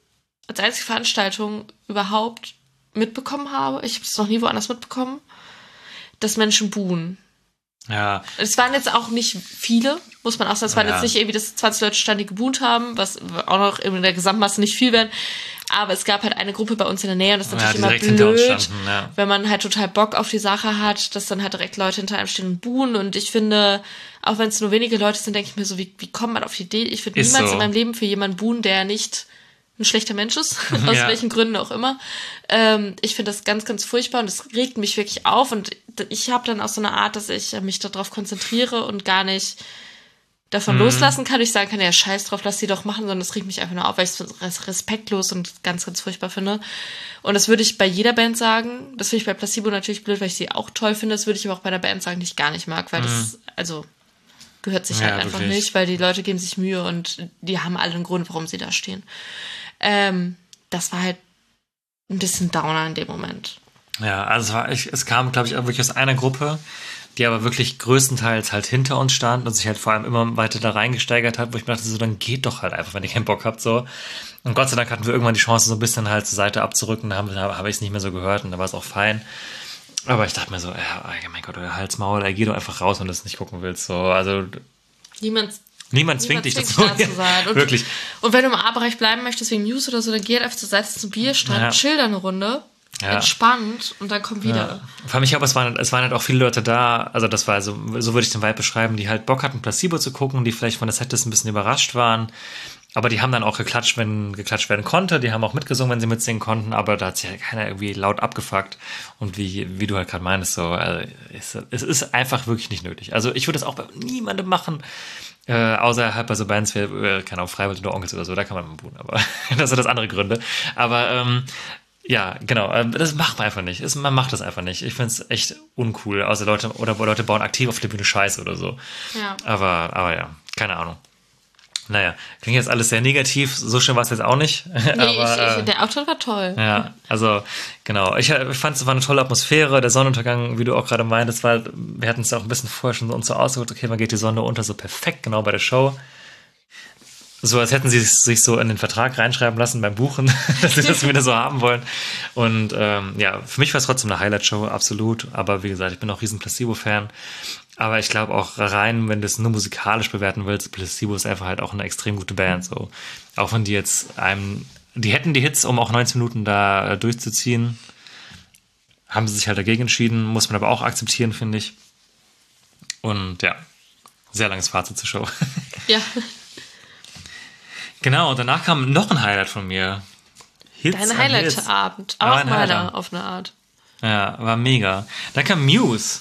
Veranstaltung überhaupt mitbekommen habe. Ich habe es noch nie woanders mitbekommen, dass Menschen buhen. Ja. Es waren jetzt auch nicht viele, muss man auch sagen. Es waren jetzt nicht irgendwie, dass 20 Leute standen, die gebuht haben, was auch noch in der Gesamtmasse nicht viel werden. Aber es gab halt eine Gruppe bei uns in der Nähe und das ist natürlich immer blöd, wenn man halt total Bock auf die Sache hat, dass dann halt direkt Leute hinter einem stehen und buhen. Und ich finde, auch wenn es nur wenige Leute sind, denke ich mir so, wie kommt man auf die Idee? Ich würde niemals in meinem Leben für jemanden buhen, der nicht ein schlechter Mensch ist, aus welchen Gründen auch immer. Ich finde das ganz, ganz furchtbar und es regt mich wirklich auf und ich habe dann auch so eine Art, dass ich mich darauf konzentriere und gar nicht davon loslassen kann. Ich sagen kann, ja, scheiß drauf, lass die doch machen, sondern das regt mich einfach nur auf, weil ich es respektlos und ganz, ganz furchtbar finde. Und das würde ich bei jeder Band sagen. Das finde ich bei Placebo natürlich blöd, weil ich sie auch toll finde. Das würde ich aber auch bei einer Band sagen, die ich gar nicht mag, weil das, also gehört sich halt einfach wirklich nicht, weil die Leute geben sich Mühe und die haben alle einen Grund, warum sie da stehen. Das war halt ein bisschen Downer in dem Moment. Ja, also es kam, glaube ich, auch wirklich aus einer Gruppe, die aber wirklich größtenteils halt hinter uns stand und sich halt vor allem immer weiter da reingesteigert hat, wo ich mir dachte, so, dann geht doch halt einfach, wenn ihr keinen Bock habt, so. Und Gott sei Dank hatten wir irgendwann die Chance, so ein bisschen halt zur Seite abzurücken, da habe ich es nicht mehr so gehört und da war es auch fein. Aber ich dachte mir so, ja, mein Gott, euer Halsmaul, geh doch einfach raus, wenn du es nicht gucken willst, so. Also Niemand zwingt dich dazu. Da zu sein. Und, wirklich. Und wenn du im A-Bereich bleiben möchtest, wegen News oder so, dann geh halt einfach zur Seite zum Bierstand, chill da eine Runde, entspannt und dann komm wieder. Ja. Vor allem, ich glaube, es waren halt auch viele Leute da, also das war so würde ich den Vibe beschreiben, die halt Bock hatten, Placebo zu gucken, die vielleicht von der Setlist ein bisschen überrascht waren, aber die haben dann auch geklatscht, wenn geklatscht werden konnte, die haben auch mitgesungen, wenn sie mitsingen konnten, aber da hat sich halt keiner irgendwie laut abgefuckt und wie du halt gerade meinst, so, also es ist einfach wirklich nicht nötig. Also ich würde das auch bei niemandem machen, außer halt bei so Bands wie, keine Ahnung, Freiwild oder Onkels oder so, da kann man mal buhen, aber das sind das andere Gründe. Aber ja, genau, das macht man einfach nicht. Man macht das einfach nicht. Ich finde es echt uncool, außer Leute bauen aktiv auf der Bühne Scheiße oder so. Ja. Aber ja, keine Ahnung. Naja, klingt jetzt alles sehr negativ, so schön war es jetzt auch nicht. Nee, aber, der Auftritt war toll. Ja, also genau. Ich fand, es war eine tolle Atmosphäre, der Sonnenuntergang, wie du auch gerade meintest, wir hatten es ja auch ein bisschen vorher schon uns so ausgeguckt, okay, wann geht die Sonne unter, so perfekt, genau bei der Show. So, als hätten sie sich so in den Vertrag reinschreiben lassen beim Buchen, dass sie das wieder so haben wollen. Und ja, für mich war es trotzdem eine Highlight-Show, absolut. Aber wie gesagt, ich bin auch riesen Placebo-Fan. Aber ich glaube auch rein, wenn du es nur musikalisch bewerten willst, Placebo ist einfach halt auch eine extrem gute Band. So. Auch wenn die jetzt die hätten die Hits, um auch 19 Minuten da durchzuziehen, haben sie sich halt dagegen entschieden, muss man aber auch akzeptieren, finde ich. Und ja, sehr langes Fazit zur Show. Ja. Genau, und danach kam noch ein Highlight von mir. Dein Highlight-Abend. Auch meiner auf eine Art. Ja, war mega. Dann kam Muse.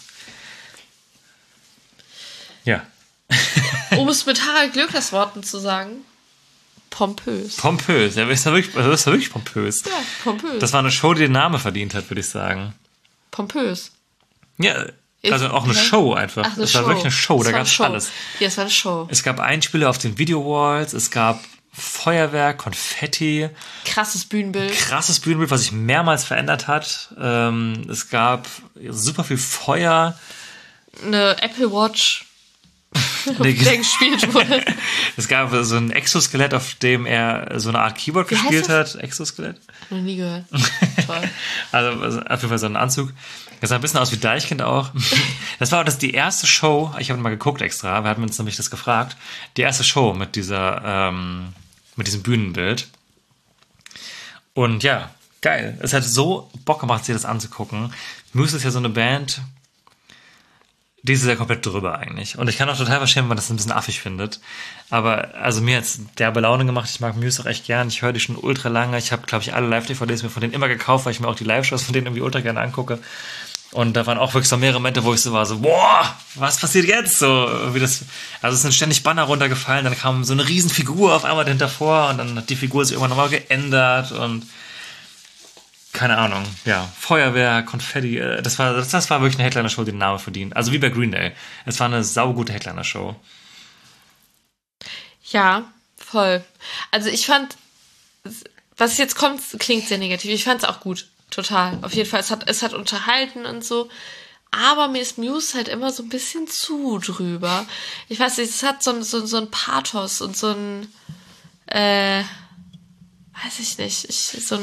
Ja. Um es mit Harald Glöckners Worten zu sagen, pompös. Pompös, ja, das war wirklich pompös. Ja, pompös. Das war eine Show, die den Namen verdient hat, würde ich sagen. Pompös. Ja, also auch eine Show einfach. Ach, es war wirklich eine Show, da gab es alles. Ja, es war eine Show. Es gab Einspieler auf den Video-Walls, es gab Feuerwerk, Konfetti. Krasses Bühnenbild, was sich mehrmals verändert hat. Es gab super viel Feuer. Eine Apple Watch, auf der gespielt wurde. Es gab so ein Exoskelett, auf dem er so eine Art Keyboard gespielt hat. Exoskelett? Noch nie gehört. Toll. Also auf jeden Fall so ein Anzug. Das sah ein bisschen aus wie Deichkind auch. Das war die erste Show, ich habe mal geguckt extra, wir hatten uns nämlich das gefragt, die erste Show mit diesem Bühnenbild. Und ja, geil. Es hat so Bock gemacht, sich das anzugucken. Muse ist ja so eine Band, die ist ja komplett drüber eigentlich. Und ich kann auch total verstehen, wenn man das ein bisschen affig findet. Aber also mir hat es derbe Laune gemacht. Ich mag Muse auch echt gern. Ich höre die schon ultra lange. Ich habe, glaube ich, alle Live-DVDs mir von denen immer gekauft, weil ich mir auch die Live-Shows von denen irgendwie ultra gerne angucke. Und da waren auch wirklich so mehrere Momente, wo ich so war, so, boah, was passiert jetzt? So, also es sind ständig Banner runtergefallen, dann kam so eine Riesenfigur auf einmal dahinter vor und dann hat die Figur sich irgendwann nochmal geändert und keine Ahnung, ja, Feuerwehr, Konfetti, das war wirklich eine Headliner-Show, die den Namen verdient. Also wie bei Green Day. Es war eine saugute Headliner-Show. Ja, voll. Also ich fand, was jetzt kommt, klingt sehr negativ. Ich fand es auch gut. Total. Auf jeden Fall. Es hat unterhalten und so. Aber mir ist Muse halt immer so ein bisschen zu drüber. Ich weiß nicht, es hat so ein Pathos und so ein, weiß ich nicht, es ist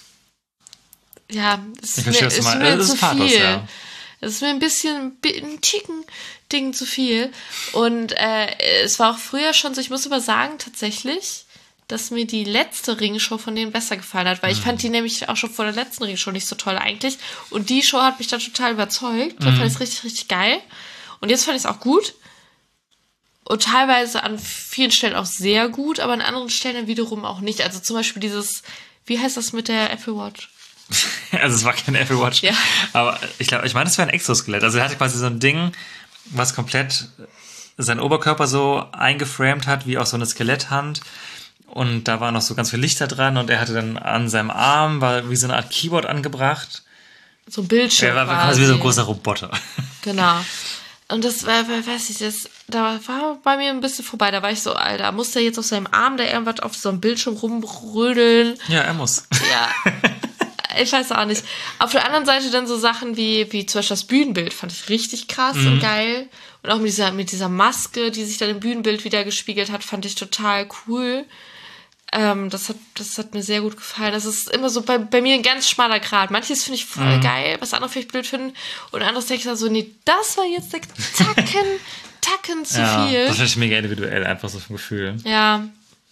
mir zu Pathos, viel. ja. Es ist mir ein Ticken Ding zu viel. Und es war auch früher schon so, ich muss aber sagen, tatsächlich, dass mir die letzte Ringshow von denen besser gefallen hat, weil ich fand die nämlich auch schon vor der letzten Ringshow nicht so toll eigentlich. Und die Show hat mich da total überzeugt. Da fand ich es richtig, richtig geil. Und jetzt fand ich es auch gut. Und teilweise an vielen Stellen auch sehr gut, aber an anderen Stellen dann wiederum auch nicht. Also zum Beispiel wie heißt das mit der Apple Watch? Also es war keine Apple Watch. Ja. Aber ich meine, es war ein Exoskelett. Also er hatte quasi so ein Ding, was komplett seinen Oberkörper so eingeframed hat, wie auch so eine Skeletthand. Und da war noch so ganz viel Lichter dran und er hatte dann an seinem Arm, war wie so eine Art Keyboard angebracht. So ein Bildschirm. Er war quasi wie so ein großer Roboter. Genau. Und das war, weiß ich, da war bei mir ein bisschen vorbei. Da war ich so, Alter, muss der jetzt auf seinem Arm da irgendwas auf so einem Bildschirm rumrödeln? Ja, er muss. Ja. Ich weiß auch nicht. Auf der anderen Seite dann so Sachen wie zum Beispiel das Bühnenbild fand ich richtig krass und geil. Und auch mit dieser Maske, die sich dann im Bühnenbild wieder gespiegelt hat, fand ich total cool. Das hat mir sehr gut gefallen. Das ist immer so bei mir ein ganz schmaler Grat. Manches finde ich voll geil, was andere vielleicht blöd finden. Und anderes denke ich dann so, nee, das war jetzt der Tacken zu viel. Das ist mega individuell, einfach so vom Gefühl. Ja.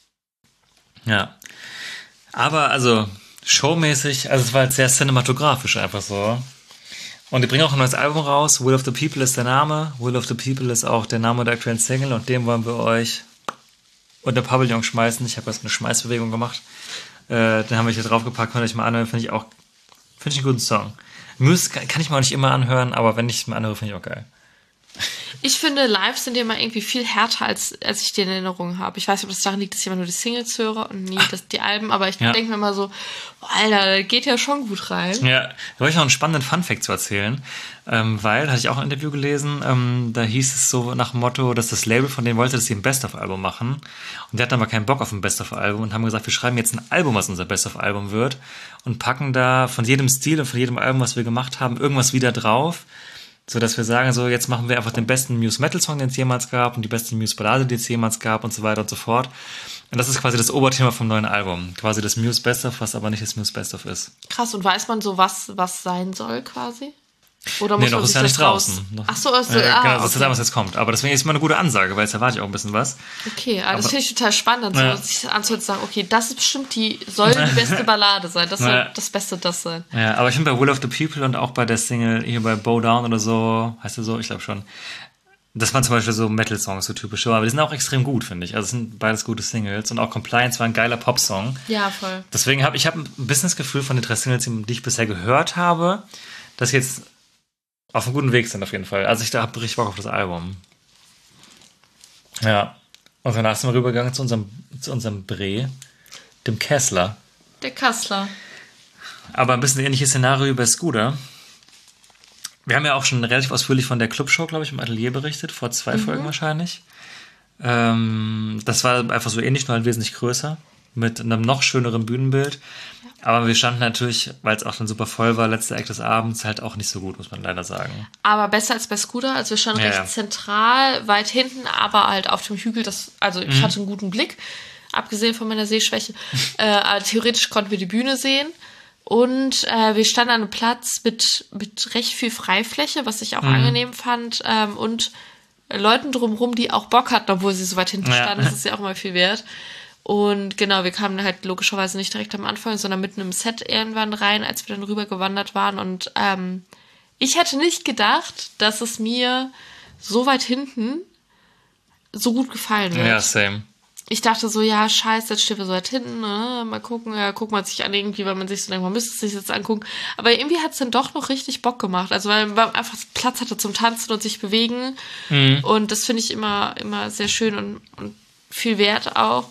Ja. Aber also showmäßig, also es war halt sehr cinematografisch einfach so. Und die bringen auch ein neues Album raus. Will of the People ist der Name. Will of the People ist auch der Name der aktuellen Single und dem wollen wir euch unter Pavillon schmeißen. Ich habe jetzt eine Schmeißbewegung gemacht. Den haben wir hier draufgepackt, könnt ihr euch mal anhören. Finde ich einen guten Song. Muse kann ich mir auch nicht immer anhören, aber wenn ich es mir anhöre, finde ich auch geil. Ich finde, live sind die immer irgendwie viel härter, als ich die in Erinnerung habe. Ich weiß nicht, ob das daran liegt, dass ich immer nur die Singles höre und nie die Alben, aber ich denke mir immer so, boah, Alter, das geht ja schon gut rein. Ja, da wollte ich noch einen spannenden Funfact zu erzählen, weil, hatte ich auch ein Interview gelesen, da hieß es so nach dem Motto, dass das Label von denen wollte, dass sie ein Best-of-Album machen und die hatten aber keinen Bock auf ein Best-of-Album und haben gesagt, wir schreiben jetzt ein Album, was unser Best-of-Album wird und packen da von jedem Stil und von jedem Album, was wir gemacht haben, irgendwas wieder drauf, So dass wir sagen, so jetzt machen wir einfach den besten Muse-Metal-Song, den es jemals gab und die beste Muse-Ballade, die es jemals gab und so weiter und so fort. Und das ist quasi das Oberthema vom neuen Album. Quasi das Muse Best-of, was aber nicht das Muse Best-of ist. Krass, und weiß man so, was sein soll quasi? Oder Nee, noch ist ja nicht draußen. Ach so, ist genau, das ist okay. das, was jetzt kommt. Aber deswegen ist immer eine gute Ansage, weil jetzt erwarte ich auch ein bisschen was. Okay, aber das finde ich total spannend, sich anzuhören, zu sagen, okay, das ist bestimmt soll die beste Ballade sein. Das soll das Beste das sein. Ja, aber ich finde bei Will of the People und auch bei der Single hier bei Bow Down oder so, heißt der so? Ich glaube schon. Das waren zum Beispiel so Metal-Songs, so typisch. Aber die sind auch extrem gut, finde ich. Also es sind beides gute Singles. Und auch Compliance war ein geiler Pop-Song. Ja, voll. Deswegen habe ich ein bisschen das Gefühl von den 3 Singles, die ich bisher gehört habe, dass jetzt auf einem guten Weg sind auf jeden Fall. Also ich habe richtig Bock auf das Album. Ja. Und danach sind wir rübergegangen zu unserem Bre, dem Kessler. Der Kassler. Aber ein bisschen ähnliches Szenario wie bei Scooter. Wir haben ja auch schon relativ ausführlich von der Clubshow, glaube ich, im Atelier berichtet, vor 2 Folgen wahrscheinlich. Das war einfach so ähnlich, nur halt wesentlich größer, mit einem noch schöneren Bühnenbild. Aber wir standen natürlich, weil es auch dann super voll war, letzter Act des Abends, halt auch nicht so gut, muss man leider sagen. Aber besser als bei Scooter, also wir standen recht zentral, weit hinten, aber halt auf dem Hügel, ich hatte einen guten Blick, abgesehen von meiner Sehschwäche. Aber theoretisch konnten wir die Bühne sehen. Und wir standen an einem Platz mit recht viel Freifläche, was ich auch angenehm fand. Und Leuten drumherum, die auch Bock hatten, obwohl sie so weit hinten standen. Das ist ja auch mal viel wert. Und genau, wir kamen halt logischerweise nicht direkt am Anfang, sondern mitten im Set irgendwann rein, als wir dann rüber gewandert waren. Und ich hätte nicht gedacht, dass es mir so weit hinten so gut gefallen wird. Ja, same. Ich dachte so, ja, scheiße, jetzt stehen wir so weit hinten, mal gucken, guckt man sich an irgendwie, weil man sich so denkt, man müsste es sich jetzt angucken. Aber irgendwie hat es dann doch noch richtig Bock gemacht. Also weil man einfach Platz hatte zum Tanzen und sich bewegen. Und das finde ich immer sehr schön und viel wert auch.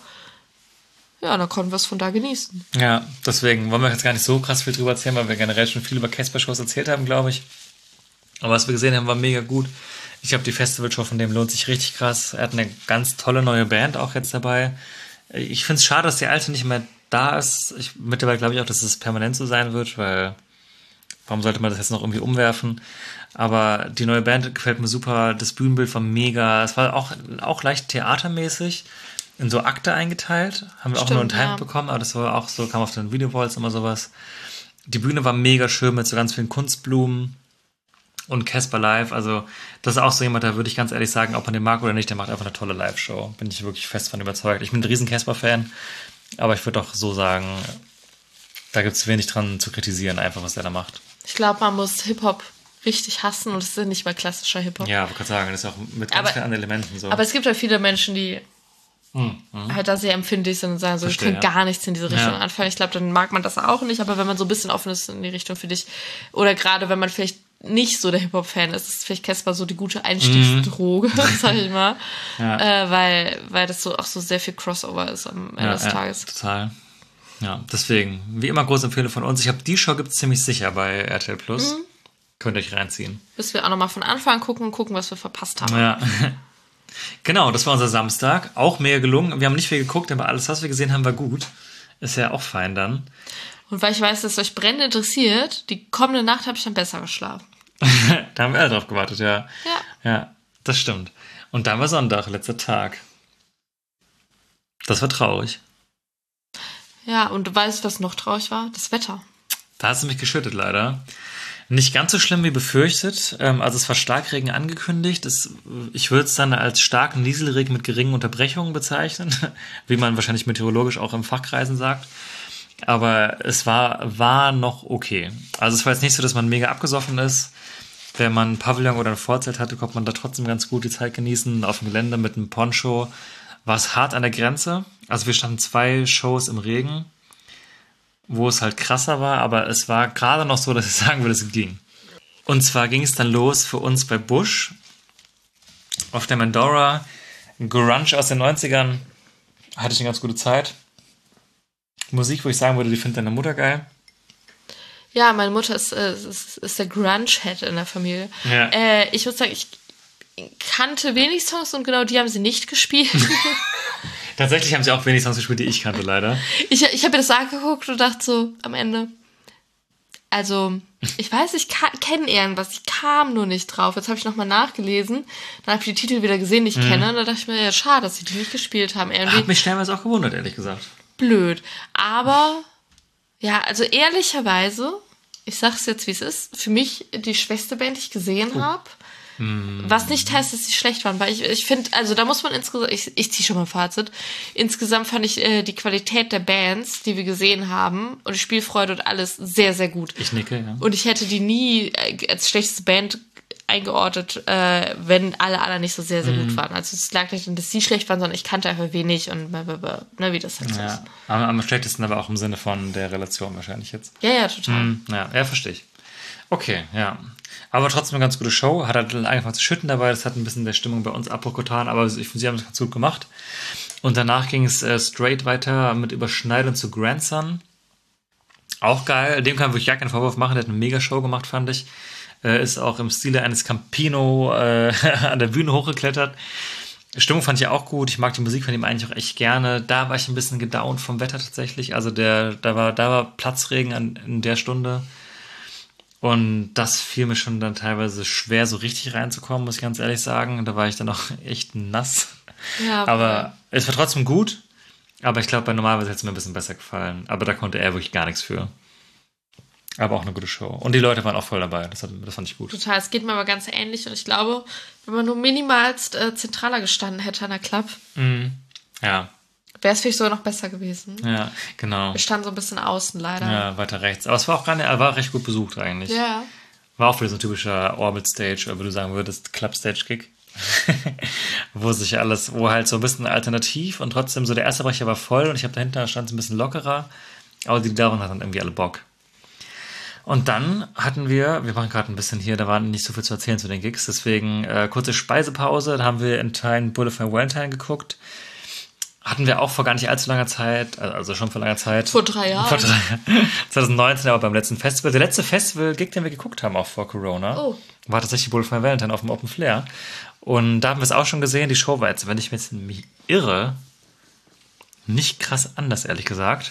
Ja, und dann konnten wir es von da genießen. Ja, deswegen wollen wir jetzt gar nicht so krass viel drüber erzählen, weil wir generell schon viel über Casper-Shows erzählt haben, glaube ich. Aber was wir gesehen haben, war mega gut. Ich glaube, die Festivalshow von dem lohnt sich richtig krass. Er hat eine ganz tolle neue Band auch jetzt dabei. Ich finde es schade, dass die alte nicht mehr da ist. Mittlerweile glaube ich auch, dass es permanent so sein wird, weil warum sollte man das jetzt noch irgendwie umwerfen? Aber die neue Band gefällt mir super. Das Bühnenbild war mega. Es war auch leicht theatermäßig. In so Akte eingeteilt. Haben wir auch nur einen Time bekommen, aber das war auch so, kam auf den Video-Walls immer sowas. Die Bühne war mega schön mit so ganz vielen Kunstblumen und Casper Live. Also das ist auch so jemand, da würde ich ganz ehrlich sagen, ob man den mag oder nicht, der macht einfach eine tolle Live-Show. Bin ich wirklich fest von überzeugt. Ich bin ein riesen Casper-Fan, aber ich würde auch so sagen, da gibt es wenig dran zu kritisieren, einfach was er da macht. Ich glaube, man muss Hip-Hop richtig hassen und es ist nicht mal klassischer Hip-Hop. Ja, ich kann sagen, das ist auch mit ganz vielen anderen Elementen so. Aber es gibt halt viele Menschen, die halt da sehr empfindlich sind und sagen so, ich kann gar nichts in diese Richtung anfangen. Ich glaube, dann mag man das auch nicht, aber wenn man so ein bisschen offen ist in die Richtung für dich, oder gerade wenn man vielleicht nicht so der Hip-Hop-Fan ist, ist vielleicht Casper so die gute Einstiegsdroge, sag ich mal. Weil das so auch so sehr viel Crossover ist am Ende des Tages. Total. Ja, deswegen, wie immer, große Empfehlung von uns. Ich habe die Show gibt es ziemlich sicher bei RTL Plus. Könnt ihr euch reinziehen. Bis wir auch nochmal von Anfang gucken, was wir verpasst haben. Ja. Genau, das war unser Samstag. Auch mega gelungen. Wir haben nicht viel geguckt, aber alles, was wir gesehen haben, war gut. Ist ja auch fein dann. Und weil ich weiß, dass es euch brennend interessiert, die kommende Nacht habe ich dann besser geschlafen. Da haben wir alle drauf gewartet, ja. Ja, das stimmt. Und dann war Sonntag, letzter Tag. Das war traurig. Ja, und du weißt, was noch traurig war? Das Wetter. Da hast du mich geschüttet, leider. Nicht ganz so schlimm wie befürchtet. Also es war Starkregen angekündigt. Ich würde es dann als starken Nieselregen mit geringen Unterbrechungen bezeichnen, wie man wahrscheinlich meteorologisch auch im Fachkreisen sagt. Aber es war noch okay. Also es war jetzt nicht so, dass man mega abgesoffen ist. Wenn man ein Pavillon oder ein Vorzelt hatte, konnte man da trotzdem ganz gut die Zeit genießen. Auf dem Gelände mit einem Poncho war es hart an der Grenze. Also wir standen 2 Shows im Regen, wo es halt krasser war, aber es war gerade noch so, dass ich sagen würde, es ging. Und zwar ging es dann los für uns bei Busch auf der Mandora. Grunge aus den 90ern. Hatte ich eine ganz gute Zeit. Musik, wo ich sagen würde, die findet deine Mutter geil. Ja, meine Mutter ist der Grunge-Head in der Familie. Ja. Ich muss sagen, ich kannte wenig Songs und genau die haben sie nicht gespielt. Tatsächlich haben sie auch wenig Songs gespielt, die ich kannte, leider. Ich habe mir das angeguckt und dachte so am Ende, also, ich weiß, ich kenne irgendwas, ich kam nur nicht drauf. Jetzt habe ich nochmal nachgelesen, dann habe ich die Titel wieder gesehen, die ich kenne, und da dachte ich mir, ja, schade, dass sie die nicht gespielt haben. Irgendwie hat mich stellenweise auch gewundert, ehrlich gesagt. blöd. Aber, ja, also ehrlicherweise, ich sag's jetzt, wie es ist, für mich die schwächste Band, die ich gesehen habe. Was nicht heißt, dass sie schlecht waren, weil ich finde, also da muss man insgesamt, ich ziehe schon mal ein Fazit, insgesamt fand ich die Qualität der Bands, die wir gesehen haben, und die Spielfreude und alles sehr, sehr gut. Ich nicke, ja. Und ich hätte die nie als schlechteste Band eingeordnet, wenn alle anderen nicht so sehr, sehr gut waren. Also es lag nicht daran, dass sie schlecht waren, sondern ich kannte einfach wenig und ne, wie das halt so ist. Am schlechtesten aber auch im Sinne von der Relation wahrscheinlich jetzt. Ja, total. Ja, verstehe ich. Okay, ja. Aber trotzdem eine ganz gute Show. Hat halt angefangen zu schütten dabei. Das hat ein bisschen der Stimmung bei uns Abbruch getan. Aber ich finde, sie haben das ganz gut gemacht. Und danach ging es straight weiter mit Überschneidung zu Grandson. Auch geil. Dem kann man wirklich gar keinen Vorwurf machen. Der hat eine Mega-Show gemacht, fand ich. Ist auch im Stile eines Campino an der Bühne hochgeklettert. Stimmung fand ich auch gut. Ich mag die Musik von ihm eigentlich auch echt gerne. Da war ich ein bisschen gedownt vom Wetter tatsächlich. Also da war Platzregen in der Stunde. Und das fiel mir schon dann teilweise schwer, so richtig reinzukommen, muss ich ganz ehrlich sagen. Da war ich dann auch echt nass. Ja, aber es war trotzdem gut. Aber ich glaube, bei normalerweise hätte es mir ein bisschen besser gefallen. Aber da konnte er wirklich gar nichts für. Aber auch eine gute Show. Und die Leute waren auch voll dabei. Das fand ich gut. Total. Es geht mir aber ganz ähnlich. Und ich glaube, wenn man nur minimalst zentraler gestanden hätte an der Club, ja, wäre es vielleicht sogar noch besser gewesen. Ja, genau. Wir standen so ein bisschen außen, leider. Ja, weiter rechts. Aber es war auch war recht gut besucht eigentlich. Ja. War auch wieder so ein typischer Orbit Stage, oder wie du sagen würdest, Club Stage Gig. wo halt so ein bisschen alternativ und trotzdem so der erste Bereich war voll und ich habe dahinter stand es ein bisschen lockerer. Aber die daran hatten irgendwie alle Bock. Und dann hatten wir machen gerade ein bisschen hier, da war nicht so viel zu erzählen zu den Gigs, deswegen kurze Speisepause, da haben wir in Teilen Bullet for Valentine geguckt. Hatten wir auch vor gar nicht allzu langer Zeit, also schon vor langer Zeit. Vor 3 Jahren. 2019, aber beim letzten Festival. Der letzte Festival-Gig, den wir geguckt haben, auch vor Corona, war tatsächlich Bullet for Valentine auf dem Open Flair. Und da haben wir es auch schon gesehen. Die Show war jetzt, wenn ich mich irre, nicht krass anders, ehrlich gesagt.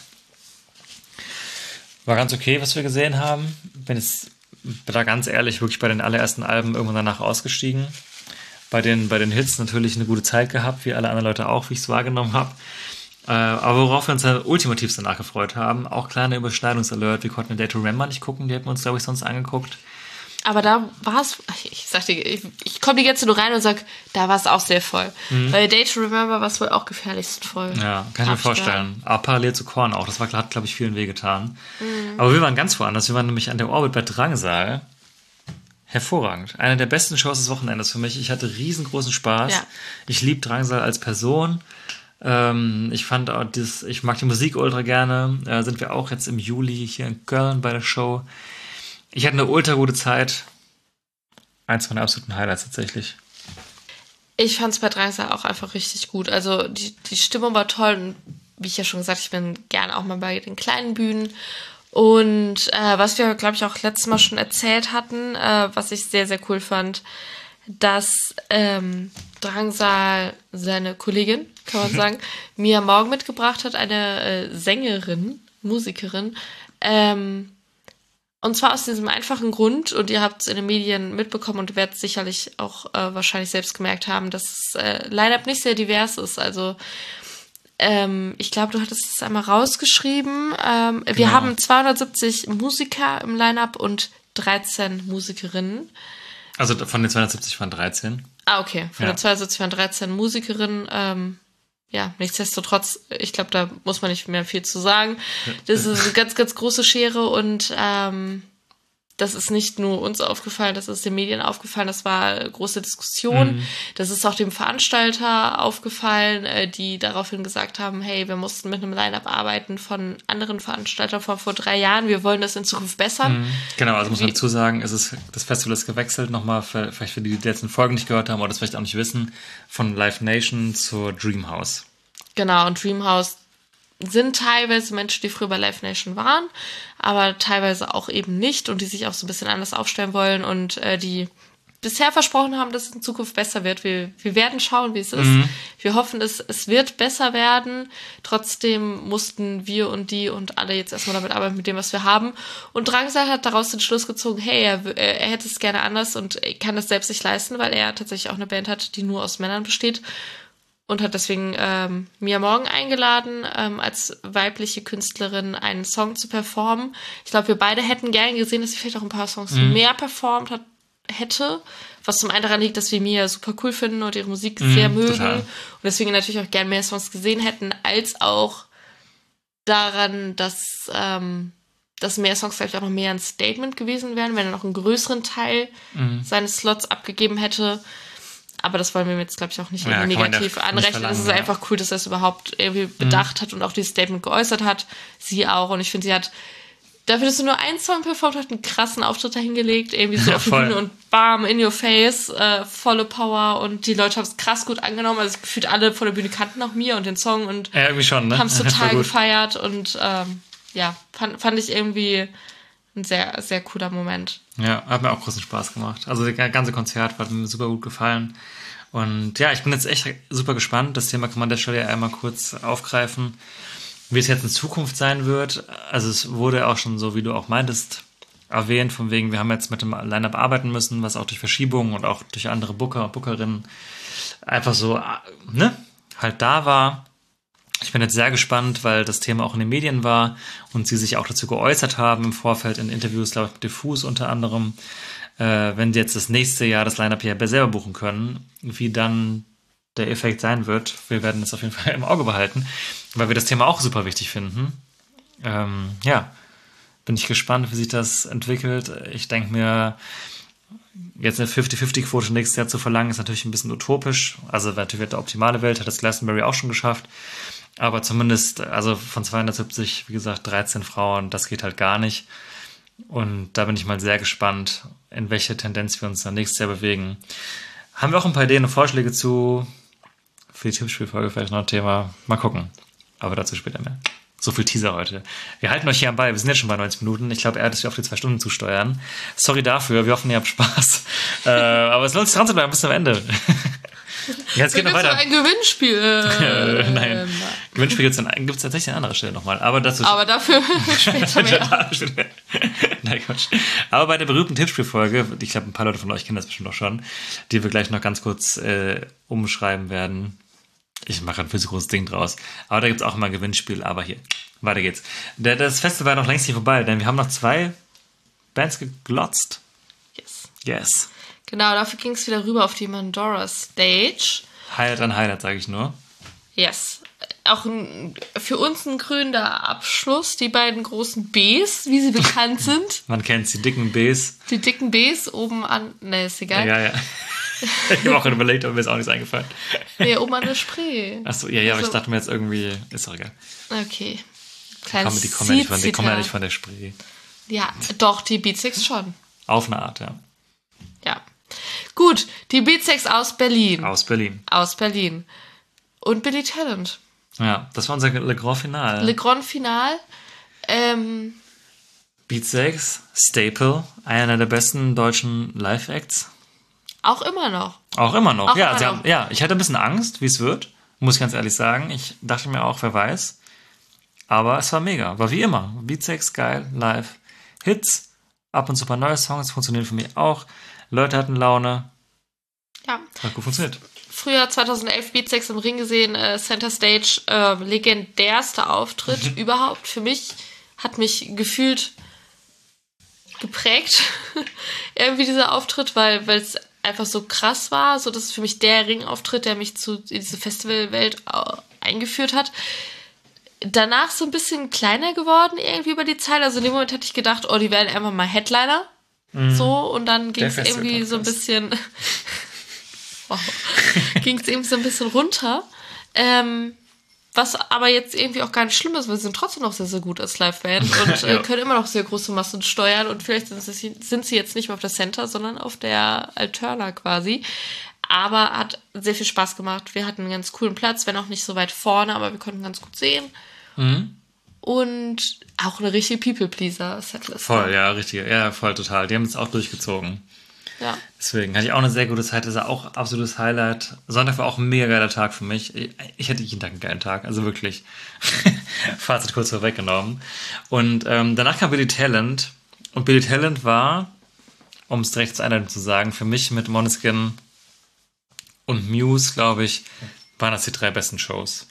War ganz okay, was wir gesehen haben. Bin da ganz ehrlich wirklich bei den allerersten Alben irgendwann danach ausgestiegen. Bei den Hits natürlich eine gute Zeit gehabt, wie alle anderen Leute auch, wie ich es wahrgenommen habe. Aber worauf wir uns ja ultimativ danach gefreut haben, auch kleine Überschneidungsalert, wir konnten A Day to Remember nicht gucken, die hätten wir uns, glaube ich, sonst angeguckt. Aber da war es, ich sag dir, ich komme die jetzt nur rein und sag, da war es auch sehr voll. Bei A Day to Remember war es wohl auch gefährlichst voll. Ja, kann ich mir vorstellen. Aber parallel zu Korn auch, das hat, glaube ich, vielen wehgetan. Aber wir waren ganz woanders, wir waren nämlich an der Orbit bei Drangsal. Hervorragend. Eine der besten Shows des Wochenendes für mich. Ich hatte riesengroßen Spaß. Ja. Ich liebe Drangsal als Person. Ich mag die Musik ultra gerne. Sind wir auch jetzt im Juli hier in Köln bei der Show. Ich hatte eine ultra gute Zeit. Eins meiner absoluten Highlights tatsächlich. Ich fand es bei Drangsal auch einfach richtig gut. Also die Stimmung war toll. Und wie ich ja schon gesagt, ich bin gerne auch mal bei den kleinen Bühnen. Und was wir, glaube ich, auch letztes Mal schon erzählt hatten, was ich sehr, sehr cool fand, dass Drangsal seine Kollegin, kann man sagen, Mia Morgan mitgebracht hat, eine Sängerin, Musikerin. Und zwar aus diesem einfachen Grund, und ihr habt es in den Medien mitbekommen und werdet sicherlich auch wahrscheinlich selbst gemerkt haben, dass das Line-Up nicht sehr divers ist. Also ich glaube, du hattest es einmal rausgeschrieben. Genau. Wir haben 270 Musiker im Line-Up und 13 Musikerinnen. Also von den 270 waren 13. Ah, okay. Von den 270 waren 13 Musikerinnen. Ja, nichtsdestotrotz, ich glaube, da muss man nicht mehr viel zu sagen. Das ist eine ganz, ganz große Schere und das ist nicht nur uns aufgefallen, das ist den Medien aufgefallen, das war eine große Diskussion. Das ist auch dem Veranstalter aufgefallen, die daraufhin gesagt haben, hey, wir mussten mit einem Line-Up arbeiten von anderen Veranstaltern von vor 3 Jahren, wir wollen das in Zukunft bessern. Genau, also muss man dazu sagen, das Festival ist gewechselt, nochmal, vielleicht für die letzten Folgen nicht gehört haben oder das vielleicht auch nicht wissen, von Live Nation zur Dreamhouse. Genau, und Dreamhouse sind teilweise Menschen, die früher bei Live Nation waren, aber teilweise auch eben nicht und die sich auch so ein bisschen anders aufstellen wollen und die bisher versprochen haben, dass es in Zukunft besser wird. Wir werden schauen, wie es ist. Wir hoffen, es wird besser werden. Trotzdem mussten wir und die und alle jetzt erstmal damit arbeiten, mit dem, was wir haben. Und Drangsal hat daraus den Schluss gezogen, hey, er hätte es gerne anders und kann das selbst nicht leisten, weil er tatsächlich auch eine Band hat, die nur aus Männern besteht. Und hat deswegen Mia Morgan eingeladen, als weibliche Künstlerin einen Song zu performen. Ich glaube, wir beide hätten gern gesehen, dass sie vielleicht auch ein paar Songs mehr performt hätte. Was zum einen daran liegt, dass wir Mia super cool finden und ihre Musik sehr mögen. Total. Und deswegen natürlich auch gern mehr Songs gesehen hätten, als auch daran, dass mehr Songs vielleicht auch noch mehr ein Statement gewesen wären, wenn er noch einen größeren Teil seines Slots abgegeben hätte. Aber das wollen wir jetzt, glaube ich, auch nicht negativ anrechnen. Es ist einfach cool, dass er es überhaupt irgendwie bedacht hat und auch dieses Statement geäußert hat. Sie auch. Und ich finde, sie hat dafür, dass sie nur einen Song performt hat, einen krassen Auftritt dahingelegt. Irgendwie so auf die Bühne und bam, in your face, volle Power. Und die Leute haben es krass gut angenommen. Also gefühlt alle vor der Bühne kannten auch mir und den Song und irgendwie schon, ne? haben es total gefeiert. Und fand ich irgendwie ein sehr, sehr cooler Moment. Ja, hat mir auch großen Spaß gemacht. Also das ganze Konzert hat mir super gut gefallen. Und ja, ich bin jetzt echt super gespannt. Das Thema kann man an der Stelle ja einmal kurz aufgreifen, wie es jetzt in Zukunft sein wird. Also es wurde auch schon so, wie du auch meintest, erwähnt, von wegen, wir haben jetzt mit dem Line-Up arbeiten müssen, was auch durch Verschiebungen und auch durch andere Booker und Bookerinnen einfach so, halt da war. Ich bin jetzt sehr gespannt, weil das Thema auch in den Medien war und sie sich auch dazu geäußert haben im Vorfeld in Interviews, glaube ich, mit Diffus unter anderem, wenn die jetzt das nächste Jahr das Line-Up hier selber buchen können, wie dann der Effekt sein wird. Wir werden das auf jeden Fall im Auge behalten, weil wir das Thema auch super wichtig finden. Bin ich gespannt, wie sich das entwickelt. Ich denke mir, jetzt eine 50-50-Quote nächstes Jahr zu verlangen, ist natürlich ein bisschen utopisch. Also natürlich der optimale Welt, hat das Glastonbury auch schon geschafft. Aber zumindest, also von 270, wie gesagt, 13 Frauen, das geht halt gar nicht. Und da bin ich mal sehr gespannt, in welche Tendenz wir uns dann nächstes Jahr bewegen. Haben wir auch ein paar Ideen und Vorschläge für die Tippspielfolge, vielleicht noch ein Thema. Mal gucken. Aber dazu später mehr. So viel Teaser heute. Wir halten euch hier am Ball. Wir sind jetzt schon bei 90 Minuten. Ich glaube, er hat es auf die 2 Stunden zusteuern. Sorry dafür. Wir hoffen, ihr habt Spaß. Aber es lohnt sich dran zu bleiben bis zum Ende. Jetzt geht noch weiter. Ein Gewinnspiel. Nein. Gewinnspiel gibt es tatsächlich an anderer Stelle nochmal. Aber dafür später mehr. Nein, Quatsch. Aber bei der berühmten Tippspielfolge, ich glaube, ein paar Leute von euch kennen das bestimmt auch schon, die wir gleich noch ganz kurz umschreiben werden. Ich mache ein viel zu großes Ding draus. Aber da gibt es auch immer ein Gewinnspiel. Aber hier, weiter geht's. Das Festival war noch längst nicht vorbei, denn wir haben noch 2 Bands geglotzt. Yes. Genau, dafür ging es wieder rüber auf die Mandora Stage. Highlight an Highlight, sage ich nur. Yes. Auch für uns ein krönender Abschluss. Die beiden großen Bs, wie sie bekannt sind. Man kennt die dicken Bs. Die dicken Bs oben an... Ne, ist egal. Ja. Ich habe auch überlegt, aber mir ist auch nichts eingefallen. Nee, oben an der Spree. Achso, ja, aber ich dachte mir jetzt irgendwie... Ist doch egal. Okay. Die kommen ja nicht von der Spree. Ja, doch, die Beatsex schon. Auf eine Art, ja. Ja. Gut, die Beatsex aus Berlin. Aus Berlin. Und Billy Talent. Ja, das war unser Le Grand Final. Le Grand Final. Beatsex, Staple, einer der besten deutschen Live-Acts. Auch immer noch. Ja, ich hatte ein bisschen Angst, wie es wird, muss ich ganz ehrlich sagen. Ich dachte mir auch, wer weiß. Aber es war mega, war wie immer. Beatsex, geil, live. Hits, ab und zu ein paar neue Songs, funktionieren für mich auch. Leute hatten Laune. Ja. Hat gut funktioniert. Früher 2011 Beatsex im Ring gesehen, Center Stage, legendärster Auftritt überhaupt. Für mich, hat mich gefühlt geprägt, irgendwie dieser Auftritt, weil es einfach so krass war. So, das ist für mich der Ringauftritt, der mich in diese Festivalwelt eingeführt hat. Danach so ein bisschen kleiner geworden irgendwie über die Zeit. Also in dem Moment hatte ich gedacht, die werden einfach mal Headliner. So, und dann ging es irgendwie so ein bisschen runter. Was aber jetzt irgendwie auch gar nicht schlimm ist, weil sie sind trotzdem noch sehr, sehr gut als Liveband und können immer noch sehr große Massen steuern und vielleicht sind sie jetzt nicht mehr auf der Center, sondern auf der Alterna quasi. Aber hat sehr viel Spaß gemacht. Wir hatten einen ganz coolen Platz, wenn auch nicht so weit vorne, aber wir konnten ganz gut sehen. Und auch eine richtige People-Pleaser-Setlist. Voll, ja, richtig. Ja, voll, total. Die haben es auch durchgezogen. Ja. Deswegen hatte ich auch eine sehr gute Zeit. Das ist auch absolutes Highlight. Sonntag war auch ein mega geiler Tag für mich. Ich hätte jeden Tag einen geilen Tag, also wirklich. Fazit kurz vorweggenommen. Und danach kam Billy Talent. Und Billy Talent war, um es direkt zu Einleitung zu sagen, für mich mit Måneskin und Muse, glaube ich, waren das die 3 besten Shows.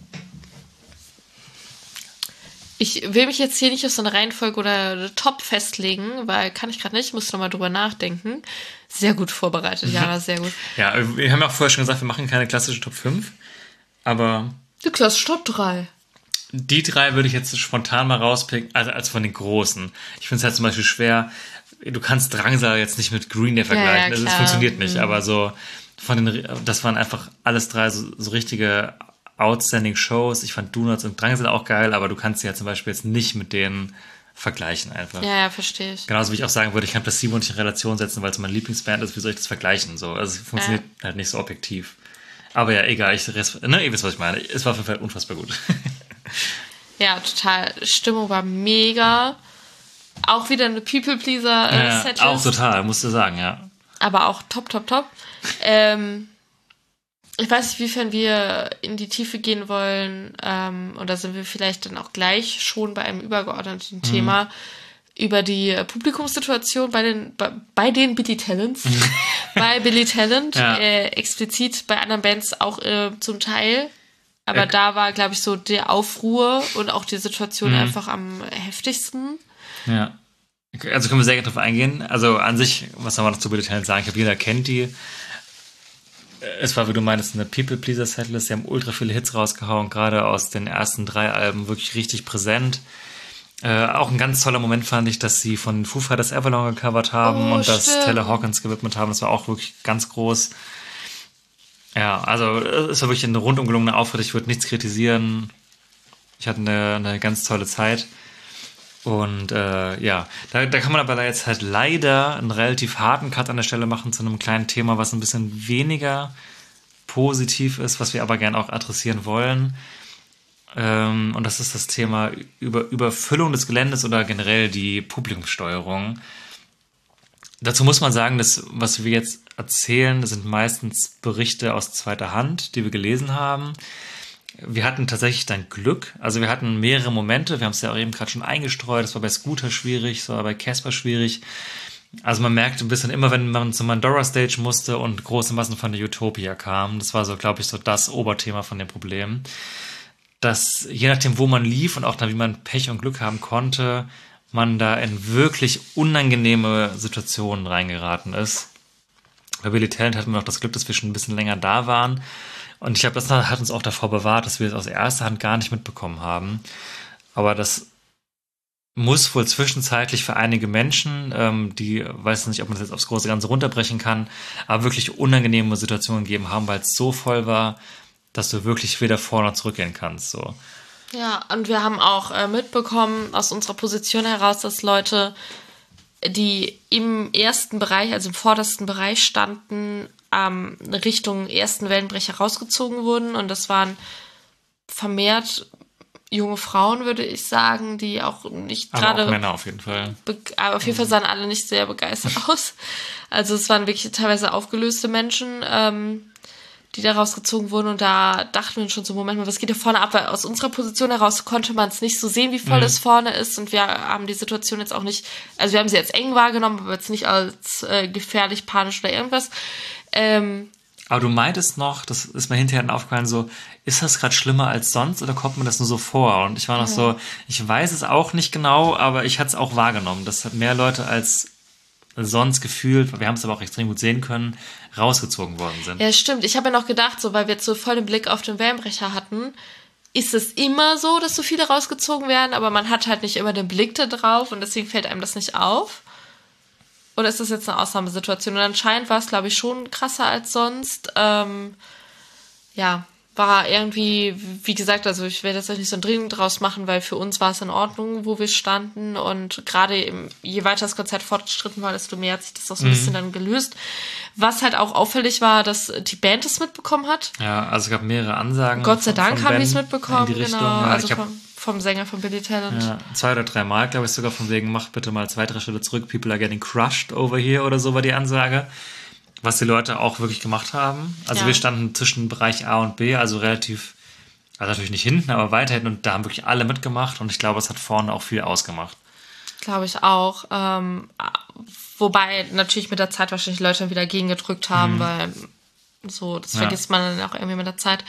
Ich will mich jetzt hier nicht auf so eine Reihenfolge oder eine Top festlegen, weil kann ich gerade nicht, muss nochmal drüber nachdenken. Sehr gut vorbereitet, Jana, sehr gut. Ja, wir haben ja auch vorher schon gesagt, wir machen keine klassische Top 5, aber... Die klassische Top 3. Die 3 würde ich jetzt spontan mal rauspicken, also als von den Großen. Ich finde es halt zum Beispiel schwer, du kannst Drangsal jetzt nicht mit Green Day vergleichen, ja, das funktioniert nicht, aber so das waren einfach alles 3 so richtige outstanding Shows. Ich fand Donuts und Drangsal auch geil, aber du kannst sie ja zum Beispiel jetzt nicht mit denen vergleichen einfach. Ja, verstehe ich. Genauso wie ich auch sagen würde, ich kann Placebo nicht in Relation setzen, weil es meine Lieblingsband ist, wie soll ich das vergleichen? So, also es funktioniert halt nicht so objektiv. Aber ja, egal, ihr wisst, was ich meine. Es war auf jeden Fall unfassbar gut. Ja, total. Stimmung war mega. Auch wieder eine People-Pleaser-Setlist. Auch total, musst du sagen, ja. Aber auch top, top, top. Ich weiß nicht, wiefern wir in die Tiefe gehen wollen. Und da sind wir vielleicht dann auch gleich schon bei einem übergeordneten Thema über die Publikumssituation bei den Billy Talents. Bei Billy Talent, explizit bei anderen Bands auch zum Teil. Aber da war, glaube ich, so der Aufruhr und auch die Situation einfach am heftigsten. Ja. Also können wir sehr gerne drauf eingehen. Also an sich, was soll man noch zu Billy Talent sagen? Ich glaube, jeder kennt die. Es war, wie du meinst, eine People-Pleaser-Setlist. Sie haben ultra viele Hits rausgehauen, gerade aus den ersten 3 Alben wirklich richtig präsent. Auch ein ganz toller Moment fand ich, dass sie von Foo Fighters Avalon gecovert haben und das Taylor Hawkins gewidmet haben. Das war auch wirklich ganz groß. Ja, also es war wirklich ein rundum gelungener Auftritt. Ich würde nichts kritisieren. Ich hatte eine ganz tolle Zeit. Und da kann man aber jetzt halt leider einen relativ harten Cut an der Stelle machen zu einem kleinen Thema, was ein bisschen weniger positiv ist, was wir aber gerne auch adressieren wollen. Und das ist das Thema Überfüllung des Geländes oder generell die Publikumssteuerung. Dazu muss man sagen, dass was wir jetzt erzählen, das sind meistens Berichte aus zweiter Hand, die wir gelesen haben. Wir hatten tatsächlich dann Glück. Also wir hatten mehrere Momente. Wir haben es ja auch eben gerade schon eingestreut. Das war bei Scooter schwierig, das war bei Casper schwierig. Also man merkte ein bisschen immer, wenn man zur Mandora Stage musste und große Massen von der Utopia kamen. Das war so, glaube ich, so das Oberthema von dem Problem. Dass je nachdem, wo man lief und auch dann, wie man Pech und Glück haben konnte, man da in wirklich unangenehme Situationen reingeraten ist. Bei Billy Talent hatten wir noch das Glück, dass wir schon ein bisschen länger da waren. Und ich glaube, das hat uns auch davor bewahrt, dass wir es aus erster Hand gar nicht mitbekommen haben. Aber das muss wohl zwischenzeitlich für einige Menschen, die, weiß nicht, ob man das jetzt aufs große Ganze runterbrechen kann, aber wirklich unangenehme Situationen gegeben haben, weil es so voll war, dass du wirklich weder vor noch zurückgehen kannst. So. Ja, und wir haben auch mitbekommen aus unserer Position heraus, dass Leute, die im ersten Bereich, also im vordersten Bereich standen, Richtung ersten Wellenbrecher rausgezogen wurden. Und das waren vermehrt junge Frauen, würde ich sagen, die auch nicht gerade... Aber auch Männer auf jeden Fall. Aber auf jeden Fall sahen alle nicht sehr begeistert aus. Also es waren wirklich teilweise aufgelöste Menschen, die da rausgezogen wurden. Und da dachten wir schon so, Moment mal, was geht da vorne ab? Weil aus unserer Position heraus konnte man es nicht so sehen, wie voll es vorne ist. Und wir haben die Situation jetzt auch nicht... Also wir haben sie jetzt eng wahrgenommen, aber jetzt nicht als gefährlich, panisch oder irgendwas. Aber du meintest noch, das ist mir hinterher dann aufgefallen, so, ist das gerade schlimmer als sonst oder kommt mir das nur so vor? Und ich war noch so, ich weiß es auch nicht genau, aber ich hatte es auch wahrgenommen, dass mehr Leute als sonst gefühlt, wir haben es aber auch extrem gut sehen können, rausgezogen worden sind. Ja, stimmt. Ich habe ja noch gedacht, so, weil wir jetzt so voll den Blick auf den Wellenbrecher hatten, ist es immer so, dass so viele rausgezogen werden, aber man hat halt nicht immer den Blick da drauf und deswegen fällt einem das nicht auf. Oder ist das jetzt eine Ausnahmesituation? Und anscheinend war es, glaube ich, schon krasser als sonst. War irgendwie, wie gesagt, also ich werde jetzt nicht so ein Ding draus machen, weil für uns war es in Ordnung, wo wir standen. Und gerade je weiter das Konzert fortgeschritten war, desto mehr hat sich das auch so ein bisschen dann gelöst. Was halt auch auffällig war, dass die Band es mitbekommen hat. Ja, also es gab mehrere Ansagen. Gott sei Dank haben die es mitbekommen, genau. Ja, also vom Sänger von Billy Talent. Ja, 2 oder 3 Mal, glaube ich, sogar von wegen, mach bitte mal 2, 3 Schritte zurück, people are getting crushed over here oder so war die Ansage. Was die Leute auch wirklich gemacht haben. Also wir standen zwischen Bereich A und B, also relativ, also natürlich nicht hinten, aber weiter hinten und da haben wirklich alle mitgemacht und ich glaube, es hat vorne auch viel ausgemacht. Glaube ich auch. Wobei natürlich mit der Zeit wahrscheinlich Leute wieder gegengedrückt haben, weil so, das vergisst man dann auch irgendwie mit der Zeit.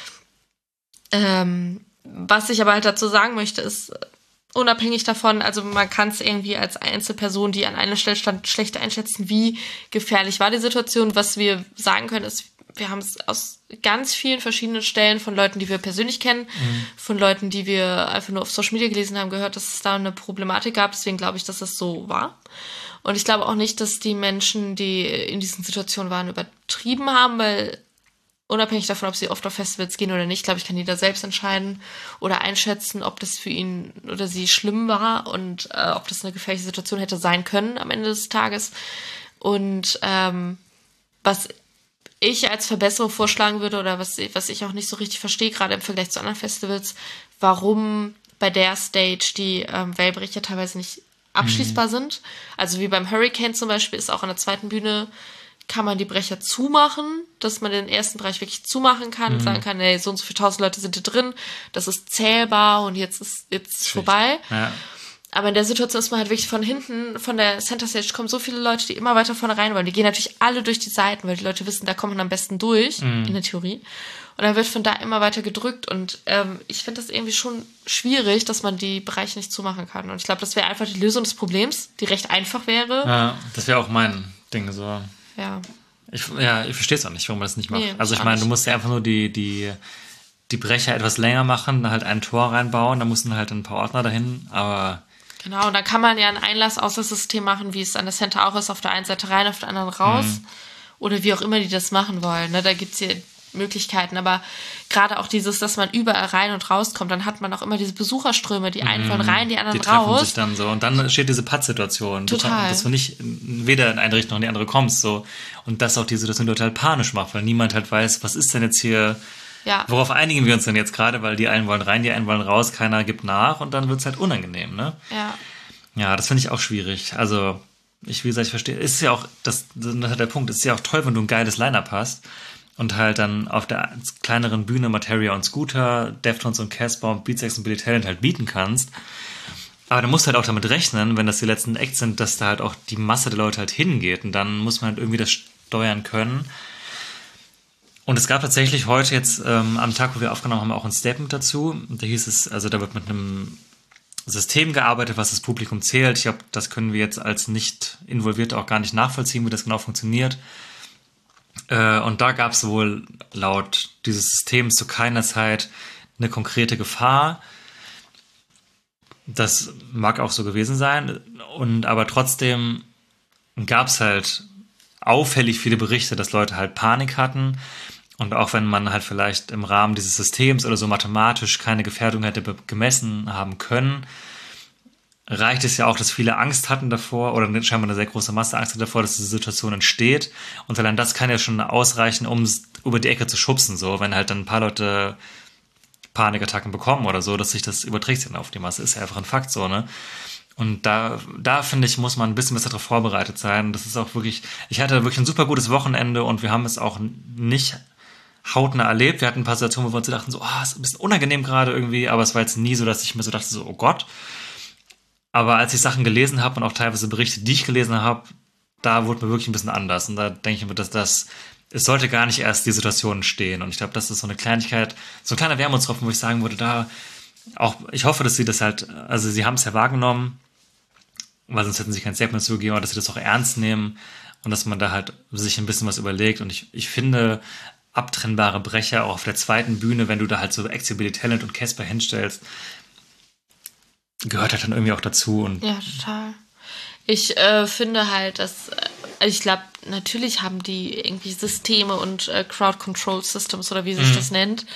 Was ich aber halt dazu sagen möchte, ist, unabhängig davon, also man kann es irgendwie als Einzelperson, die an einer Stelle stand, schlecht einschätzen, wie gefährlich war die Situation. Was wir sagen können, ist, wir haben es aus ganz vielen verschiedenen Stellen von Leuten, die wir persönlich kennen, von Leuten, die wir einfach nur auf Social Media gelesen haben, gehört, dass es da eine Problematik gab. Deswegen glaube ich, dass es so war. Und ich glaube auch nicht, dass die Menschen, die in diesen Situationen waren, übertrieben haben, weil unabhängig davon, ob sie oft auf Festivals gehen oder nicht, glaube ich, kann jeder selbst entscheiden oder einschätzen, ob das für ihn oder sie schlimm war und ob das eine gefährliche Situation hätte sein können am Ende des Tages. Und was ich als Verbesserung vorschlagen würde oder was ich auch nicht so richtig verstehe, gerade im Vergleich zu anderen Festivals, warum bei der Stage die Wellbrecher teilweise nicht abschließbar sind. Also wie beim Hurricane zum Beispiel ist auch an der zweiten Bühne, kann man die Brecher zumachen, dass man den ersten Bereich wirklich zumachen kann und sagen kann, hey, so und so viele 1000 Leute sind hier drin, das ist zählbar und jetzt ist vorbei. Ja. Aber in der Situation ist man halt wirklich von hinten, von der Center Stage kommen so viele Leute, die immer weiter vorne rein wollen. Die gehen natürlich alle durch die Seiten, weil die Leute wissen, da kommt man am besten durch, in der Theorie. Und dann wird von da immer weiter gedrückt. Und ich finde das irgendwie schon schwierig, dass man die Bereiche nicht zumachen kann. Und ich glaube, das wäre einfach die Lösung des Problems, die recht einfach wäre. Ja, das wäre auch mein Ding so. Ja. Ich verstehe es auch nicht, warum man das nicht macht. Nee, also ich meine, du musst ja einfach nur die Brecher etwas länger machen, dann halt ein Tor reinbauen, da mussten halt ein paar Ordner dahin, aber... Genau, und da kann man ja ein Einlass-Auslass-System machen, wie es an der Center auch ist, auf der einen Seite rein, auf der anderen raus. Oder wie auch immer die das machen wollen. Ne? Da gibt es hier Möglichkeiten, aber gerade auch dieses, dass man überall rein und rauskommt, dann hat man auch immer diese Besucherströme, die einen wollen rein, die anderen raus. Die treffen sich dann so und dann steht diese Pattsituation. Total. Dass du nicht weder in eine Richtung noch in die andere kommst. So. Und das auch die Situation total panisch macht, weil niemand halt weiß, was ist denn jetzt hier, worauf einigen wir uns denn jetzt gerade, weil die einen wollen rein, die einen wollen raus, keiner gibt nach und dann wird es halt unangenehm, ne? Ja. Ja, das finde ich auch schwierig. Also, wie gesagt, ich verstehe, ist ja auch, das hat der Punkt, ist ja auch toll, wenn du ein geiles Line-Up hast und halt dann auf der kleineren Bühne Materia und Scooter, Deftones und Casper und Beatsex und Billy Talent halt bieten kannst. Aber du musst halt auch damit rechnen, wenn das die letzten Acts sind, dass da halt auch die Masse der Leute halt hingeht und dann muss man halt irgendwie das steuern können. Und es gab tatsächlich heute jetzt am Tag, wo wir aufgenommen haben, auch ein Statement dazu. Da hieß es, also da wird mit einem System gearbeitet, was das Publikum zählt. Ich glaube, das können wir jetzt als nicht Involvierte auch gar nicht nachvollziehen, wie das genau funktioniert. Und da gab es wohl laut dieses Systems zu keiner Zeit eine konkrete Gefahr. Das mag auch so gewesen sein. Aber trotzdem gab es halt auffällig viele Berichte, dass Leute halt Panik hatten. Und auch wenn man halt vielleicht im Rahmen dieses Systems oder so mathematisch keine Gefährdung hätte gemessen haben können, reicht es ja auch, dass viele Angst hatten davor oder scheinbar eine sehr große Masse Angst hatte davor, dass diese Situation entsteht. Und allein das kann ja schon ausreichen, um es über die Ecke zu schubsen. So, wenn halt dann ein paar Leute Panikattacken bekommen oder so, dass sich das überträgt dann auf die Masse. Ist ja einfach ein Fakt so, ne? Und da finde ich, muss man ein bisschen besser darauf vorbereitet sein. Das ist auch wirklich, ich hatte wirklich ein super gutes Wochenende und wir haben es auch nicht hautnah erlebt. Wir hatten ein paar Situationen, wo wir uns dachten, so, ist ein bisschen unangenehm gerade irgendwie, aber es war jetzt nie so, dass ich mir so dachte, so, oh Gott. Aber als ich Sachen gelesen habe und auch teilweise Berichte, die ich gelesen habe, da wurde mir wirklich ein bisschen anders. Und da denke ich mir, dass es sollte gar nicht erst die Situation stehen. Und ich glaube, das ist so eine Kleinigkeit, so ein kleiner Wermutstropfen, wo ich sagen würde, ich hoffe, dass sie das halt, also sie haben es ja wahrgenommen, weil sonst hätten sie kein Statement zugegeben, aber dass sie das auch ernst nehmen und dass man da halt sich ein bisschen was überlegt. Und ich finde, abtrennbare Brecher auch auf der zweiten Bühne, wenn du da halt so Billy Talent und Casper hinstellst, gehört halt dann irgendwie auch dazu. Und ja, total. Ich finde halt, dass, ich glaube, natürlich haben die irgendwie Systeme und Crowd Control Systems oder wie sich das nennt.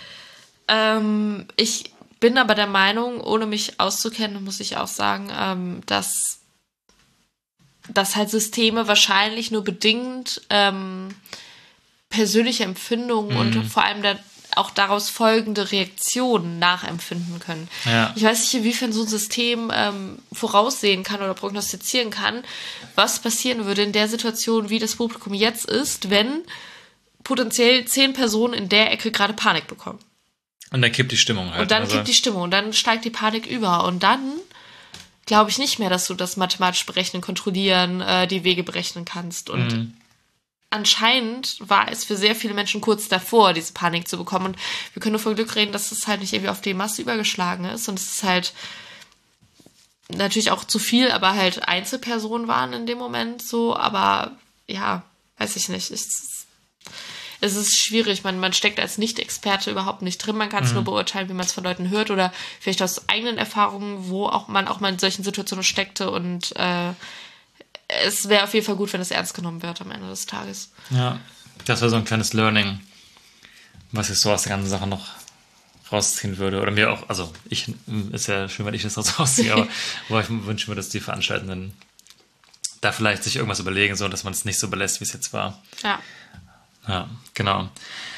Ich bin aber der Meinung, ohne mich auszukennen, muss ich auch sagen, dass dass halt Systeme wahrscheinlich nur bedingt persönliche Empfindungen und vor allem auch daraus folgende Reaktionen nachempfinden können. Ja. Ich weiß nicht, inwiefern so ein System voraussehen kann oder prognostizieren kann, was passieren würde in der Situation, wie das Publikum jetzt ist, wenn potenziell 10 Personen in der Ecke gerade Panik bekommen. Und dann kippt die Stimmung halt. Und dann kippt die Stimmung und dann steigt die Panik über. Und dann glaube ich nicht mehr, dass du das mathematisch berechnen, kontrollieren, die Wege berechnen kannst. Und anscheinend war es für sehr viele Menschen kurz davor, diese Panik zu bekommen. Und wir können nur von Glück reden, dass es halt nicht irgendwie auf die Masse übergeschlagen ist. Und es ist halt natürlich auch zu viel, aber halt Einzelpersonen waren in dem Moment so. Aber ja, weiß ich nicht. Es ist schwierig. Man steckt als Nicht-Experte überhaupt nicht drin. Man kann es nur beurteilen, wie man es von Leuten hört oder vielleicht aus eigenen Erfahrungen, wo man auch mal in solchen Situationen steckte. Und es wäre auf jeden Fall gut, wenn es ernst genommen wird am Ende des Tages. Ja, das wäre so ein kleines Learning, was ich so aus der ganzen Sache noch rausziehen würde. Oder mir auch, also ist ja schön, wenn ich das rausziehe, aber ich wünsche mir, dass die Veranstaltenden da vielleicht sich irgendwas überlegen, so dass man es nicht so belässt, wie es jetzt war. Ja. Ja, genau.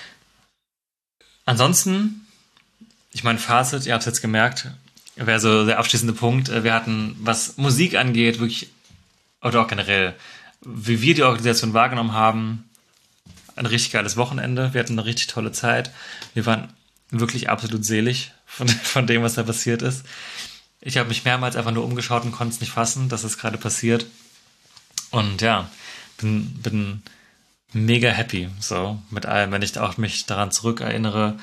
Ansonsten, ich meine, Fazit, ihr habt es jetzt gemerkt, wäre so der abschließende Punkt. Wir hatten, was Musik angeht, wirklich, oder auch generell, wie wir die Organisation wahrgenommen haben, ein richtig geiles Wochenende. Wir hatten eine richtig tolle Zeit. Wir waren wirklich absolut selig von dem, was da passiert ist. Ich habe mich mehrmals einfach nur umgeschaut und konnte es nicht fassen, dass es gerade passiert. Und ja, bin mega happy, so mit allem, wenn ich auch mich daran zurückerinnere.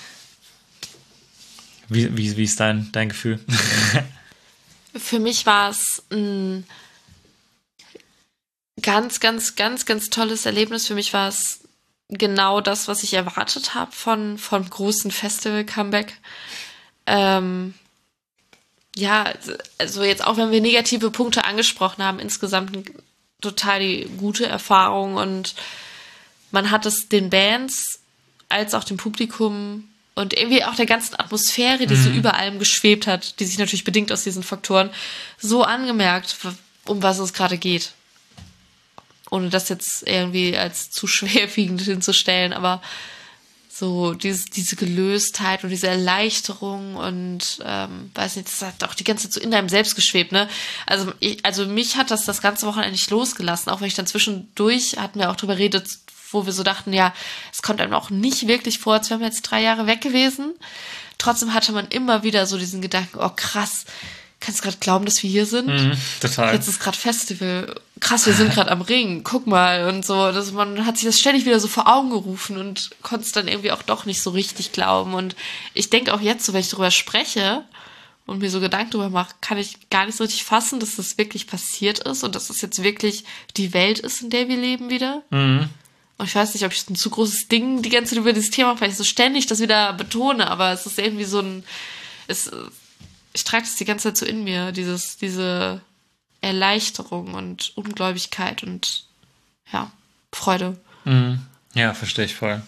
Wie ist dein Gefühl? Für mich war es ein ganz, ganz, ganz, ganz tolles Erlebnis. Für mich war es genau das, was ich erwartet habe vom großen Festival-Comeback. Ja, also jetzt auch, wenn wir negative Punkte angesprochen haben, insgesamt total die gute Erfahrung und man hat es den Bands als auch dem Publikum und irgendwie auch der ganzen Atmosphäre, die so über allem geschwebt hat, die sich natürlich bedingt aus diesen Faktoren, so angemerkt, um was es gerade geht. Ohne das jetzt irgendwie als zu schwerwiegend hinzustellen, aber so diese Gelöstheit und diese Erleichterung und weiß nicht, das hat auch die ganze Zeit so in deinem selbst geschwebt, ne? Also mich hat das ganze Wochenende nicht losgelassen, auch wenn ich dann zwischendurch, hatten wir auch drüber geredet, wo wir so dachten, ja, es kommt einem auch nicht wirklich vor, als wären wir jetzt 3 Jahre weg gewesen. Trotzdem hatte man immer wieder so diesen Gedanken, oh krass, kannst du gerade glauben, dass wir hier sind? Total. Jetzt ist gerade Festival. Krass, wir sind gerade am Ring. Guck mal. Und so. Man hat sich das ständig wieder so vor Augen gerufen und konnte es dann irgendwie auch doch nicht so richtig glauben. Und ich denke auch jetzt, so wenn ich darüber spreche und mir so Gedanken darüber mache, kann ich gar nicht so richtig fassen, dass das wirklich passiert ist und dass das jetzt wirklich die Welt ist, in der wir leben wieder. Und ich weiß nicht, ob ich ein zu großes Ding die ganze Zeit über dieses Thema mache, weil ich so ständig das wieder betone, aber es ist irgendwie so ich trage das die ganze Zeit so in mir, diese Erleichterung und Ungläubigkeit und ja, Freude. Ja, verstehe ich voll.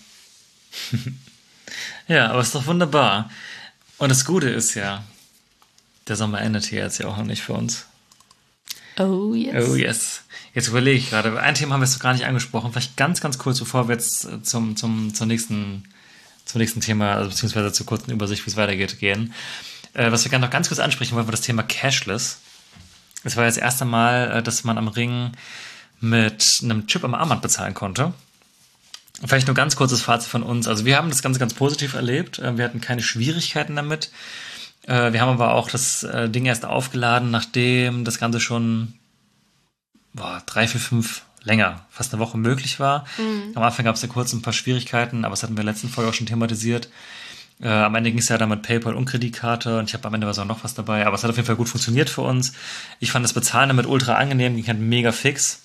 Ja, aber es ist doch wunderbar. Und das Gute ist ja, der Sommer endet hier jetzt ja auch noch nicht für uns. Oh yes. Oh yes. Jetzt überlege ich gerade, ein Thema haben wir jetzt noch gar nicht angesprochen, vielleicht ganz, ganz kurz, bevor wir jetzt zum nächsten Thema, also beziehungsweise zur kurzen Übersicht, wie es weitergeht, gehen. Was wir gerne noch ganz kurz ansprechen wollen, war das Thema Cashless. Es war ja das erste Mal, dass man am Ring mit einem Chip am Armband bezahlen konnte. Vielleicht nur ganz kurzes Fazit von uns. Also wir haben das Ganze ganz positiv erlebt. Wir hatten keine Schwierigkeiten damit. Wir haben aber auch das Ding erst aufgeladen, nachdem das Ganze schon 3, 4, 5 länger, fast eine Woche möglich war. Am Anfang gab es ja kurz ein paar Schwierigkeiten, aber das hatten wir in der letzten Folge auch schon thematisiert. Am Ende ging es ja dann mit PayPal und Kreditkarte und ich habe am Ende auch noch was dabei, aber es hat auf jeden Fall gut funktioniert für uns. Ich fand das Bezahlen damit ultra angenehm, ging halt mega fix.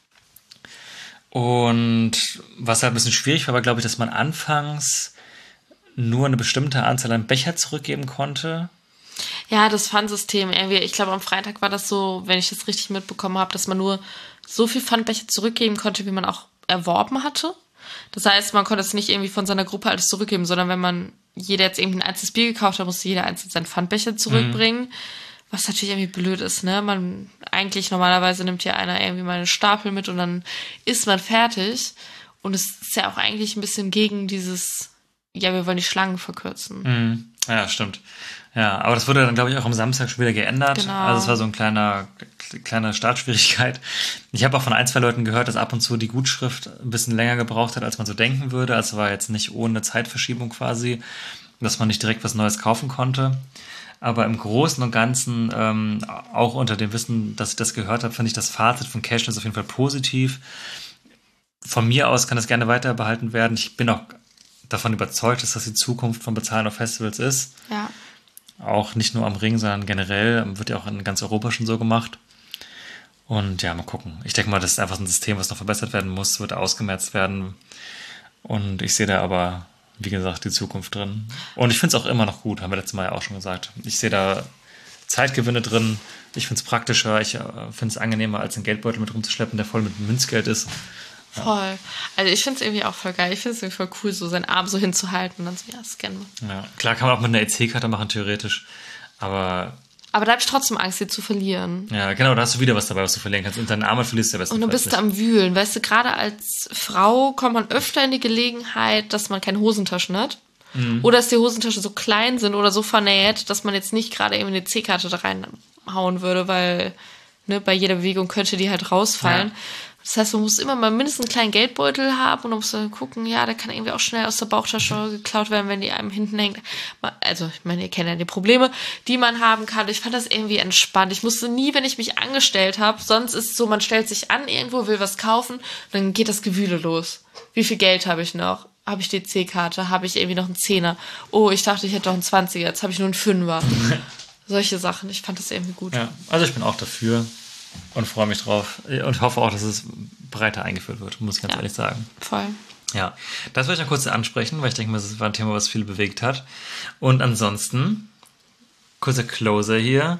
Und was halt ein bisschen schwierig war, glaube ich, dass man anfangs nur eine bestimmte Anzahl an Becher zurückgeben konnte. Ja, das Pfandsystem irgendwie. Ich glaube, am Freitag war das so, wenn ich das richtig mitbekommen habe, dass man nur so viel Pfandbecher zurückgeben konnte, wie man auch erworben hatte. Das heißt, man konnte es nicht irgendwie von seiner Gruppe alles zurückgeben, sondern wenn jeder jetzt irgendwie ein einzelnes Bier gekauft hat, musste jeder einzeln seinen Pfandbecher zurückbringen. Was natürlich irgendwie blöd ist, ne? Eigentlich normalerweise nimmt ja einer irgendwie mal einen Stapel mit und dann ist man fertig. Und es ist ja auch eigentlich ein bisschen gegen dieses, ja, wir wollen die Schlangen verkürzen. Ja, stimmt. Ja, aber das wurde dann, glaube ich, auch am Samstag schon wieder geändert. Genau. Also es war so ein kleine Startschwierigkeit. Ich habe auch von 1, 2 Leuten gehört, dass ab und zu die Gutschrift ein bisschen länger gebraucht hat, als man so denken würde. Also war jetzt nicht ohne Zeitverschiebung quasi, dass man nicht direkt was Neues kaufen konnte. Aber im Großen und Ganzen, auch unter dem Wissen, dass ich das gehört habe, finde ich das Fazit von Cashless auf jeden Fall positiv. Von mir aus kann das gerne weiter behalten werden. Ich bin auch davon überzeugt, dass das die Zukunft von Bezahlen auf Festivals ist. Ja. Auch nicht nur am Ring, sondern generell. Wird ja auch in ganz Europa schon so gemacht. Und ja, mal gucken. Ich denke mal, das ist einfach ein System, was noch verbessert werden muss, wird ausgemerzt werden. Und ich sehe da aber, wie gesagt, die Zukunft drin. Und ich finde es auch immer noch gut, haben wir letztes Mal ja auch schon gesagt. Ich sehe da Zeitgewinne drin. Ich finde es praktischer. Ich finde es angenehmer, als einen Geldbeutel mit rumzuschleppen, der voll mit Münzgeld ist. Ja. Voll. Also ich finde es irgendwie auch voll geil. Ich finde es irgendwie voll cool, so seinen Arm so hinzuhalten und dann so, ja, scannen. Ja, klar kann man auch mit einer EC-Karte machen, theoretisch. Aber da habe ich trotzdem Angst, sie zu verlieren. Ja, genau, da hast du wieder was dabei, was du verlieren kannst. Und deinen Arm verlierst du ja bestenfalls. Und dann bist du am Wühlen. Weißt du, gerade als Frau kommt man öfter in die Gelegenheit, dass man keine Hosentaschen hat. Oder dass die Hosentaschen so klein sind oder so vernäht, dass man jetzt nicht gerade irgendwie eine C-Karte da reinhauen würde, weil bei jeder Bewegung könnte die halt rausfallen. Ja. Das heißt, man muss immer mal mindestens einen kleinen Geldbeutel haben und dann muss man gucken, ja, der kann irgendwie auch schnell aus der Bauchtasche geklaut werden, wenn die einem hinten hängt. Also, ich meine, ihr kennt ja die Probleme, die man haben kann. Ich fand das irgendwie entspannt. Ich musste nie, wenn ich mich angestellt habe, sonst ist es so, man stellt sich an irgendwo, will was kaufen, dann geht das Gewühle los. Wie viel Geld habe ich noch? Habe ich die C-Karte? Habe ich irgendwie noch einen Zehner? Oh, ich dachte, ich hätte doch einen 20er, jetzt habe ich nur einen Fünfer. Solche Sachen, ich fand das irgendwie gut. Ja, also ich bin auch dafür. Und freue mich drauf und hoffe auch, dass es breiter eingeführt wird, muss ich ganz ehrlich sagen. Voll. Ja, das wollte ich noch kurz ansprechen, weil ich denke mal, das war ein Thema, was viele bewegt hat. Und ansonsten, kurzer Closer hier.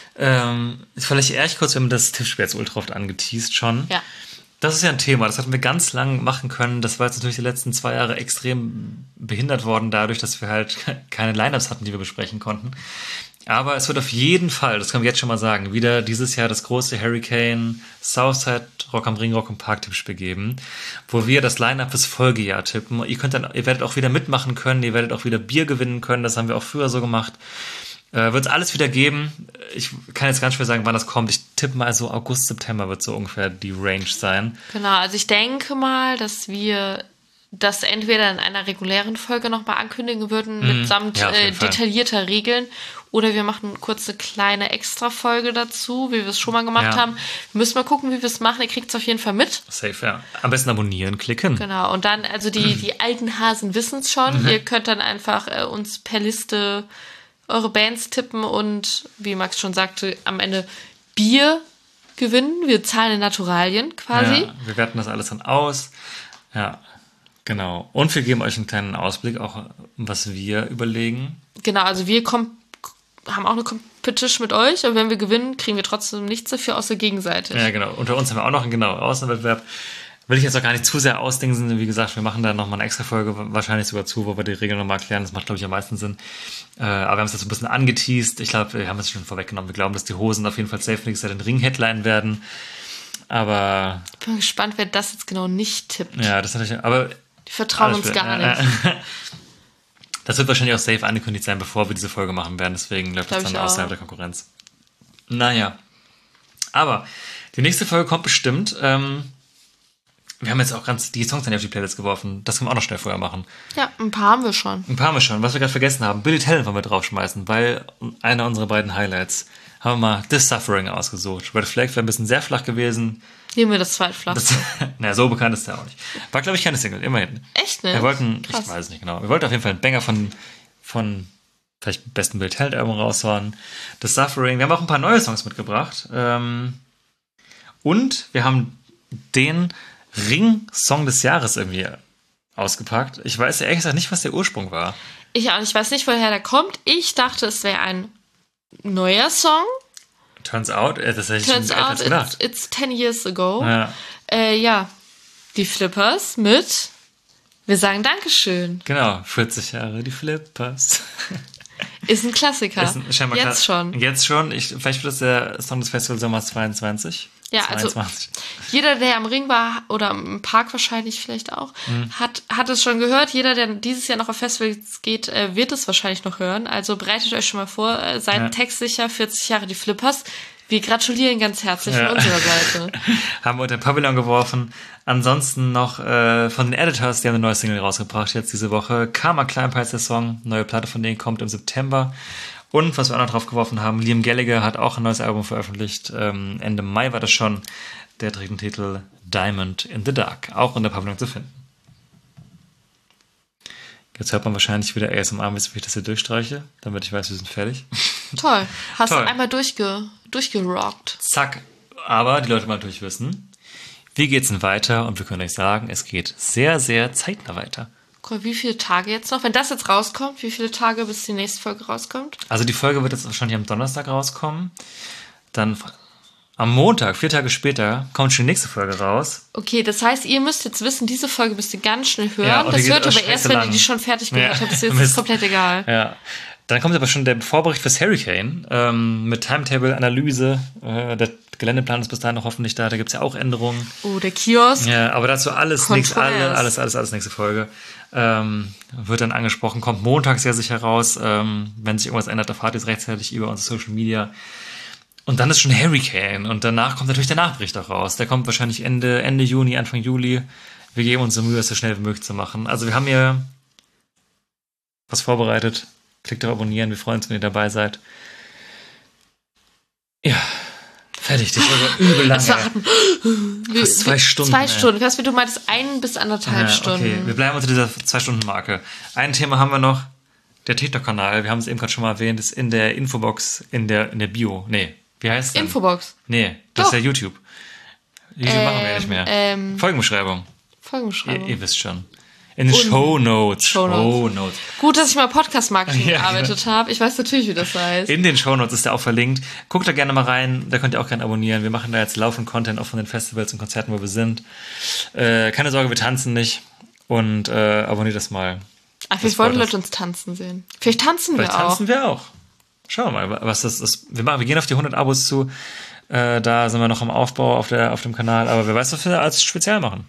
Vielleicht ehrlich kurz, wir haben das Tippspiel jetzt ultra oft angeteased schon. Ja. Das ist ja ein Thema, das hatten wir ganz lang machen können. Das war jetzt natürlich die letzten 2 Jahre extrem behindert worden, dadurch, dass wir halt keine Lineups hatten, die wir besprechen konnten. Aber es wird auf jeden Fall, das können wir jetzt schon mal sagen, wieder dieses Jahr das große Hurricane Southside Rock am Ring, Rock im Park Tippspiel geben, wo wir das Line-Up fürs Folgejahr tippen. Ihr werdet auch wieder mitmachen können, ihr werdet auch wieder Bier gewinnen können, das haben wir auch früher so gemacht. Wird es alles wieder geben. Ich kann jetzt ganz schwer sagen, wann das kommt. Ich tippe mal so August, September wird so ungefähr die Range sein. Genau, also ich denke mal, dass wir das entweder in einer regulären Folge nochmal ankündigen würden, mitsamt detaillierter Regeln, oder wir machen kurz eine kleine Extra-Folge dazu, wie wir es schon mal gemacht haben. Wir müssen mal gucken, wie wir es machen. Ihr kriegt es auf jeden Fall mit. Safe, ja. Am besten abonnieren, klicken. Genau, und dann, also die alten Hasen wissen es schon. Ihr könnt dann einfach uns per Liste eure Bands tippen und, wie Max schon sagte, am Ende Bier gewinnen. Wir zahlen in Naturalien quasi. Ja, wir werten das alles dann aus. Ja, genau. Und wir geben euch einen kleinen Ausblick, auch was wir überlegen. Genau, also wir haben auch eine Competition mit euch, aber wenn wir gewinnen, kriegen wir trotzdem nichts dafür, außer gegenseitig. Ja, genau. Unter uns haben wir auch noch einen Außenwettbewerb. Will ich jetzt auch gar nicht zu sehr ausdingsen. Wie gesagt, wir machen da nochmal eine extra Folge, wahrscheinlich sogar zu, wo wir die Regeln nochmal erklären. Das macht, glaube ich, am meisten Sinn. Aber wir haben es jetzt so ein bisschen angeteased. Ich glaube, wir haben es schon vorweggenommen. Wir glauben, dass die Hosen auf jeden Fall safe nächstes Jahr den Ring-Headline werden. Aber ich bin gespannt, wer das jetzt genau nicht tippt. Ja, das ist natürlich, aber die vertrauen uns gar nicht. Das wird wahrscheinlich auch safe angekündigt sein, bevor wir diese Folge machen werden. Deswegen läuft das dann außerhalb der Konkurrenz. Naja. Aber die nächste Folge kommt bestimmt. Wir haben jetzt auch ganz die Songs auf die Playlist geworfen. Das können wir auch noch schnell vorher machen. Ja, ein paar haben wir schon. Was wir gerade vergessen haben. Billy Talent wollen wir draufschmeißen, weil einer unserer beiden Highlights haben wir mal The Suffering ausgesucht. Red Flag wäre ein bisschen sehr flach gewesen. Nehmen wir das zweitflach. Naja, so bekannt ist der auch nicht. War, glaube ich, keine Single, immerhin. Echt, ne? Wir wollten, ich weiß nicht genau, wir wollten auf jeden Fall einen Banger von vielleicht besten Bill Talent Album raushauen. The Suffering. Wir haben auch ein paar neue Songs mitgebracht. Und wir haben den Ring-Song des Jahres irgendwie ausgepackt. Ich weiß ehrlich gesagt nicht, was der Ursprung war. Ich auch nicht. Ich weiß nicht, woher der kommt. Ich dachte, es wäre ein neuer Song. Turns out, das hätte ich schon gedacht. It's 10 years ago. Ja. Die Flippers mit Wir sagen Dankeschön. Genau, 40 Jahre, die Flippers. Ist ein Klassiker. Jetzt schon. Jetzt schon. Vielleicht wird das der Song des Festivals Sommer 22. Ja, 22. Also jeder, der am Ring war oder im Park wahrscheinlich vielleicht auch, hat es schon gehört. Jeder, der dieses Jahr noch auf Festivals geht, wird es wahrscheinlich noch hören. Also bereitet euch schon mal vor, seid textsicher, 40 Jahre die Flippers. Wir gratulieren ganz herzlich von unserer Seite. Haben wir unter den Pavillon geworfen. Ansonsten noch von den Editors, die haben eine neue Single rausgebracht jetzt diese Woche. Karma Climb heißt der Song. Neue Platte von denen kommt im September. Und was wir auch noch drauf geworfen haben, Liam Gallagher hat auch ein neues Album veröffentlicht. Ende Mai war das schon. Der trägt den Titel Diamond in the Dark. Auch unter Pavillon zu finden. Jetzt hört man wahrscheinlich wieder ASMR, bis ich das hier durchstreiche, damit ich weiß, wir sind fertig. Toll. Hast du einmal durchgerockt. Zack. Aber die Leute mal natürlich wissen, wie geht's denn weiter? Und wir können euch sagen, es geht sehr, sehr zeitnah weiter. Wie viele Tage jetzt noch? Wenn das jetzt rauskommt, wie viele Tage, bis die nächste Folge rauskommt? Also die Folge wird jetzt wahrscheinlich am Donnerstag rauskommen. Dann am Montag, 4 Tage später, kommt schon die nächste Folge raus. Okay, das heißt, ihr müsst jetzt wissen, diese Folge müsst ihr ganz schnell hören. Ja, das hört aber erst, wenn ihr die schon fertig gehört habt. Das ist komplett egal. Ja. Dann kommt aber schon der Vorbericht fürs Hurricane mit Timetable-Analyse. Der Geländeplan ist bis dahin noch hoffentlich da. Da gibt es ja auch Änderungen. Oh, der Kiosk. Ja, aber dazu alles nächste Folge. Wird dann angesprochen, kommt Montag sehr sicher raus. Wenn sich irgendwas ändert, erfahrt ihr es rechtzeitig über unsere Social Media. Und dann ist schon Hurricane. Und danach kommt natürlich der Nachbericht auch raus. Der kommt wahrscheinlich Ende Juni, Anfang Juli. Wir geben uns so Mühe, es so schnell wie möglich zu machen. Also wir haben hier was vorbereitet. Klickt auf Abonnieren. Wir freuen uns, wenn ihr dabei seid. Ja, fertig. Das war so übel lang. Fast 2 Stunden. 2 Stunden. Ich weiß, wie du meintest, 1 bis 1,5 Stunden. Okay, wir bleiben unter dieser 2-Stunden-Marke. Ein Thema haben wir noch. Der TikTok-Kanal. Wir haben es eben gerade schon mal erwähnt. Ist in der Infobox, in der Bio. Nee, wie heißt es? Infobox? Nee, das ist ja YouTube. YouTube machen wir ja nicht mehr. Folgenbeschreibung. Ihr wisst schon. In den Shownotes. Gut, dass ich mal Podcast-Marketing gearbeitet habe. Ich weiß natürlich, wie das heißt. In den Shownotes ist der auch verlinkt. Guckt da gerne mal rein. Da könnt ihr auch gerne abonnieren. Wir machen da jetzt laufend Content auch von den Festivals und Konzerten, wo wir sind. Keine Sorge, wir tanzen nicht. Und abonniert das mal. Ach, vielleicht wollen Leute uns tanzen sehen. Vielleicht tanzen wir auch. Schauen wir mal, was das ist. Wir gehen auf die 100 Abos zu. Da sind wir noch im Aufbau auf dem Kanal. Aber wer weiß, was wir als Spezial machen.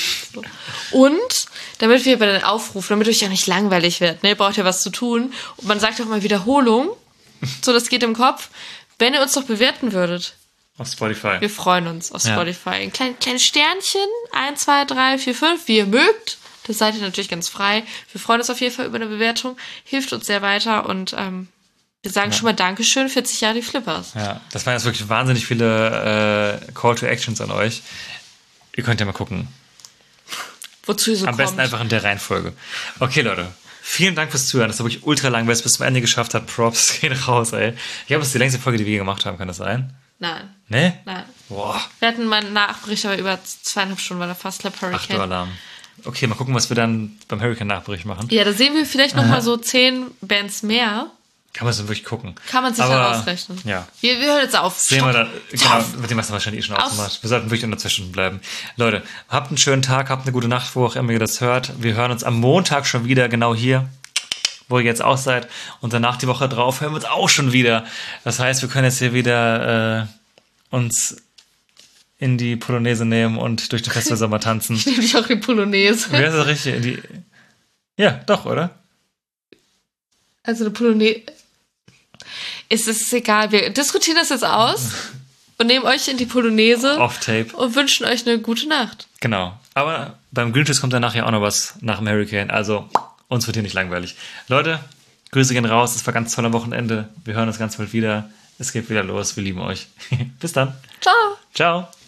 Und damit wir bei den Aufrufen, damit euch ja nicht langweilig wird, ne, braucht ihr was zu tun. Und man sagt auch mal Wiederholung. So, das geht im Kopf. Wenn ihr uns doch bewerten würdet. Auf Spotify. Wir freuen uns auf Spotify. Ein kleines Sternchen. 1, 2, 3, 4, 5. Wie ihr mögt. Das seid ihr natürlich ganz frei. Wir freuen uns auf jeden Fall über eine Bewertung. Hilft uns sehr weiter. Und wir sagen schon mal Dankeschön. 40 Jahre die Flippers. Ja, das waren jetzt wirklich wahnsinnig viele Call to Actions an euch. Ihr könnt ja mal gucken. Wozu ihr so am besten einfach in der Reihenfolge. Okay, Leute. Vielen Dank fürs Zuhören. Das war wirklich ultra lang, wer es bis zum Ende geschafft hat. Props gehen raus, ey. Ich glaube, das ist die längste Folge, die wir je gemacht haben. Kann das sein? Nein. Nee? Nein. Boah. Wir hatten mal einen Nachbericht, aber über 2,5 Stunden, weil er fast Slap Hurricane. Ach du Alarm. Okay, mal gucken, was wir dann beim Hurricane-Nachbericht machen. Ja, da sehen wir vielleicht noch mal so 10 Bands mehr. Kann man es dann wirklich gucken. Kann man sich dann ausrechnen. Ja. Wir hören jetzt auf. Sehen wir da, genau, mit dem hast du wahrscheinlich schon ausgemacht. Wir sollten wirklich unter 2 Stunden bleiben. Leute, habt einen schönen Tag, habt eine gute Nacht, wo auch immer ihr das hört. Wir hören uns am Montag schon wieder, genau hier, wo ihr jetzt auch seid. Und danach die Woche drauf hören wir uns auch schon wieder. Das heißt, wir können jetzt hier wieder uns in die Polonaise nehmen und durch den Festivalsommer tanzen. Ich nehme dich auch in die Polonaise. Wer ist das richtig? Ja, doch, oder? Also eine Polonaise... Es ist egal, wir diskutieren das jetzt aus und nehmen euch in die Polonaise Off-Tape und wünschen euch eine gute Nacht. Genau. Aber beim Grünschiss kommt dann nachher auch noch was nach dem Hurricane. Also, uns wird hier nicht langweilig. Leute, Grüße gehen raus. Es war ein ganz toller Wochenende. Wir hören uns ganz bald wieder. Es geht wieder los. Wir lieben euch. Bis dann. Ciao. Ciao.